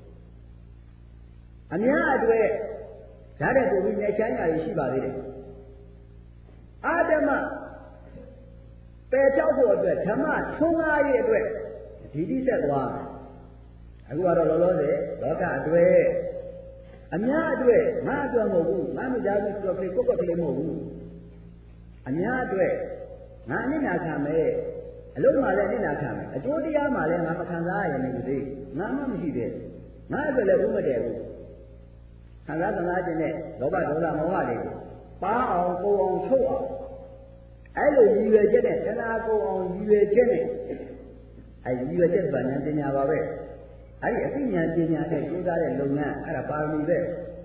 အများအတွက်ဓာတ်တဲ့ပုံပြီးနေချမ်းသာရရှိပါသေးတယ်အာဓမ္မပယ်ချောက်ဖို့အတွက်ဓမ္မထွန်းကားရေးအတွက်ဒီတိဆက်သွားအခုကတော့လောလောဆယ်လောကအတွက်အများအတွက်ငါအတွက်မဟုတ်ဘူးငါမကြားဘူးဆိုတော့ကိုယ့်ကိုယ်ကလေးမဟုတ်ဘူးအများအတွက်ငါအနစ်နာခံမယ်အလုံးမှလည်းအနစ်နာခံမယ်အကျိုးတရားမှလည်းငါမခံစားရရင်လည်းငါမှမရှိသေးငါအတွက်လည်းဥမတည်ဘူးခံစားသနာခြင်းနဲ့လောဘဒေါသမောဟတွေပါအောင်ကိုအောင်ချုပ်အောင်အဲ့လိုရည်ရွယ်ချက်နဲ့တဏှာကိုအောင်ရည်ရွယ်ချက်နဲ့အဲ့ရည်ရွယ်ချက်ပါဉာဏ်ပညာပါပဲအဲ့ဒီအသိဉာဏ်ပညာနဲ့ကျိုးစားတဲ့လုပ်ငန်းအဲ့ဒါပါရမီပဲ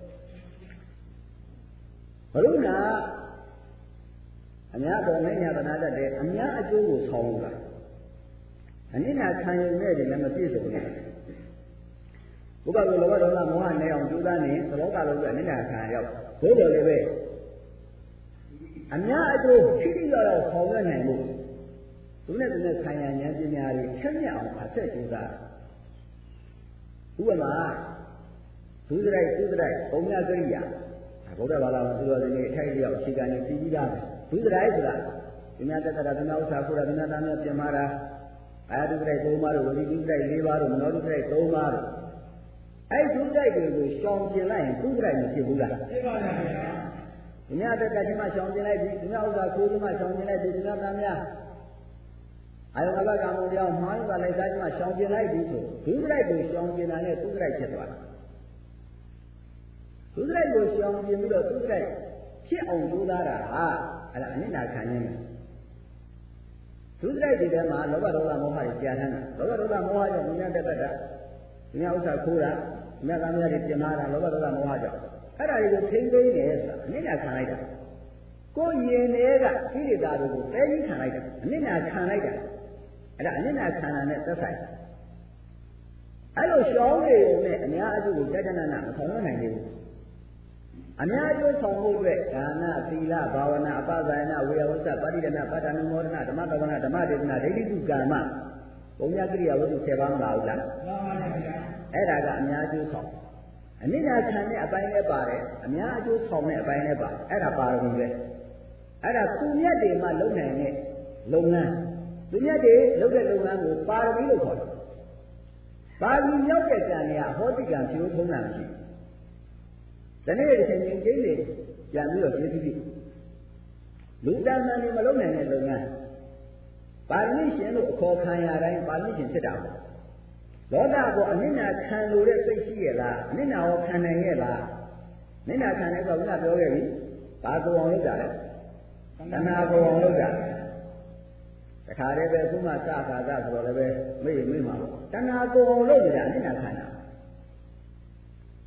ဘုရားအများတော်နဲ့ညာသနာတတ်တယ်အများအကျိုးကိုဆောင်လို့လားအနစ်နာခံရုံနဲ့လည်းမပြည့်စုံဘူးဘုရားကလောဘဒေါသမောဟနဲ့အောင်ကျိုးစားနေသလောကလုံးကအနစ်နာခံရောက်ဘိုးတော်လည်းပဲအများအကျိုးရှိရှိတော့တော့ဆောင်ရွက်နိုင်လို့သူနဲ့သူနဲ့ခံရဉာဏ်ပညာတွေချက်မြတ်အောင်အဆက်ကျိုးစားဥပမာဒုစရိုက်သုစရိုက်ပုံညာကရိယာဘုရားဘာသာမှာသူတော်စင်တွေအထိုက်လျောက်အခြေခံနေပြီးပြီးသားဒုစရိုက်ဆိုတာဒီများတက်တာဒီများဥစ္စာခိုးတာဒီများသားများပြင်မာတာအာဒုစရိုက်သုံးပါးတို့ဝိဒုစရိုက်လေးပါးတို့မနောဒုစရိုက်သုံးပါးတို့အဲ့ဒုစရိုက်တွေကိုရှောင်ကျင်လိုက်ရင်သုစရိုက်မဖြစ်ဘူးလားဖြစ်ပါပါဘုရားဒီများတက်တာဒီမှာရှောင်ကျင်လိုက်ပြီဒီများဥစ္စာခိုးဒီမှာရှောင်ကျင်လိုက်ပြီဒီများသားများအာယုံဘကံမုံတရားမှားရတာလိုက်သားချင်းမှရှောင်ကျင်လိုက်ပြီဆိုဒုစရိုက်ကိုရှောင်ကျင်တာနဲ့သုစရိုက်ဖြစ်သွားတယ်ဒုစရိုက်ကိုရှောင်ကျင်ပြီးတော့သုစရိုက်ဖြစ်အောင်ကြိုးစားတာဟာအဲ့ဒါအနစ်နာခံရင်းဒုစရိုက်တွေထဲမှာလောဘဒေါသမောဟတွေကြာထမ်းတာလောဘဒေါသမောဟကြောင့်မြတ်တက်တတ်တာမြတ်ဥစ္စာခိုးတာမြတ်သားများတွေပြင်မာတာလောဘဒေါသမောဟကြောင့်အဲ့ဒါတွေကိုထိမ့်သိမ်းတယ်ဆိုတာအနစ်နာခံလိုက်တာကိုယ်ရင်တွေကကိလေသာတွေကိုတဲကြီးခံလိုက်တာအနစ်နာခံလိုက်တာအဲ့ဒါအနစ်နာခန္ဓာနဲ့သက်ဆိုင်အဲ့လိုရှောင်းနေုံနဲ့အများအကျိုးကိုတက္ကနာနာမဆောင်နိုင်သေးဘူးအများအကျိုးဆောင်ဖို့အတွက်ဒါနသီလဘာဝနာအပဇာယနာဝေယဝစ္စပါဠိဒနာပါဋ္ဌာနမောဒနာဓမ္မတဝနာဓမ္မဒေသနာဒိဋ္ဌိတုကာမပုံညာကရိယာဝတ္ထုဆယ်ပါးမလားဘူးလားမှန်ပါဗျာအဲ့ဒါကအများအကျိုးဆောင်အနစ်နာခံတဲ့အပိုင်းလည်းပါတယ်အများအကျိုးဆောင်တဲ့အပိုင်းလည်းပါအဲ့ဒါပါရမီပဲအဲ့ဒါသူမြတ်တွေမှလုံနိုင်တဲ့လုပ်ငန်းသူမြတ်တွေလုပ်တဲ့လုပ်ငန်းကိုပါရမီလို့ခေါ်တယ်ပါရမီရောက်တဲ့ကံတွေကဟောတိကံဖြိုးထုံးတာမရှိဘူးဒီနေ့အချိန်ချင်းကျင်းနေပြန်ပြီးတော့ကျေးဇူးပြုလူတန်တန်တွေမလုပ်နိုင်တဲ့လုပ်ငန်းပါရမီရှင်လို့အခေါ်ခံရတိုင်းပါရမီရှင်ဖြစ်တာပေါ့လောကကိုအနစ်နာခံလို့တဲ့စိတ်ရှိရဲ့လားအနစ်နာရောခံနိုင်ရဲ့လားအနစ်နာခံတဲ့ကဘုရားပြောခဲ့ပြီဘာကိုအောင်လုပ်တာလဲတဏှာကိုအောင်လုပ်တာတခါတည်းပဲခုမှစခါကဆိုတော့လည်းပဲမေ့မေ့မှာပေါ့တဏှာကိုအောင်လုပ်နေတာအနစ်နာခံတာတ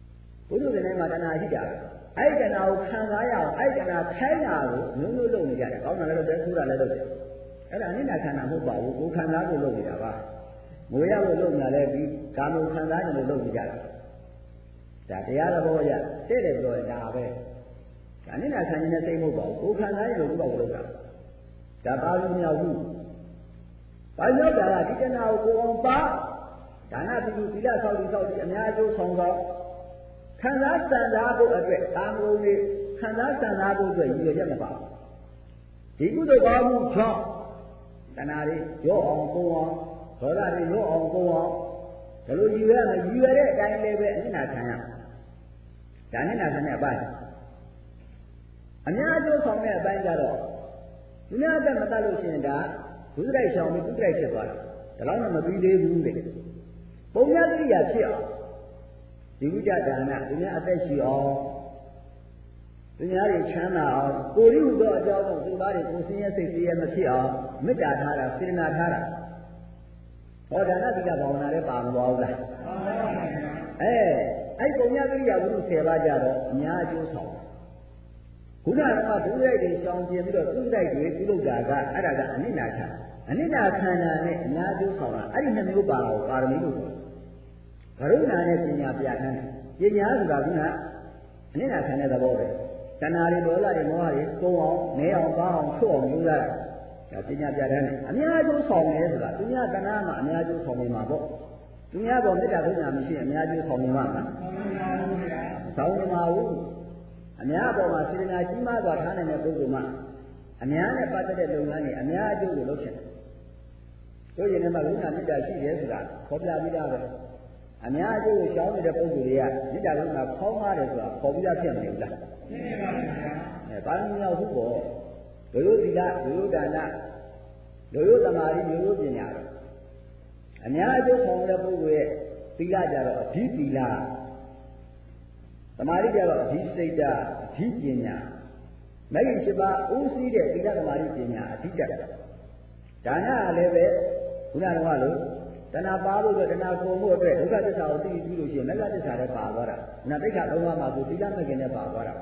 ဘုသူတွေမှာတဏှာရှိတာအဲ့တဏှာကိုခံစားရအောင်အဲ့တဏှာခိုင်းတာကိုမျိုးမျိုးလုပ်နေကြတယ်ကောင်းတာလည်းလုပ်တယ်ဆိုးတာလည်းလုပ်တယ်အဲ့ဒါအနိစ္စခန္ဓာမဟုတ်ပါဘူးကိုခံစားဖို့လုပ်နေတာပါငွေရဖို့လုပ်နေတာလည်းဒီကာမခံစားတယ်လို့လုပ်နေကြတာဒါတရားတော်ရတဲ့တယ်ပြောရင်ဒါပဲဒါအနိစ္စခန္ဓာနဲ့စိတ်မဟုတ်ပါဘူးကိုခံစားရလို့ဘုရားလုပ်တာဒါပါလို့မရဘူးဘာလို့ဒါကဒီတဏှာကိုကိုအောင်ပါဒါနပြုသီလဆောက်တည်ဆောက်တည်အများအကျိုးဆောင်ဆောင်ခံစားစံစားဖို့အတွက်ကာမဂုဏ်တွေခံစားစံစားဖို့အတွက်ရည်ရွယ်ချက်မပါဒီကုသိုလ်ကောင်းမှုကြောင့်တဏှာတွေရော့အောင်ပုံအောင်ဒေါသတွေရော့အောင်ပုံအောင်ဒါလိုရည်ရွယ်မယ်ရည်ရွယ်တဲ့အတိုင်းလည်းပဲအနိနာခံရဒါအနိနာခံတဲ့အပိုင်းအများအကျိုးဆောင်တဲ့အပိုင်းကြတော့ဒီများအသက်မတတ်လို့ရှိရင်ဒါဒုစရိုက်ရှောင်ပြီးဒုစရိုက်ဖြစ်သွားတာဒါတော့မပြီးသေးဘူးတဲ့ပုံညာတိရဖြစ်အောင်ဒီဝိကြဒါနဒီများအသက်ရှိအောင်ဒီများတွေချမ်းသာအောင်ကိုရိဟုသောအကြောင်းကိုသူသားတွေကိုဆင်းရဲစိတ်ဆင်းရဲမဖြစ်အောင်မေတ္တာထားတာစေတနာထားတာဟောဒါနတိကဘာဝနာလည်းပါမသွားဘူးလားအဲအဲ့ပုံညာတိရဝိနည်းဆယ်ပါးကြတော့အများအကျိုးဆောင်ခုနကဒုရိုက်တွေရှောင်ကျင်ပြီးတော့သူ့တိုက်တွေပြုလုပ်တာကအဲ့ဒါကအနိနာခန္ဓာအနိနာခန္ဓာနဲ့အများကျိုးဆောင်တာအဲ့ဒီနှစ်မျိုးပါတော့ပါရမီလို့ဆိုတာကရုဏာနဲ့ပညာပြဋ္ဌာန်းပညာဆိုတာကအနိနာခန္ဓာသဘောပဲတဏှာတွေဒေါသတွေမောဟတွေသုံးအောင်နဲအောင်ပါအောင်ထုတ်အောင်လုပ်ရတာဒါပညာပြဋ္ဌာန်းအများကျိုးဆောင်တယ်ဆိုတာသူများတဏှာမှာအများကျိုးဆောင်နေမှာပေါ့သူများပေါ်မေတ္တာကရုဏာမရှိရင်အများကျိုးဆောင်နေမှာမလားဆောင်နေမှာဘူးအများအပေါ်မှာစေတနာကြီးမားစွာထားနိုင်တဲ့ပုဂ္ဂိုလ်မှအများနဲ့ပတ်သက်တဲ့လုပ်ငန်းတွေအများအကျိုးကိုလုပ်ချင်တယ်။တို့ရင်လည်းကရုဏာမေတ္တာရှိတယ်ဆိုတာခေါ်ပြပြီးသားပဲ။အများအကျိုးကိုရှောင်နေတဲ့ပုဂ္ဂိုလ်တွေကမေတ္တာကရုဏာဖောင်းကားတယ်ဆိုတာခေါ်ပြဖြစ်မနေဘူးလား။ဖြစ်ပါပါဗျာ။အဲဘာလို့မြောက်ဘူးပေါ့။ဒုယုသီလဒုယုဒါနဒုယုသမာဓိဒုယုပညာအများအကျိုးဆောင်တဲ့ပုဂ္ဂိုလ်ရဲ့သီလကြတော့အဓိသီလသမာဓိကြတော့အဓိစိတ်ဓာတ်အဓိပညာမဂ္ဂင်၈ပါးဦးစီးတဲ့သီလသမာဓိပညာအဓိတတ်ဒါနကလည်းပဲခုနကတော့လို့တဏှာပါဖို့အတွက်တဏှာကုန်ဖို့အတွက်ဒုက္ခသစ္စာကိုသိပြီးလို့ရှိရင်မဂ္ဂသစ္စာလည်းပါသွားတာနာတိတ်ခါလုံးဝမှာကိုသီလမဂ္ဂင်နဲ့ပါသွားတာ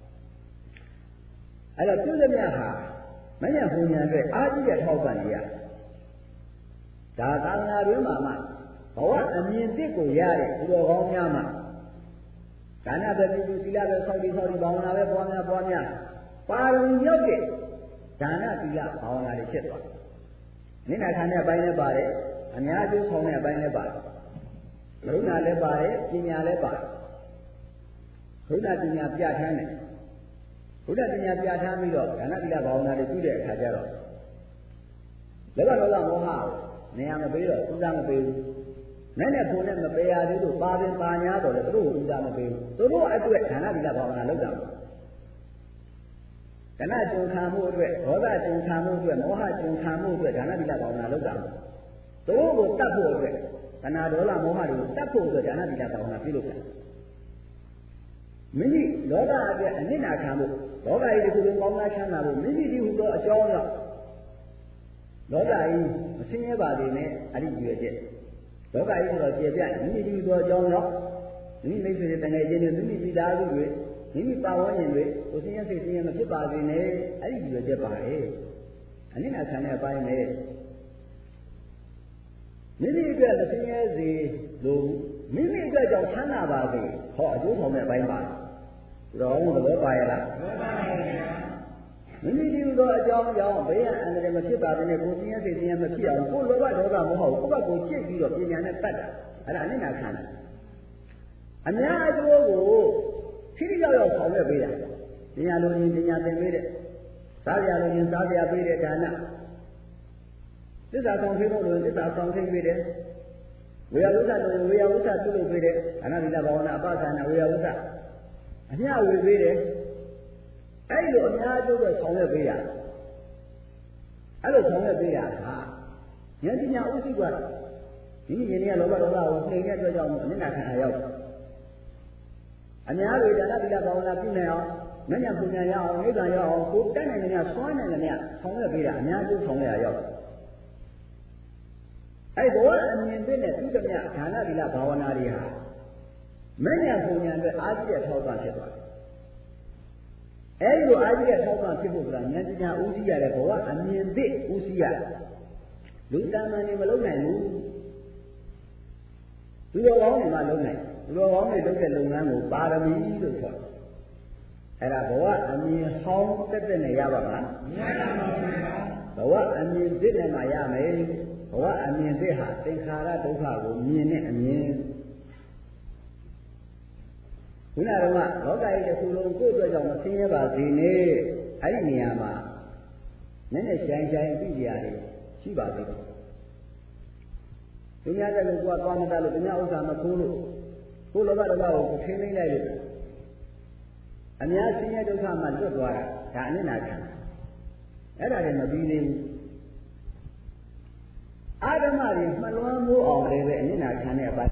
အဲ့တော့သူသမ ्या ဟာမဉ္ဇဉ်ဘုံညာအတွက်အာကြည့်တဲ့ထောက်ပံ့နေရဒါသာသနာ့တွင်မှာမှဘဝအမြင်သစ်ကိုရတဲ့သူတော်ကောင်းများမှာဒါနပဲပြုသီလပဲဆောက်တည်ဆောက်တည်ဘာဝနာပဲပွားများပွားများပါရမီရောက်တဲ့ဒါနသီလဘာဝနာတွေဖြစ်သွားနိနာခံတဲ့အပိုင်းလည်းပါတယ်အများကျိုးဆောင်တဲ့အပိုင်းလည်းပါတယ်ကရုဏာလည်းပါတယ်ပညာလည်းပါတယ်ဘုရားပညာပြဋ္ဌာန်းတယ်ဘုရားပညာပြဋ္ဌာန်းပြီးတော့ဒါနသီလဘာဝနာတွေပြုတဲ့အခါကျတော့လောဘဒေါသမောဟကိုနေရာမပေးတော့ဥစ္စာမပေးဘူးနဲ့နဲ့ပုံနဲ့မပယ်ရသေးလို့ပါပင်ပါညာတော့လေသူတို့ဥစ္စာမပေးဘူးသူတို့အတွက်ဒါနသီလဘာဝနာလုပ်တာဒါနကြုံခံမှုအတွက်ဒေါသကြုံခံမှုအတွက်မောဟကြုံခံမှုအတွက်ဒါနသီလဘာဝနာလုပ်တာသူတို့ကိုတတ်ဖို့အတွက်တဏှာဒေါသမောဟတွေကိုတတ်ဖို့အတွက်ဒါနသီလဘာဝနာပြုလုပ်တာမိမိလောကအတွက်အနစ်နာခံမှုလောကကြီးတစ်ခုလုံးကောင်းသားချမ်းသာဖို့မိမိဒီဟုသောအကြောင်းကြောင့်လောကကြီးမဆင်းရဲပါသေးနဲ့အရိရွယ်ချက်လောကကြီးဆိုတော့ကျေပြတ်မိမိဒီသောအကြောင်းကြောင့်မိမိမိတ်ဆွေတွေတငယ်ချင်းတွေမိမိမိသားစုတွေမိမိပါဝန်းကျင်တွေကိုဆင်းရဲစိတ်ဆင်းရဲမဖြစ်ပါစေနဲ့အဲ့ဒီရွယ်ချက်ပါတယ်အနိနာခံတဲ့အပိုင်းနဲ့မိမိအတွက်မဆင်းရဲစေလို့မိမိအတွက်ကြောင့်ချမ်းသာပါစေဟောအကျိုးဆောင်တဲ့အပိုင်းပါတော်ဘုရားပါရလားမှန်ပါပါဗျာမိမိဒီလိုအကြောင်းကြောင့်ဘေးရန်အန္တရာယ်မဖြစ်ပါဘဲနဲ့ကိုယ်ဆင်းရဲစိတ်ဆင်းရဲမဖြစ်အောင်ကိုယ်လောဘဒေါသမောဟကိုကိုယ့်ဘက်ကိုကြိတ်ပြီးတော့ပညာနဲ့တတ်တာအဲ့ဒါအနိနာခံတာအများအကျိုးကိုထိထိရောက်ရောက်ဆောင်ရွက်ပေးတာပညာလိုရင်ပညာသင်ပေးတဲ့စားရလိုရင်စားရပေးတဲ့ဒါနသစ္စာဆောင်ထိဖို့လိုရင်သစ္စာဆောင်ထိပေးတယ်ဝေယဝုဇ္ဇလိုရင်ဝေယဝုဇ္ဇပြုလုပ်ပေးတယ်ဒါနသီလဘာဝနာအပ္ပဒါနဝေယဝုဇ္ဇအမျှဝေပေးတယ်အဲ့လိုအများကျိုးပဲဆောင်ရွက်ပေးတာအဲ့လိုဆောင်ရွက်ပေးတာဟာဉာဏ်ပညာဥသိကဒီနည်းနဲ့လောဘဒေါသကိုနှိမ်တဲ့အတွက်ကြောင့်အနိနာခံရရောက်အများတွေဒါနသီလဘာဝနာပြုနိုင်အောင်မဉ္ဇဉ်ပညာရအောင်နိဗ္ဗာန်ရအောင်ကိုတတ်နိုင်တဲ့များစွမ်းနိုင်တဲ့များဆောင်ရွက်ပေးတာအများကျိုးဆောင်ရရောက်အဲ့ဘဝအမြင်သစ်နဲ့သူတမဒါနသီလဘာဝနာတွေဟာမဉ္ဇဉ်ပုံညာအတွက်အာဇိရဲ့ထောက်ပံ့ဖြစ်သွားတယ်အဲဒီလိုအာဇိရဲ့ထောက်ပံ့ဖြစ်ဖို့ဆိုတာဉာဏ်ပညာဥသိရတဲ့ဘဝအမြင်သစ်ဥသိရလူတဏ္ဍာနေမလုံးနိုင်ဘူးသူတော်ကောင်းတွေမှလုံးနိုင်သူတော်ကောင်းတွေလုပ်တဲ့လုပ်ငန်းကိုပါရမီလို့ခေါ်တယ်အဲ့ဒါဘဝအမြင်ဟောင်းတက်တက်နဲ့ရပါမလားမရပါဘူးဘဝအမြင်သစ်နဲ့မှရမယ်ဘဝအမြင်သစ်ဟာသင်္ခါရဒုက္ခကိုမြင်တဲ့အမြင်ခုနကတော့လောကကြီးတစ်ခုလုံးကိုယ့်အတွက်ကြောင့်မသိရပါစေနဲ့အဲ့ဒီနေရာမှာနည်းနည်းဆိုင်ဆိုင်သိကြရတယ်ရှိပါသေးတယ်သူများတဲ့လူကသွားမတတ်လို့သူများဥစ္စာမခိုးလို့ကိုယ်လောဘဒေါသကိုခင်းသိမ့်လိုက်လို့အများဆင်းရဲဒုက္ခမှလွတ်သွားတာဒါအနစ်နာခံအဲ့ဒါလည်းမပြီးသေးဘူးအာဓမ္မတွေမှလွမ်းမိုးအောင်လည်းပဲအနစ်နာခံတဲ့အပိုင်း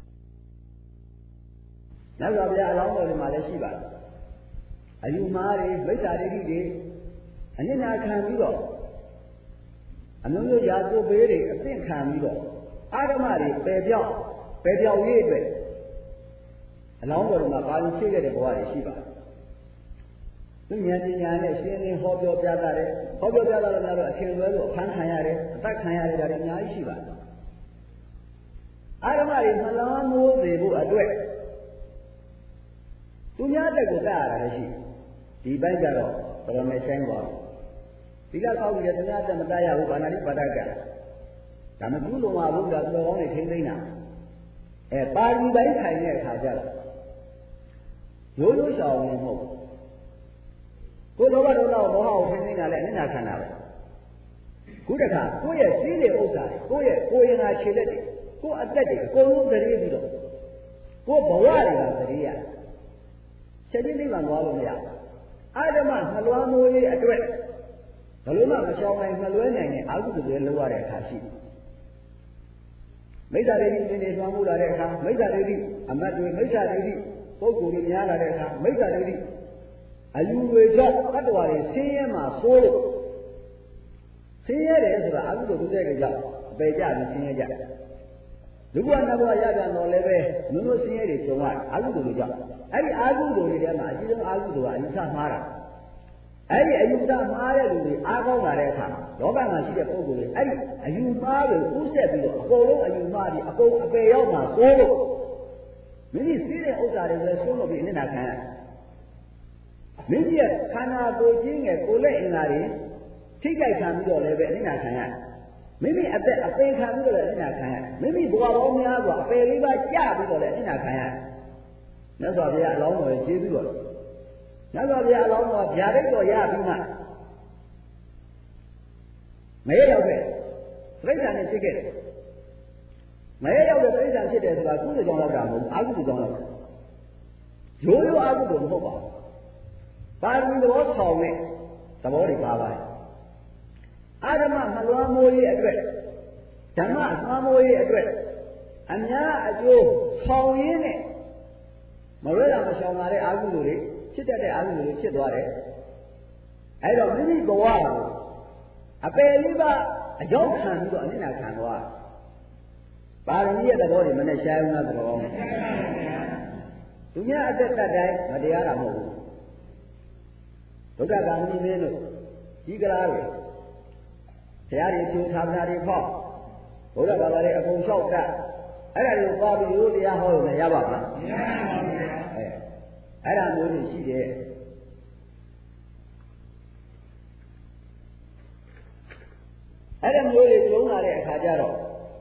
နောက်တော့ဗျာအလောင်းတော်တွေမှာလည်းရှိပါတယ်အယူမားတွေမိစ္ဆာဒိဋ္ဌိတွေအနစ်နာခံပြီးတော့အမျိုးမျိုးရာကိုပေးတွေအသင့်ခံပြီးတော့အာဓမ္မတွေပယ်ပြောက်ပယ်ပြောက်ရေးအတွက်အလောင်းတော်တွေမှာပါရင်ရှိခဲ့တဲ့ဘဝတွေရှိပါတယ်သူဉာဏ်ပညာနဲ့ရှင်းလင်းဟောပြောပြသတယ်ဟောပြောပြသလို့များတော့အထင်လွဲလို့အဖမ်းခံရတယ်အသက်ခံရတယ်ဒါတွေအများကြီးရှိပါတယ်အာဓမ္မတွေနှလုံးမိုးစေဖို့အတွက်သူများတက်ကိုတတ်ရတာလည်းရှိဒီဘက်ကျတော့ဘယ်လိုနဲ့ဆိုင်သွားဒီကကောက်ပြီးတဲ့သူများတက်မတတ်ရဘူးဘာနာတိပါဒကဒါမကူးလုံးဝဘူးဒါတော်ကောင်းနေထိမ့်သိမ့်တာအဲပါဠိပိုင်းခိုင်တဲ့အခါကျတော့ရိုးရိုးရှောင်နေမဟုတ်ကိုယ်လောဘဒေါသကိုမောဟကိုထိမ့်သိမ့်တာလည်းအနစ်နာခံတာပဲခုတခါကိုယ့်ရဲ့စည်းတဲ့ဥစ္စာတွေကိုယ့်ရဲ့ကိုယ်ရင်သာခြေလက်တွေကိုယ့်အသက်တွေအကုန်လုံးသတိပြီးတော့ကိုယ်ဘဝတွေကသတိရချက်ချင်းလေးမှသွားလို့မရအာဓမ္မနှလွှမ်းမိုးရေးအတွက်ဘယ်လိုမှမရှောင်နိုင်နှလွှဲနိုင်တဲ့အာဟုတွေလောက်ရတဲ့အခါရှိတယ်မိစ္ဆာဒိဋ္ဌိသင်တွေလွှမ်းမိုးလာတဲ့အခါမိစ္ဆာဒိဋ္ဌိအမတ်တွေမိစ္ဆာဒိဋ္ဌိပုဂ္ဂိုလ်တွေများလာတဲ့အခါမိစ္ဆာဒိဋ္ဌိအယူတွေကြောင့်တတ္တဝါတွေဆင်းရဲမှာစိုးလို့ဆင်းရဲတယ်ဆိုတာအာဟုတို့တဲ့ကြောင့်အပေကြပြီးဆင်းရဲကြတယ်လူဘဝနတ်ဘဝရပြန်တော့လည်းပဲမျိုးမျိုးဆင်းရဲတွေကြုံရတယ်အာဟုတို့ကြောင့်အဲ့ဒီအာဟုတို့တွေထဲမှာအကြီးဆုံးအာဟုတို့ကအယူဆမှားတာအဲ့ဒီအယူဆမှားတဲ့လူတွေအားကောင်းလာတဲ့အခါလောကမှာရှိတဲ့ပုဂ္ဂိုလ်တွေအဲ့ဒီအယူမှားကိုဥဆက်ပြီးတော့အကုန်လုံးအယူမှားပြီးအကုန်အပေရောက်မှာကိုလို့မိမိစီးတဲ့ဥစ္စာတွေလည်းဆုံးလို့ပြီးအနစ်နာခံရတယ်မိမိရဲ့ခန္ဓာကိုယ်ကြီးငယ်ကိုယ်လက်အင်္ဂါတွေထိကြိုက်ခံပြီးတော့လည်းပဲအနစ်နာခံရတယ်မိမိအသက်အပေခံပြီးတော့လည်းအနစ်နာခံရတယ်မိမိဘဝပေါင်းများစွာအပေလေးပါးကြပြီးတော့လည်းအနစ်နာခံရတယ်မြတ်စွာဘုရားအလောင်းတော်ရဲ့ကျေးဇူးတော်မြတ်စွာဘုရားအလောင်းတော်ဗျာဒိတ်တော်ရပြီးမှမရရောက်တဲ့ပြိဿာနဲ့ဖြစ်ခဲ့တယ်မရရောက်တဲ့ပြိဿာဖြစ်တယ်ဆိုတာကုသိုလ်ကြောင့်လောက်တာမဟုတ်အာဟုတုကြောင့်လောက်တာရိုးရိုးအာဟုတုမဟုတ်ပါဘူးပါရမီသဘောဆောင်တဲ့သဘောတွေပါပါတယ်အာဓမ္မမလွှမ်းမိုးရေးအတွက်ဓမ္မလွှမ်းမိုးရေးအတွက်အများအကျိုးဆောင်ရင်းနဲ့မရွေးတာမရှောင်လာတဲ့အာဟုတုတွေဖြစ်တတ်တဲ့အာဟုတုတွေဖြစ်သွားတယ်အဲဒါမိမိဘဝကိုအပယ်လေးပါအရောက်ခံပြီးတော့အနစ်နာခံသွားပါရမီရဲ့သဘောတွေမနဲ့ရှားအောင်လားသဘောသူများအသက်သက်တိုင်းမတရားတာမဟုတ်ဘူးဒုက္ခကံမိမင်းတို့ကြီးကလားတွေဘုရားတွေကျိုးသာသနာတွေဖောက်ဘုရားဘာသာတွေအကုန်လျှောက်တတ်အဲ့ဒါတွေပါပြီးရိုးတရားဟောလို့လည်းရပါမလားမရပါဘူးဗျာအဲအဲ့ဒါမျိုးတွေရှိတယ်အဲ့ဒါမျိုးတွေကျုံလာတဲ့အခါကျတော့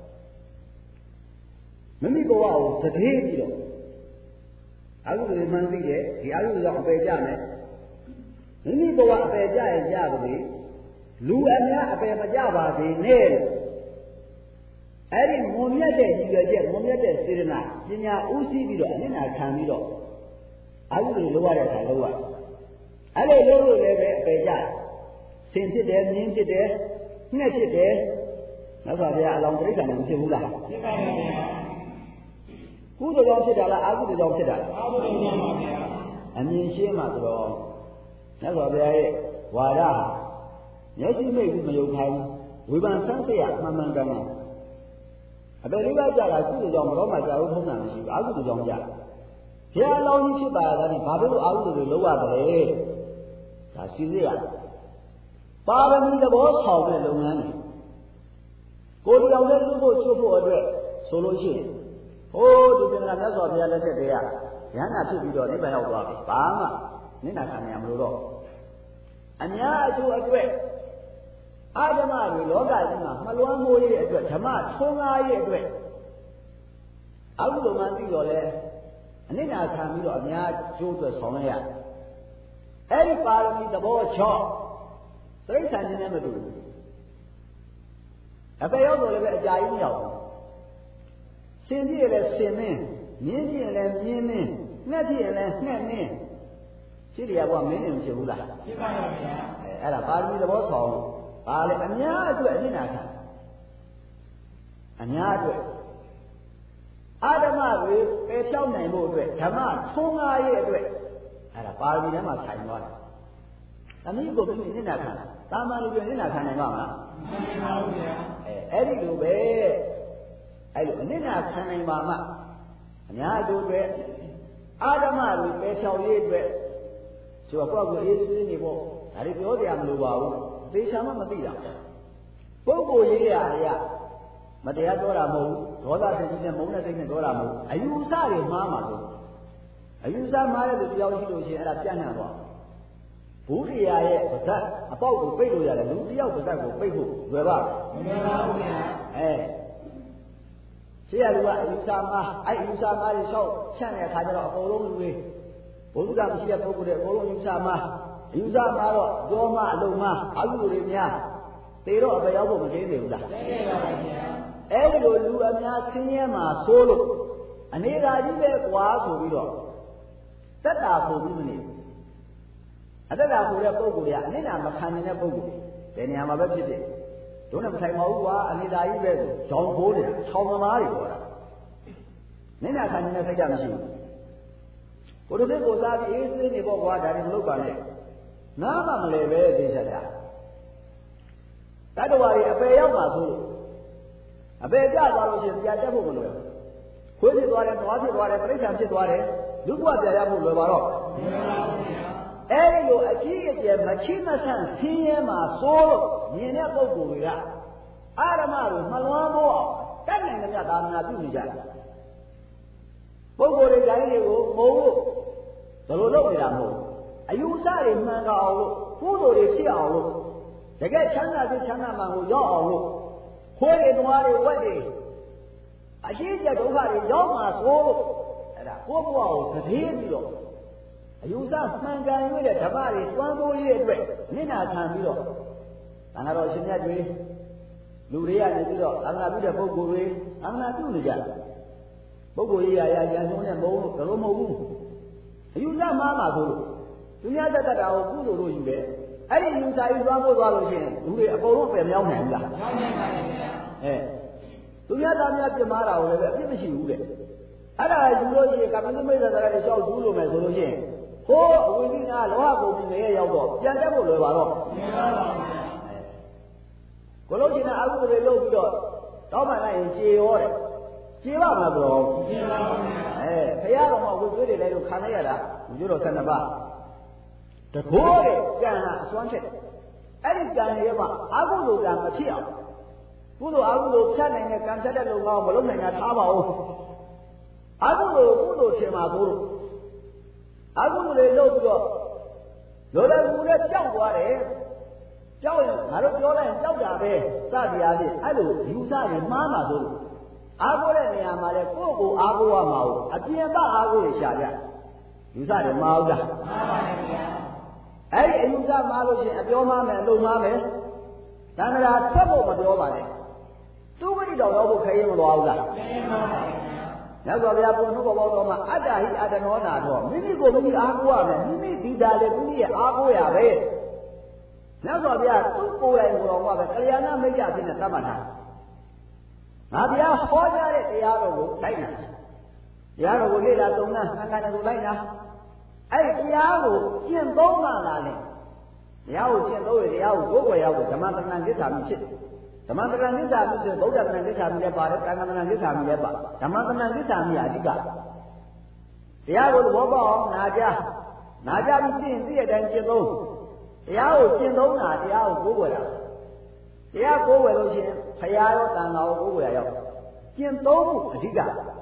မိမိဘဝကိုသတိပြီးတော့အာဟုတွေမှန်းသိတယ်ဒီအာဟုတွေတော့အပေကြမယ်မိမိဘဝအပေကြရင်ကြပါလေလူအများအပေမကြပါစေနဲ့အဲ့ဒီမွန်မြတ်တဲ့ရည်ရွယ်ချက်မွန်မြတ်တဲ့စေတနာပညာဥသိပြီးတော့အနစ်နာခံပြီးတော့အာဟုတွေလိုရတဲ့အခါလိုရအဲ့လိုလိုလို့လည်းပဲအပေကြဆင်ဖြစ်တယ်မြင်းဖြစ်တယ်ငှက်ဖြစ်တယ်နောက်ပါဗျာအလောင်းတိရစ္ဆာန်မဖြစ်ဘူးလားဖြစ်ပါပါဗျာကုသိုလ်ကြောင့်ဖြစ်တာလားအာဟုကြောင့်ဖြစ်တာလားအာဟုကြောင့်ပါဗျာအမြင်ရှင်းမှဆိုတော့နောက်ပါဗျာရဲ့ဝါဒမျက်စိမိတ်ဘူးမယုံခိုင်းဝေဖန်ဆန်းစစ်ရမှန်မှန်ကန်ကန်အပေလေးပါးကြတာကုသိုလ်ကြောင့်မတော်မှကြာဘူးထုံးတာမရှိဘူးအာဟုကြောင့်ကြာဘုရားလောင်းကြီးဖြစ်ပါတာနဲ့ဘာလို့အာဟုတွေလောက်ရတယ်ဒါစီစစ်ရပါရမီသဘောဆောင်တဲ့လုပ်ငန်းတွေကိုယ်တောင်နဲ့သူ့ဖို့ကျွတ်ဖို့အတွက်ဆိုလို့ရှိရင်ဟိုးဒီပင်ကမြတ်စွာဘုရားလက်ထက်တည်းကရဟန္တာဖြစ်ပြီးတော့နိဗ္ဗာန်ရောက်သွားပြီဘာမှနိဗ္ဗာန်ခံရမလို့တော့အများအကျိုးအတွက်အာဓမ္မတွေလောကကြီးမှာမလွမ်းမိုးရဲ့အတွက်ဓမ္မထုံးကားရဲ့အတွက်အကုသိုလ်မှသိတော့လဲအနိစ္စခံပြီးတော့အများကျိုးအတွက်ဆောင်ရရအဲ့ဒီပါရမီသဘောချော့တိရစ္ဆာန်ချင်းနဲ့မတူဘူးအပေရောက်တော့လည်းပဲအကြာကြီးမရောက်ဘူးစင်ကြည့်ရလဲစင်မင်းမြင်းကြည့်ရလဲမြင်းမင်းငှက်ကြည့်ရလဲငှက်မင်းရှိတယ်ကွာမင်းနေမဖြစ်ဘူးလားဖြစ်ပါရဲ့ဗျာအဲအဲ့ဒါပါရမီသဘောဆောင်ပါလေအများအတွက်အနိစ္စခံအများအတွက်အာဓမ္မတွေပယ်ဖြောင်းနိုင်ဖို့အတွက်ဓမ္မထုံးကားရဲ့အတွက်အဲ့ဒါပါရမီထဲမှာဆိုင်သွားတယ်အမိကိုပြီးနိစ္စခံတာမန်လူတွေနိစ္စခံနိုင်ပါမလားမနိုင်ပါဘူးဗျာအဲအဲ့ဒီလိုပဲအဲ့လိုအနိစ္စခံနိုင်ပါမှအများတို့အတွက်အာဓမ္မတွေပယ်ဖြောင်းရေးအတွက်ဆိုတော့ကိုယ့်ကိုယ်အေးဆေးနေဖို့ဒါတွေပြောကြရမလို့ပါဘူးသေချာမှမသိတာပုဂ္ဂိုလ်ရေးရရမတရားပြောတာမဟုတ်ဘူးဒေါသစိတ်နဲ့မုန်းတဲ့စိတ်နဲ့ပြောတာမဟုတ်အယူအဆတွေမှားမှာလို့အယူအဆမှားတဲ့လူတယောက်ရှိလို့ရှိရင်အဲ့ဒါပြန့်နှံ့သွားဘုရားရဲ့ပါဇက်အပေါက်ကိုပိတ်လို့ရတယ်လူတယောက်ပါဇက်ကိုပိတ်ဖို့လွယ်ပါမလွယ်ပါဘူးဗျာအဲရှိရလူကအယူအဆမှားအဲ့အယူအဆမှားတွေလျှောက်ဖြန့်တဲ့အခါကျတော့အကုန်လုံးလူတွေဘုရားမရှိတဲ့ပုဂ္ဂိုလ်တွေအကုန်လုံးယူဆမှားယူဆမှားတော့ကြောမှအလုံးမှားအကုသိုလ်တွေများသေတော့အပရောက်ဖို့မသိသေးဘူးလားသိပါပါဗျာအဲ့ဒီလိုလူအများဆင်းရဲမှာဆိုးလို့အနေသာကြီးပဲကွာဆိုပြီးတော့တက်တာဆိုပြီးမနေအတက်တာဆိုတဲ့ပုဂ္ဂိုလ်ကအနိစ္စမခံနိုင်တဲ့ပုဂ္ဂိုလ်ဘယ်နေရာမှာပဲဖြစ်ဖြစ်တို့နဲ့မဆိုင်ပါဘူးကွာအနေသာကြီးပဲဆိုကြောင်ခိုးတယ်ခြောင်သမားတွေပေါ်တာနိစ္စခံနိုင်တဲ့စိတ်ကမရှိဘူးကိုယ်တို့ကိုစားပြီးအေးဆေးနေပေါ့ကွာဒါတွေမလုပ်ပါနဲ့နားမှမလဲပဲသိချင်တာတတ္တဝါတွေအပေရောက်ပါဆိုလို့အပေကြသွားလို့ရှိရင်ပြန်တက်ဖို့မလွယ်ဘူးခွေးဖြစ်သွားတယ်၊သွားဖြစ်သွားတယ်၊ပြိဋ္ဌာန်ဖြစ်သွားတယ်လူ့ဘဝပြန်ရဖို့လွယ်ပါတော့အဲဒီလိုအကြီးအကျယ်မချိမဆန့်ဆင်းရဲမှာစိုးလို့မြင်တဲ့ပုဂ္ဂိုလ်တွေကအာရမတွေမလွမ်းမိုးအောင်တတ်နိုင်တဲ့မြတ်သာသနာပြုနေကြတယ်ပုဂ္ဂိုလ်တွေတိုင်းတွေကိုမုံလို့ဘယ်လိုလုပ်နေတာမဟုတ်အယူအဆတွေမှန်ကန်အောင်လို့ကုသိုလ်တွေဖြစ်အောင်လို့တကယ်ချမ်းသာတဲ့ချမ်းသာမှန်ကိုရောက်အောင်လို့ခွေးတွေ၊သွားတွေ၊ဝက်တွေအရှိကျဒုက္ခတွေရောက်မှာဆိုလို့အဲ့ဒါကိုယ့်ဘဝကိုသတိပြီးတော့အယူဆမှန်ကန်ရတဲ့ဓမ္မတွေတွန်းပိုးရတဲ့အတွက်နိနာခံပြီးတော့သံဃာတော်ရှင်မြတ်တွေလူတွေကနေပြီးတော့သံဃာပြုတဲ့ပုဂ္ဂိုလ်တွေသံဃာပြုနေကြတယ်ပုဂ္ဂိုလ်ရေးရာရန်ဆုံးနဲ့မုံလို့ဘယ်လိုမဟုတ်ဘူးအယူဆမှားမှာဆိုလို့သူများတတ်တာကိုကုသိုလ်လို့ယူတယ်အဲ့ဒီယူဆကြီးတွန်းပိုးသွားလို့ရှိရင်လူတွေအကုန်လုံးပဲမရောက်နိုင်ဘူးလားရောက်နိုင်ပါရဲ့ဗျာအဲသူများသားများပြစ်မှားတာကိုလည်းပဲအပြစ်မရှိဘူးတဲ့အဲ့ဒါယူလို့ရှိရင်ကမ္မသမိတ်သရတွေလျှောက်ကျူးလို့မယ်ဆိုလို့ရှိရင်ဟိုးအဝိဇ္ဇာလောဟကုန်ပြီးနေရောက်တော့ပြန်တက်ဖို့လွယ်ပါတော့မှန်ပါပါကိုလို့ရှိရင်အကုသိုလ်တွေလုပ်ပြီးတော့တောင်းပန်လိုက်ရင်ကြေရောတယ်ကြေပါမှာဆိုတော့ကြေပါပါအဲဘုရားတော်မှာဝိသွေးတွေလည်းလို့ခံလိုက်ရတာဝိသွေးတော်ဆယ်နှစ်ပါးတကိုးတဲ့ကံကအစွမ်းချက်အဲ့ဒီကံရဲ့မှာအကုသိုလ်ကံမဖြစ်အောင်ကုသိုလ်အကုသိုလ်ဖြတ်နိုင်တဲ့ကံဖြတ်တဲ့လုံကောင်းမလုပ်နိုင်တာထားပါဦးအကုသိုလ်ကုသိုလ်ထင်ပါဘူးအကုသိုလ်တွေလုပ်ပြီးတော့လောလကူနဲ့ကြောက်သွားတယ်ကြောက်ရင်ငါတို့ပြောလိုက်ရင်ကြောက်တာပဲစသည်အားဖြင့်အဲ့လိုယူဆရင်မှားမှာဆိုလို့အားကိုးတဲ့နေရာမှာလဲကိုယ့်ကိုယ်အားကိုးရမှာဟုတ်အပြင်ပအားကိုးရရှာကြယူဆတယ်မှားဟုတ်လားမှားပါရဲ့ဗျာအဲ့ဒီအယူဆမှားလို့ရှိရင်အပြောမှားမယ်အလုံးမှားမယ်သံဃာထွက်ဖို့မပြောပါနဲ့သူဝိတိတော်ရောက်ဖို့ခရင်မသွားဘူးလားခရင်ပါပါမြတ်စွာဘုရားဘုန်းတော်ဘောတော်မှာအတ္တဟိအတ္တနောနာတော့မိမိကိုမိမိအားကိုးရမယ်မိမိဒီတာလေမိမိရဲ့အားကိုးရပဲမြတ်စွာဘုရားသူ့ကိုယ်တိုင်ကိုယ်တော်ကပဲကလျာဏမိတ်္တဖြစ်နေသတ်မှတ်တာငါဘုရားဟောကြားတဲ့တရားတော်ကိုလိုက်နာတရားတော်ကိုလေ့လာသုံးသပ်အခါတကူလိုက်နာအဲ့ဒီတရားကိုကျင့်သုံးမှလာလေတရားကိုကျင့်သုံးရတရားကိုကိုယ်ွယ်ရဖို့ဓမ္မတဏ္ဍကိစ္ဆာမိဖြစ်တယ်ဓမ္မတဏ္ဍကိစ္ဆာမိဆိုဗုဒ္ဓတဏ္ဍကိစ္ဆာမိလည်းပါတယ်သံဃာတဏ္ဍကိစ္ဆာမိလည်းပါဓမ္မတဏ္ဍကိစ္ဆာမိအဓိကတရားကိုသဘောပေါက်အောင်နာကြနာကြပြီးသိရင်သိတဲ့အတိုင်းကျင့်သုံးတရားကိုကျင့်သုံးတာတရားကိုကိုးကွယ်တာတရားကိုးကွယ်လို့ရှိရင်ဘုရားရောတန်ခါကိုကိုးကွယ်ရရောက်ကျင့်သုံးမှုအဓိက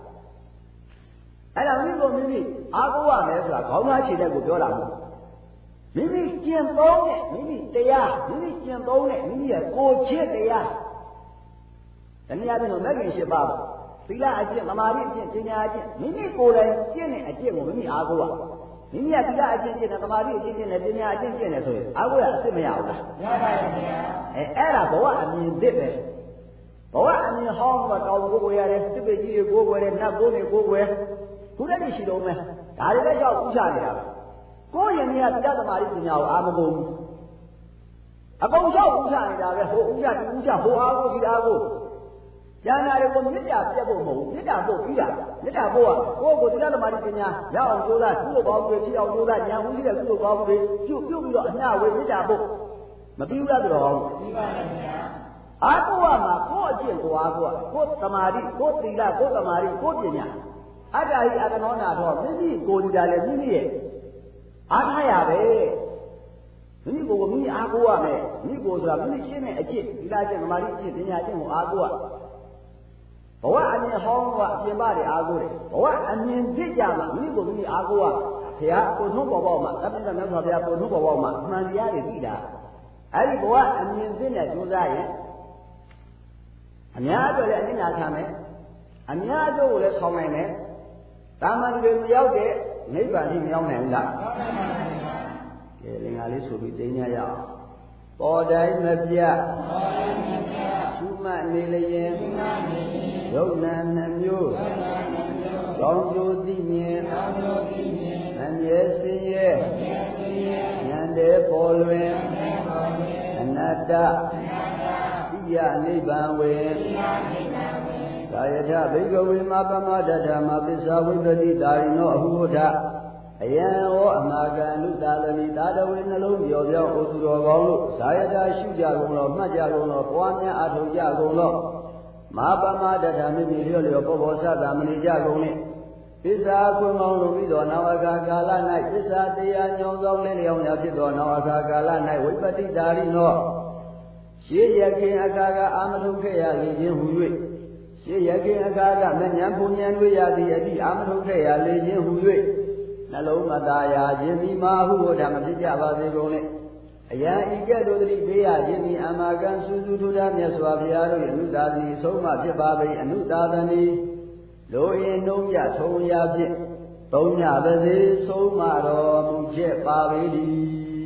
အဲ့ဒါမိကိုမိမိအားကိုးရမယ်ဆိုတာခေါင်းသားခြေတဲ့ကိုပြောတာမဟုတ်မိမိကျင့်သုံးတဲ့မိမိတရားမိမိကျင့်သုံးတဲ့မိမိရဲ့ကိုယ်ချစ်တရားတနည်းအားဖြင့်မဂ္ဂင်၈ပါးသီလအကျင့်သမာဓိအကျင့်ပညာအကျင့်မိမိကိုယ်တိုင်ကျင့်တဲ့အကျင့်ကိုမိမိအားကိုးရမိမိကသီလအကျင့်ကျင့်တယ်သမာဓိအကျင့်ကျင့်တယ်ပညာအကျင့်ကျင့်တယ်ဆိုရင်အားကိုးရအစ်မရဘူးလားရပါရဲ့ဗျာအဲအဲ့ဒါဘဝအမြင်သစ်ပဲဘဝအမြင်ဟောင်းကတောင်ကိုကိုရတယ်စစ်ပေကြီးကိုကိုရတယ်နတ်ကိုနေကိုကိုရခုတည်းရှိတော့မယ်ဒါတွေလည်းရောက်ဥချနေတာပဲကိုယ်ရင်ကြီးကသီလသမာဓိပညာကိုအားမကုန်ဘူးအကုန်ရောက်ဥချနေတာပဲဟိုဥချဒီဥချဟိုအားကိုဒီအားကိုဉာဏ်နာတွေကိုမေတ္တာပြတ်ဖို့မဟုတ်ဘူးမေတ္တာပို့ပြီးတာမေတ္တာပို့ကကိုယ့်ကိုသီလသမာဓိပညာရအောင်ကြိုးစားကုသိုလ်ကောင်းတွေဖြစ်အောင်ကြိုးစားဉာဏ်ဦးရှိတဲ့ကုသိုလ်ကောင်းတွေပြုပြုပြီးတော့အမျှဝေမေတ္တာပို့မပြီးဘူးလားဆိုတော့ပြီးပါရဲ့ဗျာအားကိုးရမှာကိုယ့်အကျင့်ကိုအားကိုးကိုယ့်သမာဓိကိုယ့်သီလကိုယ့်သမာဓိကိုယ့်ပညာအတ္တဟိအတ္တနောနာတော့မိမိကိုယ်ကြည်တယ်မိမိရဲ့အားထားရပဲမိမိကိုယ်ကိုမိမိအားကိုးရမယ်မိကိုယ်ဆိုတာမိမိရှင်းတဲ့အကျင့်သီလအကျင့်သမာဓိအကျင့်ပညာအကျင့်ကိုအားကိုးရဘဝအမြင်ဟောင်းကအပြင်ပတွေအားကိုးတယ်ဘဝအမြင်သိကြမှာမိမိကိုမိမိအားကိုးရဘုရားကိုထုံးပေါ်ပေါက်မှာသဗ္ဗညမြတ်စွာဘုရားကိုထုံးပေါ်ပေါက်မှာအမှန်တရားတွေသိတာအဲ့ဒီဘဝအမြင်သိနဲ့ကြိုးစားရင်အများအတွက်လည်းအနိနာခံမယ်အများအတွက်ကိုလည်းဆောင်နိုင်မယ်တာမန်တွေမရောက်တဲ့နိဗ္ဗာန်ကြီးမရောက်နိုင်ဘူးလားရောက်နိုင်ပါဘူးဗျာကဲလင်္ကာလေးဆိုပြီးသိညာရအောင်ပေါ်တိုင်းမပြတ်ပေါ်တိုင်းမပြတ်ရှုမှတ်နေလျင်ရှုမှတ်နေလျင်ယုတ်နံနှမျိုးယုတ်နံနှမျိုးကောင်းကျိုးသိမြင်ကောင်းကျိုးသိမြင်အမြဲစင်ရဲ့အမြဲစင်ရဲ့ဉာဏ်တဲ့ပေါ်လွင်ဉာဏ်ပေါ်လွင်အနတ္တအနတ္တဣယနိဗ္ဗာန်ဝေဣယနိဗ္ဗာန်ဝေသာယထဘိက္ခဝေမပမဒဓမ္မပစ္စာဝိပ္ပတိတာရိနောအဟုဝထအယံဟောအနာကံလူတာလလိတာတဝေနှလုံးပြောပြောဩသူတော်ကောင်းလို့ဇာယတာရှုကြကုန်လို့မှတ်ကြကုန်လို့ပွားများအထောက်ကြကုန်လို့မပမဒဓမ္မမိလျော့လျော့ပေါ်ပေါ်ဆတာမနေကြကုန်နဲ့ပစ္စာခွန်ကောင်းလို့ပြီးတော့နောက်အခါကာလ၌ပစ္စာတရားညောင်းဆောင်လင်းလျောင်းရာဖြစ်သောနောက်အခါကာလ၌ဝိပတိတာရိနောရှေးရခင်အခါကအာမထုခဲ့ရလေခြင်းဟူ၍ရှေးရခင်အခါကမဉ္ဇဉ်ဘုံဉဏ်တွေ့ရသည်အသည့်အာမထုခဲ့ရလေခြင်းဟူ၍နှလုံးမသားရာခြင်းဒီမာဟုဝဓမ္မဖြစ်ကြပါစေကုန်လေအယံဤကဲ့သို့တည်းပေးရခြင်းဒီအမာကံစူးစူးထူးထမြတ်စွာဘုရားတို့၏အနုသာသနီဆုံးမဖြစ်ပါပေအနုသာသနီလိုရင်နှုံးမြထုံရာဖြင့်သုံးညပါစေဆုံးမတော်မူချက်ပါပေသည်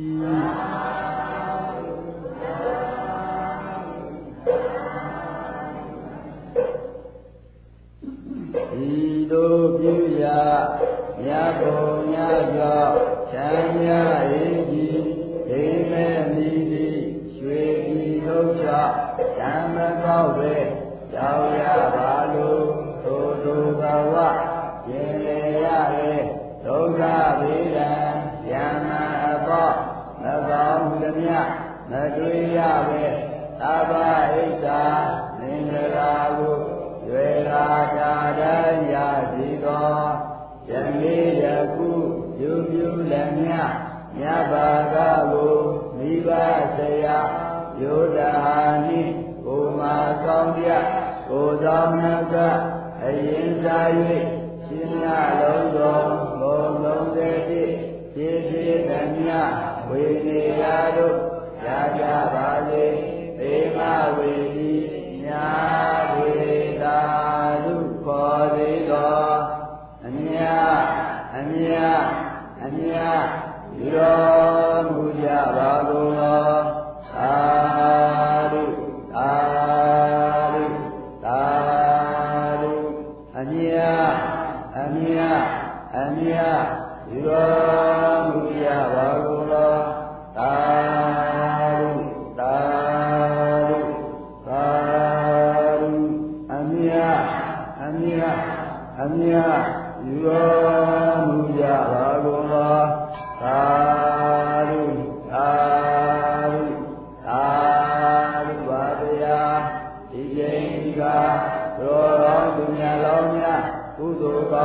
ဤသို့ပြုရာမြတ်ဘုံညကြောင့်ချမ်းသာ၏ကြီးဒိမေမိတိရွှေပြည်လုံးချဓမ္မကောက်ပဲရောက်ရပါလို့သို့သို့ဘဝကျင်လေရလေဒုက္ခဗေဒံယမအပေါမကောင်းသမျှမတွေ့ရပဲသဗ္ဗဣစ္ဆာမင်္ဂလာကိုရွယ်ရာတာတန်းရစီသောယနေ့ယခုပြုပြုလည်းမြတ်မြတ်ဘာကကိုမိဘဆရာယုဒ္ဓဟာနိကိုမာဆောင်ပြကိုသောနကအရင်စား၍ရှင်မြလုံးသောဘုံလုံးတဲ့ဖြည့်ဖြည့်ဖြည့်လည်းမြတ်ဝေနေရတို့ရကြပါစေသေမဝေဒီညာဝေတာလူခေါ်သေးတော်အမြအမြအမြယူတော်မူကြပါကုန်သောသာဓုသာဓုသာဓုအမြအမြအမြယူတော်မူကြပါကုန်သောသာဓုသာဓုသာဓုအမြအမြအမြယူတော်မူကြပါကုန်သောသာဓုသာဓုသာဓုပါဗျာဒီချိန်ဒီကရောတော်သူများလောင်းများကုသိုလ်ကောင်းမှု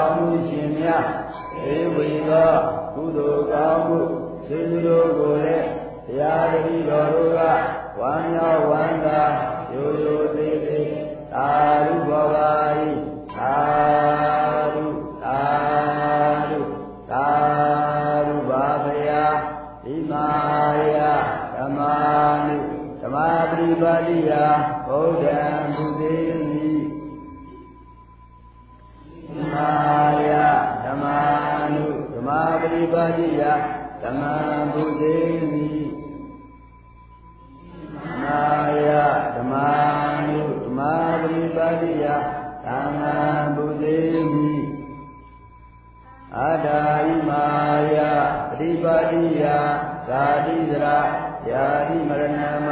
ရှင်များဧဝိသောကုသိုလ်ကောင်းမှုစေစုတို့ကိုလည်းတရားတပည့်တော်တို့ကဝမ်းမြောက်ဝမ်းသာရိုးရိုးသေးသေးသာဓုဘောပါ၏သာဓုသာဓုသာဓုပါဗျာဒီမာယဓမ္မာနုဓမ္မပရိပါတိယဘုဒ္ဓံဘုသေမိဒီမာယဓမ္မာနုဓမ္မပရိပါတိယဓမ္မဘုသေမိမာယဓမ္မာနုဓမ္မပရိပါတိယဓမ္မဘုသေမိအာဒါယမာယပရိပါတိယဇာတိစရာယာတိမရဏမ